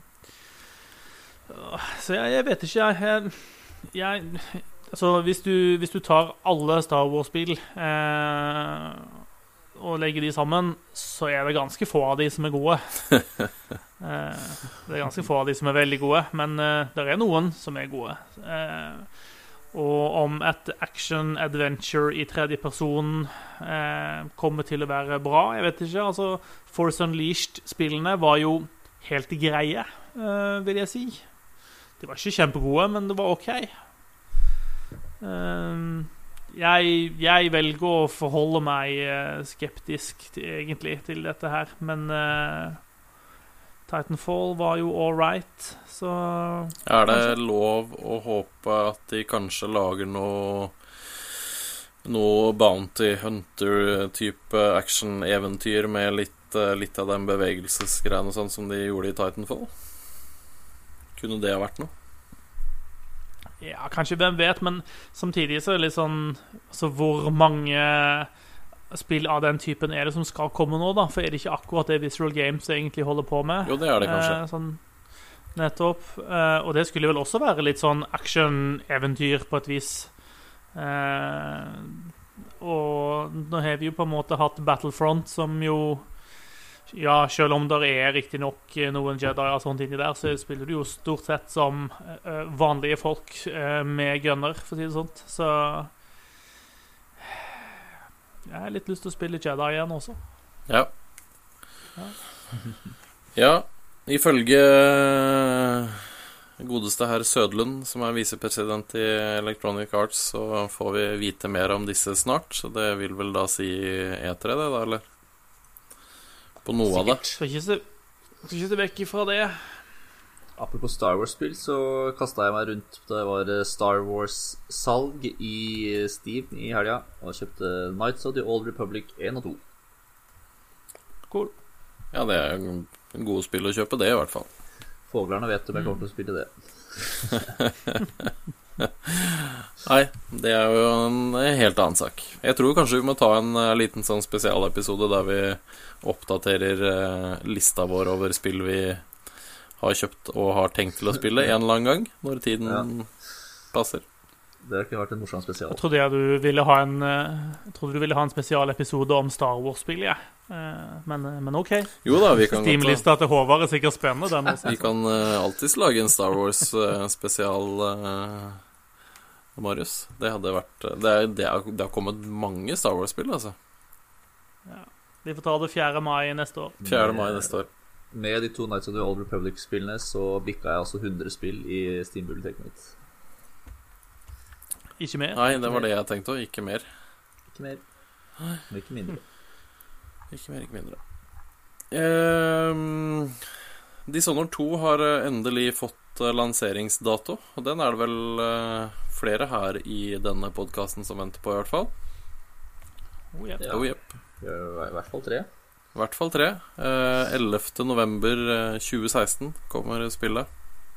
så jeg, jeg vet ikke, jeg, jeg altså, hvis du, hvis du tar alle Star Wars-spill eh, og legger de sammen, så er det ganske få av de som er gode. eh, det er ganske få av de som er veldig gode, men eh, det er noen som er gode. Eh, og om et action-adventure i tredje person eh, kommer til å være bra. Jeg vet ikke, altså Force Unleashed-spillene var jo helt greie, eh, vil jeg si. De var ikke kjempegode, men det var ok. Um, jeg, jeg velger å forholde meg uh, skeptisk til, egentlig til dette her, men uh, Titanfall var jo all right, så er det kanskje lov å håpe at de kanskje lager noe noe Bounty Hunter-type action-eventyr med litt, litt av den bevegelsesgreiene sånn som de gjorde i Titanfall? Kunne det ha vært noe? Ja, kanskje, hvem vet, men samtidig så er det litt sånn altså, hvor mange spill av den typen er det som skal komme nå, da? For er det ikke akkurat det Visual Games egentlig holder på med? Jo, det er det kanskje. Eh, sånn, nettopp. Eh, og det skulle vel også være litt sånn action-eventyr på et vis. Eh, og nå har vi jo på en måte hatt Battlefront, som jo ja, selv om det er riktig nok noen Jedi og sånt inni der, så spiller du jo stort sett som uh, vanlige folk uh, med gunner, for å si det sånt. Så jeg har litt lyst til å spille Jedi igjen også. Ja. Ja, ja ifølge godeste herr Sødlund, som er visepresident i Electronic Arts, så får vi vite mer om disse snart, så det vil vel da si E tre det da, eller? På noe sikkert. Av det. Skal ikke se, skal ikke se vekk ifra det. Apropos Star Wars-spill, så kastet jeg meg rundt. Det var Star Wars-salg i Steam i helga, og kjøpte Knights of the Old Republic én og to. Cool. Ja, det er en god spill å kjøpe det i hvert fall. Foglerne vet om jeg kommer til å spille det. Nei, det er jo en helt annen sak. Jeg tror kanskje vi må ta en uh, liten sånn spesialepisode der vi oppdaterer uh, lista vår over spill vi har kjøpt og har tenkt til å spille en eller annen gang, når tiden ja. passer. Det har ikke vært en morsom spesial. Jeg trodde jeg du ville ha en Jeg trodde du ville ha en spesialepisode om Star Wars-spill, ja. men, men ok. Jo da, vi kan Steam-lista til Håvard er sikkert spennende, den også. Vi kan uh, alltids lage en Star Wars-spesial, uh, Marius. Det hadde vært det, er, det, er, det har kommet mange Star Wars-spill, altså. Ja. Vi får ta det fjerde mai neste år. fjerde mai neste år. Med de to Knights of the Old Republic-spillene så bikka jeg altså hundre spill i Steam-biblioteket mitt. Ikke mer? Nei, det var det jeg tenkte, og ikke mer. Ikke mer. Men ikke mindre. Ikke mer, ikke mindre. Um, Dishonored to har endelig fått lanseringsdato, og den er det vel uh, flere her i denne podcasten som venter på, i hvert fall. Oh, yep. Ja. Oh, yep. I hvert fall tre. I hvert fall tre. Uh, ellevte november tjue seksten kommer spillet.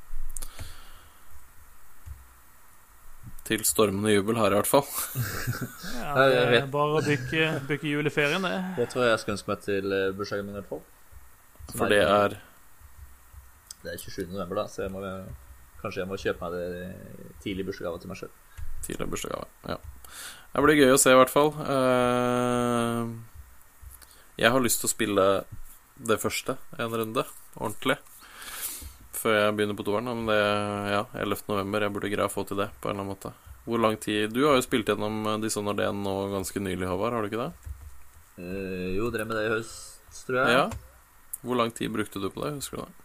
Til stormende jubel her, i hvert fall. Ja, det er bare å bygge, bygge juleferien, det. Det tror jeg jeg skal ønske meg til bursdagen min, i hvert fall. For det er Det er tjuesjuende november, da, så jeg må, kanskje jeg må kjøpe meg det tidlig bursdagsgave til meg selv. Tidlig bursdagsgave, ja. Det blir gøy å se, i hvert fall. Jeg har lyst til å spille det første en runde, ordentlig, før jeg begynner på toeren. Men det er ja, ellevte november. Jeg burde greie å få til det på en eller annen måte. Hvor lang tid Du har jo spilt gjennom Dishonored én nå ganske nylig, Håvard, har du ikke det? Uh, jo, drev med det i høst, tror jeg. Ja. Hvor lang tid brukte du på det, husker du det?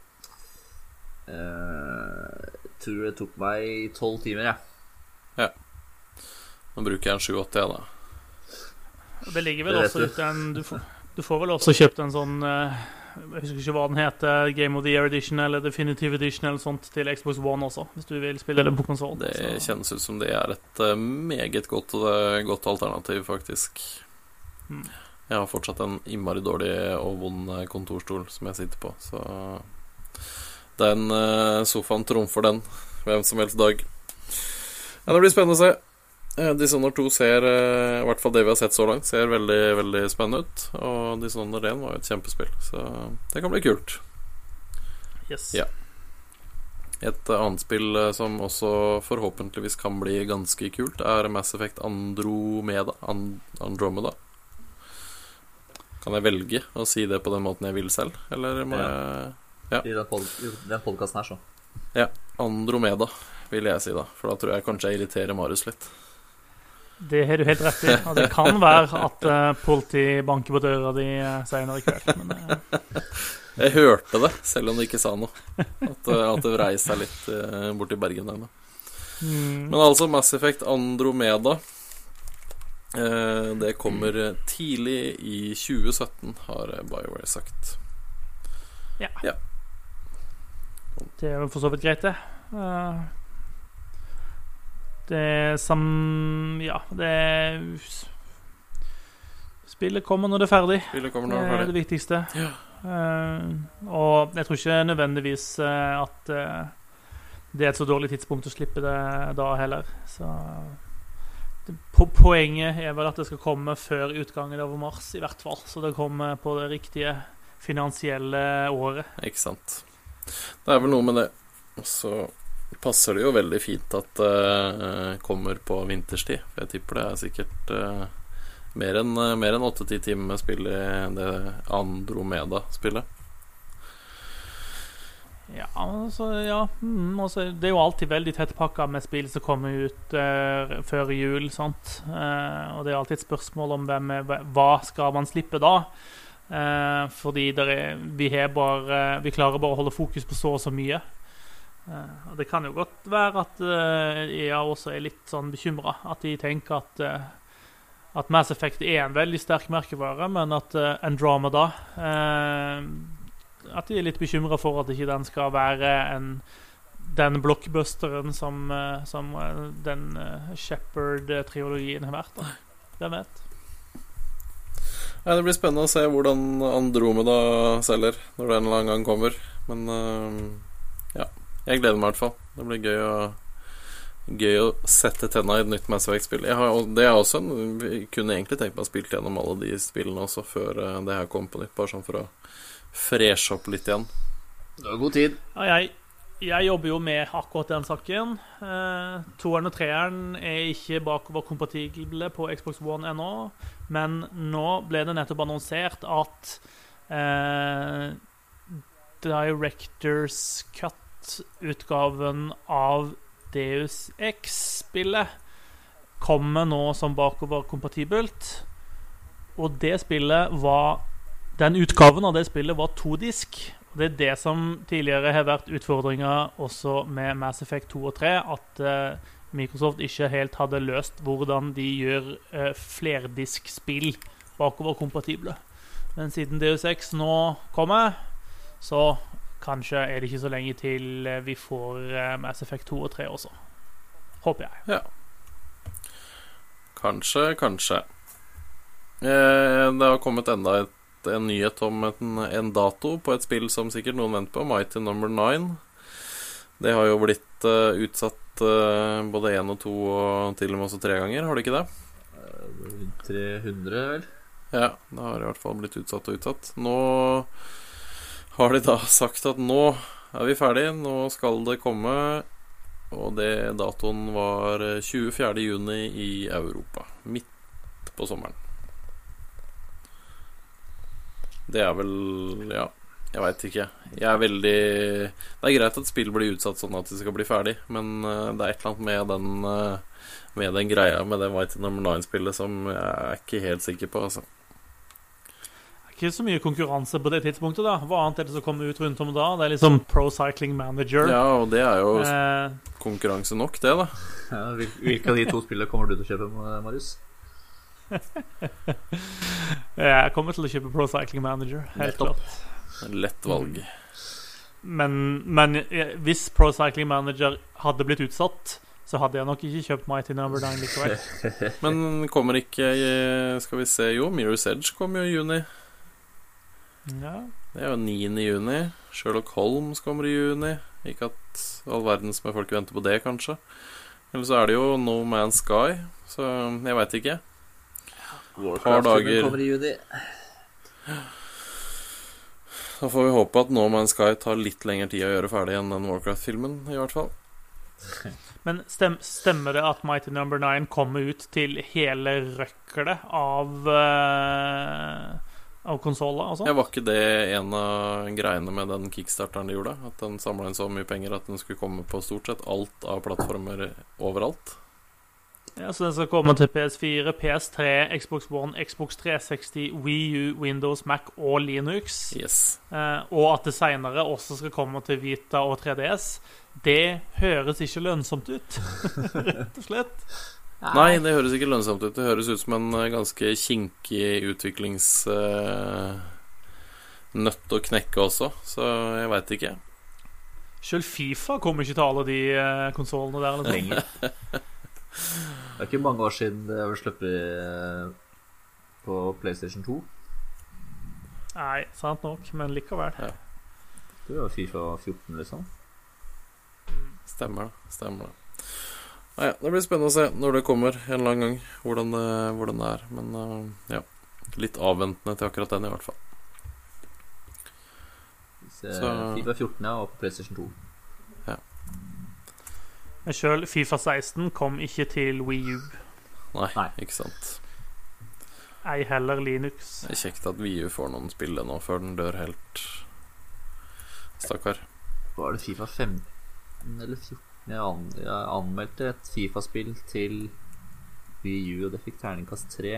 Uh, jeg tror det tok meg tolv timer, ja. Ja. Nå bruker jeg en sju-åtte, jeg, da. Det ligger vel det også ute en du får, du får vel også kjøpt en sånn uh, jeg husker ikke hva den heter, Game of the Year Edition eller Definitive Edition eller sånt til Xbox One også, hvis du vil spille det på konsol. Det så. Kjennes ut som det er et uh, meget godt, uh, godt alternativ, faktisk. Mm. Jeg har fortsatt en innmari dårlig og vond kontorstol som jeg sitter på, så den uh, sofaen trumfer den hvem som helst dag. Ja, det blir spennende å se. Dishonored to ser, i hvert fall det vi har sett så langt, ser veldig, veldig spennende ut. Og Dishonored én var jo et kjempespill, så det kan bli kult. Yes. Ja. Et annet spill som også forhåpentligvis kan bli ganske kult, er Mass Effect Andromeda. And- Andromeda. Kan jeg velge å si det på den måten jeg vil selv, eller må Ja. jeg ja. I den, pod- i den podcasten her, så. Ja, Andromeda vil jeg si da. For da tror jeg kanskje jeg irriterer Marius litt. Det har du helt rett i. Og det kan være at uh, politi banker på døra di uh, senere i kveld. Men, uh... jeg hørte det, selv om det ikke sa noe. At, uh, at det vrei seg litt uh, bort i Bergen der. Mm. Men altså, Mass Effect Andromeda, uh, det kommer tidlig i tjue sytten, har BioWare sagt. Ja. Ja. Det er jo for så vidt greit, det. Uh... Det som Ja, det spillet kommer når det er ferdig. Spillet kommer når det er ferdig. Det er det viktigste. Ja. Uh, og jeg tror ikke nødvendigvis uh, at uh, det er et så dårlig tidspunkt å slippe det da heller. Så det, po poenget er vel at det skal komme før utgangen av mars, i hvert fall. Så det kommer på det riktige finansielle året. Ikke sant. Det er vel noe med det. Og så passer det jo veldig fint at det uh, kommer på vinterstid. For jeg tipper det er sikkert uh, mer enn uh, mer enn åtte til ti timer med spill i det Andromeda-spillet. Ja, altså, ja. Mm, altså, det er jo alltid veldig tett pakka med spill som kommer ut uh, før jul, sant? Uh, og det er alltid et spørsmål om hvem er, hva skal man slippe da? Uh, fordi er, vi, bare, vi klarer bare å holde fokus på så og så mye. Uh, og det kan jo godt være at uh, E A også er litt sånn bekymret. At de tenker at, uh, at Mass Effect er en veldig sterk merkevare, men at uh, Andromeda uh, at de er litt bekymret for at ikke den skal være en, den blockbusteren som, uh, som uh, den uh, Shepard-trilogien har vært da. Hvem vet? Ja, det blir spennende å se hvordan Andromeda selger når den en eller annen gang kommer. Men uh, ja, jeg gleder meg i hvert fall. Det blir gøy å, gøy å sette tenna i et nytt Mass Effect-spill. Det er også en, jeg kunne egentlig tenkt meg å spille gjennom alle de spillene også før uh, det her kom på nytt, bare sånn for å freshe opp litt igjen. Det var god tid. Ja, jeg, jeg jobber jo med akkurat den saken. Uh, toeren og treeren er ikke bakoverkompatible på Xbox One ennå, men nå ble det nettopp annonsert at uh, Directors Cut-utgaven av Deus Ex-spillet kommer nå som bakoverkompatibelt, og det spillet var den utgaven av det spillet var todisk. Det er det som tidligere har vært utfordringer også med Mass Effect to og tre, at uh, Microsoft ikke helt hadde løst hvordan de gjør uh, flerdisk-spill bakoverkompatible. Men siden Deus Ex nå kommer, så kanskje er det ikke så lenge til uh, vi får uh, Mass Effect to og tre også. Håper jeg. Ja. Kanskje, kanskje. Eh, det har kommet enda et en nyhet om en, en dato på et spill som sikkert noen venter på, Mighty Number Nine. Det har jo blitt uh, utsatt uh, både én og to og til og med også tre ganger, har det ikke det? tre hundre, vel? Ja, det har i hvert fall blitt utsatt og utsatt. Nå har de da sagt at nå er vi ferdig, nå skal det komme, og det datoen var tjuefjerde juni i Europa, midt på sommeren. Det er vel, ja, jeg vet ikke. Jeg er veldig, det er greit at spill blir utsatt sånn at det skal bli ferdig, men uh, det er et eller annet med den, uh, med den greia med det Mighty Number Nine-spillet som jeg er ikke helt sikker på, altså. Det er ikke så mye konkurranse på det tidspunktet da. Hva annet er det som kommer ut rundt om da? Det er liksom Pro Cycling Manager. Ja, og det er jo eh, konkurranse nok, det da. Ja, hvilke av de to spillene kommer du til å kjøpe, Marius? Jeg kommer til å kjøpe Pro Cycling Manager, helt Nettopp. klart. Lett valg. Men, men hvis Pro Cycling Manager hadde blitt utsatt, så hadde jeg nok ikke kjøpt Mighty Number Nine likevel. Men kommer ikke, skal vi se, jo, Mirror's Edge kommer jo i juni. Ja. Det er jo niende juni. Sherlock Holmes kommer i juni. Ikke at all verdens med folk venter på det, kanskje. Eller så er det jo No Man's Sky, så jeg vet ikke. Warcraft kommer i juni. Da får vi håpe at No Man's Sky tar litt lengre tid å gjøre ferdig enn den Warcraft-filmen, i hvert fall. Men stem, stemmer det at Mighty Number Nine kommer ut til hele røkkelet av uh, av konsoler og sånt. Ja, var ikke det en av greiene med den kickstarteren de gjorde? At den samlet inn så mye penger at den skulle komme på stort sett alt av plattformer overalt? Ja, så den skal komme til P S fire, P S tre, Xbox One, Xbox tre seksti, Wii U, Windows, Mac og Linux. Yes. Eh, og at det senere også skal komme til Vita og tre D S. Det høres ikke lønnsomt ut, rett og slett. Nei, det høres ikke lønnsomt ut. Det høres ut som en ganske kinkig utviklings uh, nøtt å knekke også, så jeg vet ikke. Selv FIFA kommer ikke til alle de uh, konsolene der eller lenger. Det er ikke mange år siden det har sluppet uh, på PlayStation to. Nei, sant nok, men likevel. Ja. Det var FIFA fjorten liksom. Stemmer det, stemmer det. Nei, det blir spennende å se når det kommer en eller annen gang hvordan det, hvordan det er. Men uh, ja, litt avventende til akkurat den i hvert fall. Så, FIFA fjorten ja, og på PlayStation to. Ja. Men selv FIFA seksten kom ikke til Wii U. Nei, Nei. Ikke sant. Ei heller Linux. Det er kjekt at Wii U får noen spill nå før den dør helt. Stakkar. Var det FIFA femten eller fjorten? Jeg, an, jeg anmeldte et FIFA-spill til Wii U, og det fikk terningkast tre.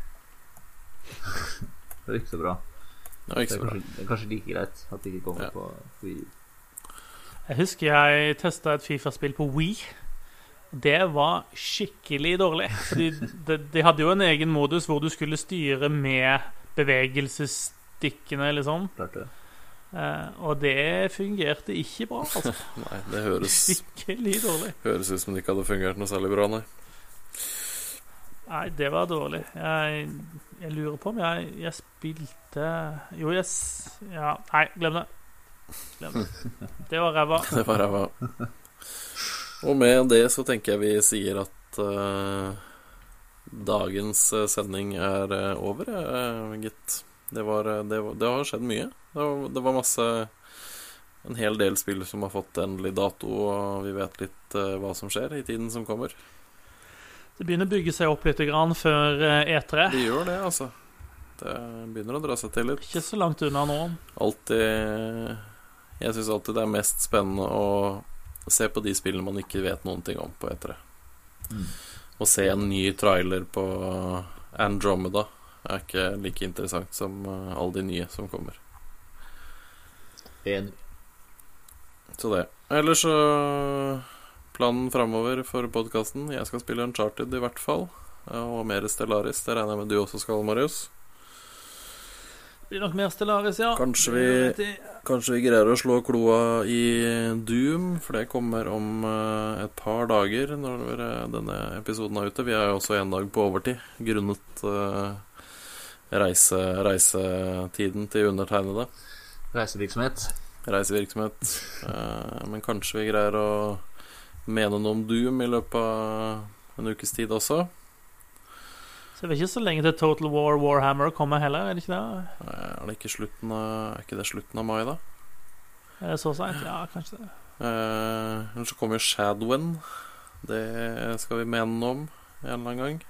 Det var ikke så bra. Det var ikke så bra. Det er kanskje, det er kanskje like greit at det ikke kommer ja. på Wii U. Jeg husker jeg testet et FIFA-spill på Wii. Det var skikkelig dårlig. Fordi de, de hadde jo en egen modus hvor du skulle styre med bevegelsesstikkene, liksom. Klart det. Uh, og det fungerte ikke bra, altså. Nei, det høres skikkelig dårlig. Høres ut som det ikke hadde fungert noe særlig bra, nei. Nei, det var dårlig. Jeg, jeg lurer på om jeg, jeg spilte Jo, jeg ja, Nei, glem det. Glem det. Det var ræva. Det var ræva. Og med det så tenker jeg vi sier at uh, dagens sending er over, uh, gitt. Det, var, det, var, det har skjedd mye. Det var, det var masse en hel del spill som har fått endelig dato, og vi vet litt uh, hva som skjer i tiden som kommer. Det begynner å bygge seg opp litt grann før uh, E tre. Det gjør det, altså. Det begynner å dra seg til litt. Ikke så langt unna nå. Alltid Jeg synes alltid det er mest spennende å se på de spillene man ikke vet noen ting om på E tre. Mm. Å se en ny trailer på Andromeda er ikke like interessant som alle de nye som kommer. En. Så det. Ellers så planen fremover for podcasten. Jeg skal spille Uncharted i hvert fall, og mer Stellaris. Det regner jeg med du også skal, Marius. Det blir nok mer Stellaris, ja. Kanskje vi, kanskje vi greier å slå kloa i Doom, for det kommer om et par dager når denne episoden er ute. Vi er jo også en dag på overtid grunnet uh, reise, reisetiden til undertegnede. Reisevirksomhet. Reisevirksomhet. Uh, men kanskje vi greier å mene noe om Doom i løpet av en ukes tid også. Så det er ikke så lenge til Total War Warhammer kommer heller, er det ikke det? Nei, er det ikke slutten av, er ikke det slutten av mai da? Er det så sent? Ja, kanskje det. Uh, Ellers så kommer jo Shadwen. Det skal vi mene noe om en eller annen gang.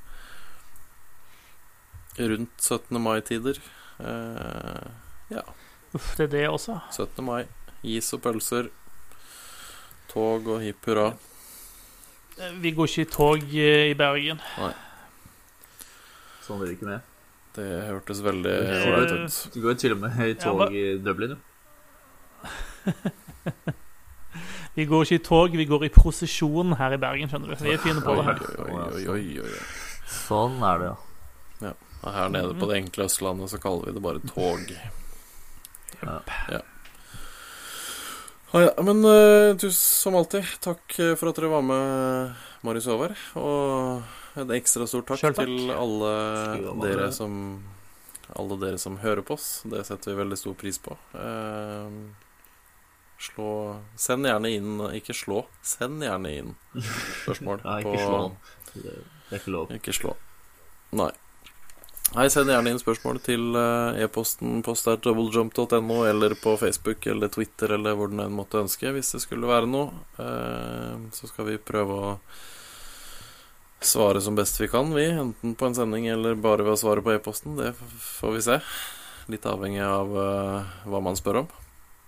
Rundt syttende mai-tider. Uh, ja. Uff, det er det også. syttende mai. Is og pølser. Tog og hipp hurra. Vi går ikke i tog i Bergen. Nei. Sånn blir det ikke med. Det hørtes veldig ålreit ut. Du går jo til og med i tog ja, i Dublin, jo. Vi går ikke i tog, vi går i prosesjon her i Bergen, skjønner du. Vi er fine på det her. Oi, oi, oi, oi, oi. Sånn er det, ja. Ja, og her nede på det enkle Østlandet så kaller vi det bare tog. Ja. Ja. Ah, ja, men uh, du, som alltid, takk for at dere var med, Marius Håvard. Og en ekstra stor takk, takk til alle dere som Alle dere som hører på oss. Det setter vi veldig stor pris på. uh, Slå Send gjerne inn Ikke slå, send gjerne inn spørsmål. Ja, ikke slå. Det er ikke lov. Ikke slå. Nei. Nei, send gjerne inn spørsmål til uh, e-posten post at doublejump dot no, eller på Facebook eller Twitter, eller hvor den måtte ønske, hvis det skulle være noe. Uh, så skal vi prøve å svare som best vi kan, vi. Enten på en sending eller bare ved å svare på e-posten. Det får vi se. Litt avhengig av uh, hva man spør om.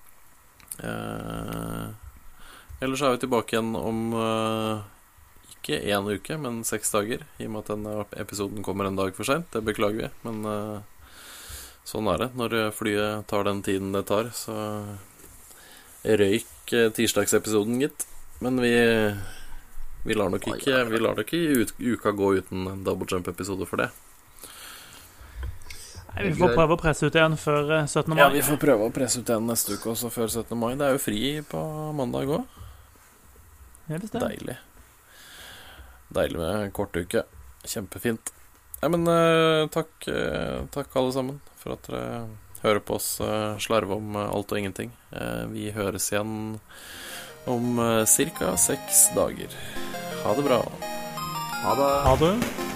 Uh, ellers er vi tilbake igjen om uh, ikke én uke, men seks dager. I og med at denne episoden kommer en dag for sent. Det beklager vi, men uh, sånn er det. Når flyet tar den tiden det tar, så røyk uh, tirsdagsepisoden, gitt. Men vi... Vi lar nok ikke, vi lar nok ikke uka gå uten en Double Jump-episode for det. Nei, vi får prøve å presse ut igjen før syttende mai. Ja, vi får prøve å presse ut igjen neste uke også før syttende mai. Det er jo fri på mandag også. Ja, det stemmer. Deilig. Deilig med kort uke. Kjempefint. Nei, men uh, takk, uh, takk alle sammen for at dere hører på oss uh, slarve om uh, alt og ingenting. Uh, vi høres igjen om uh, cirka seks dager. Ha det bra. Ha det. Ha det.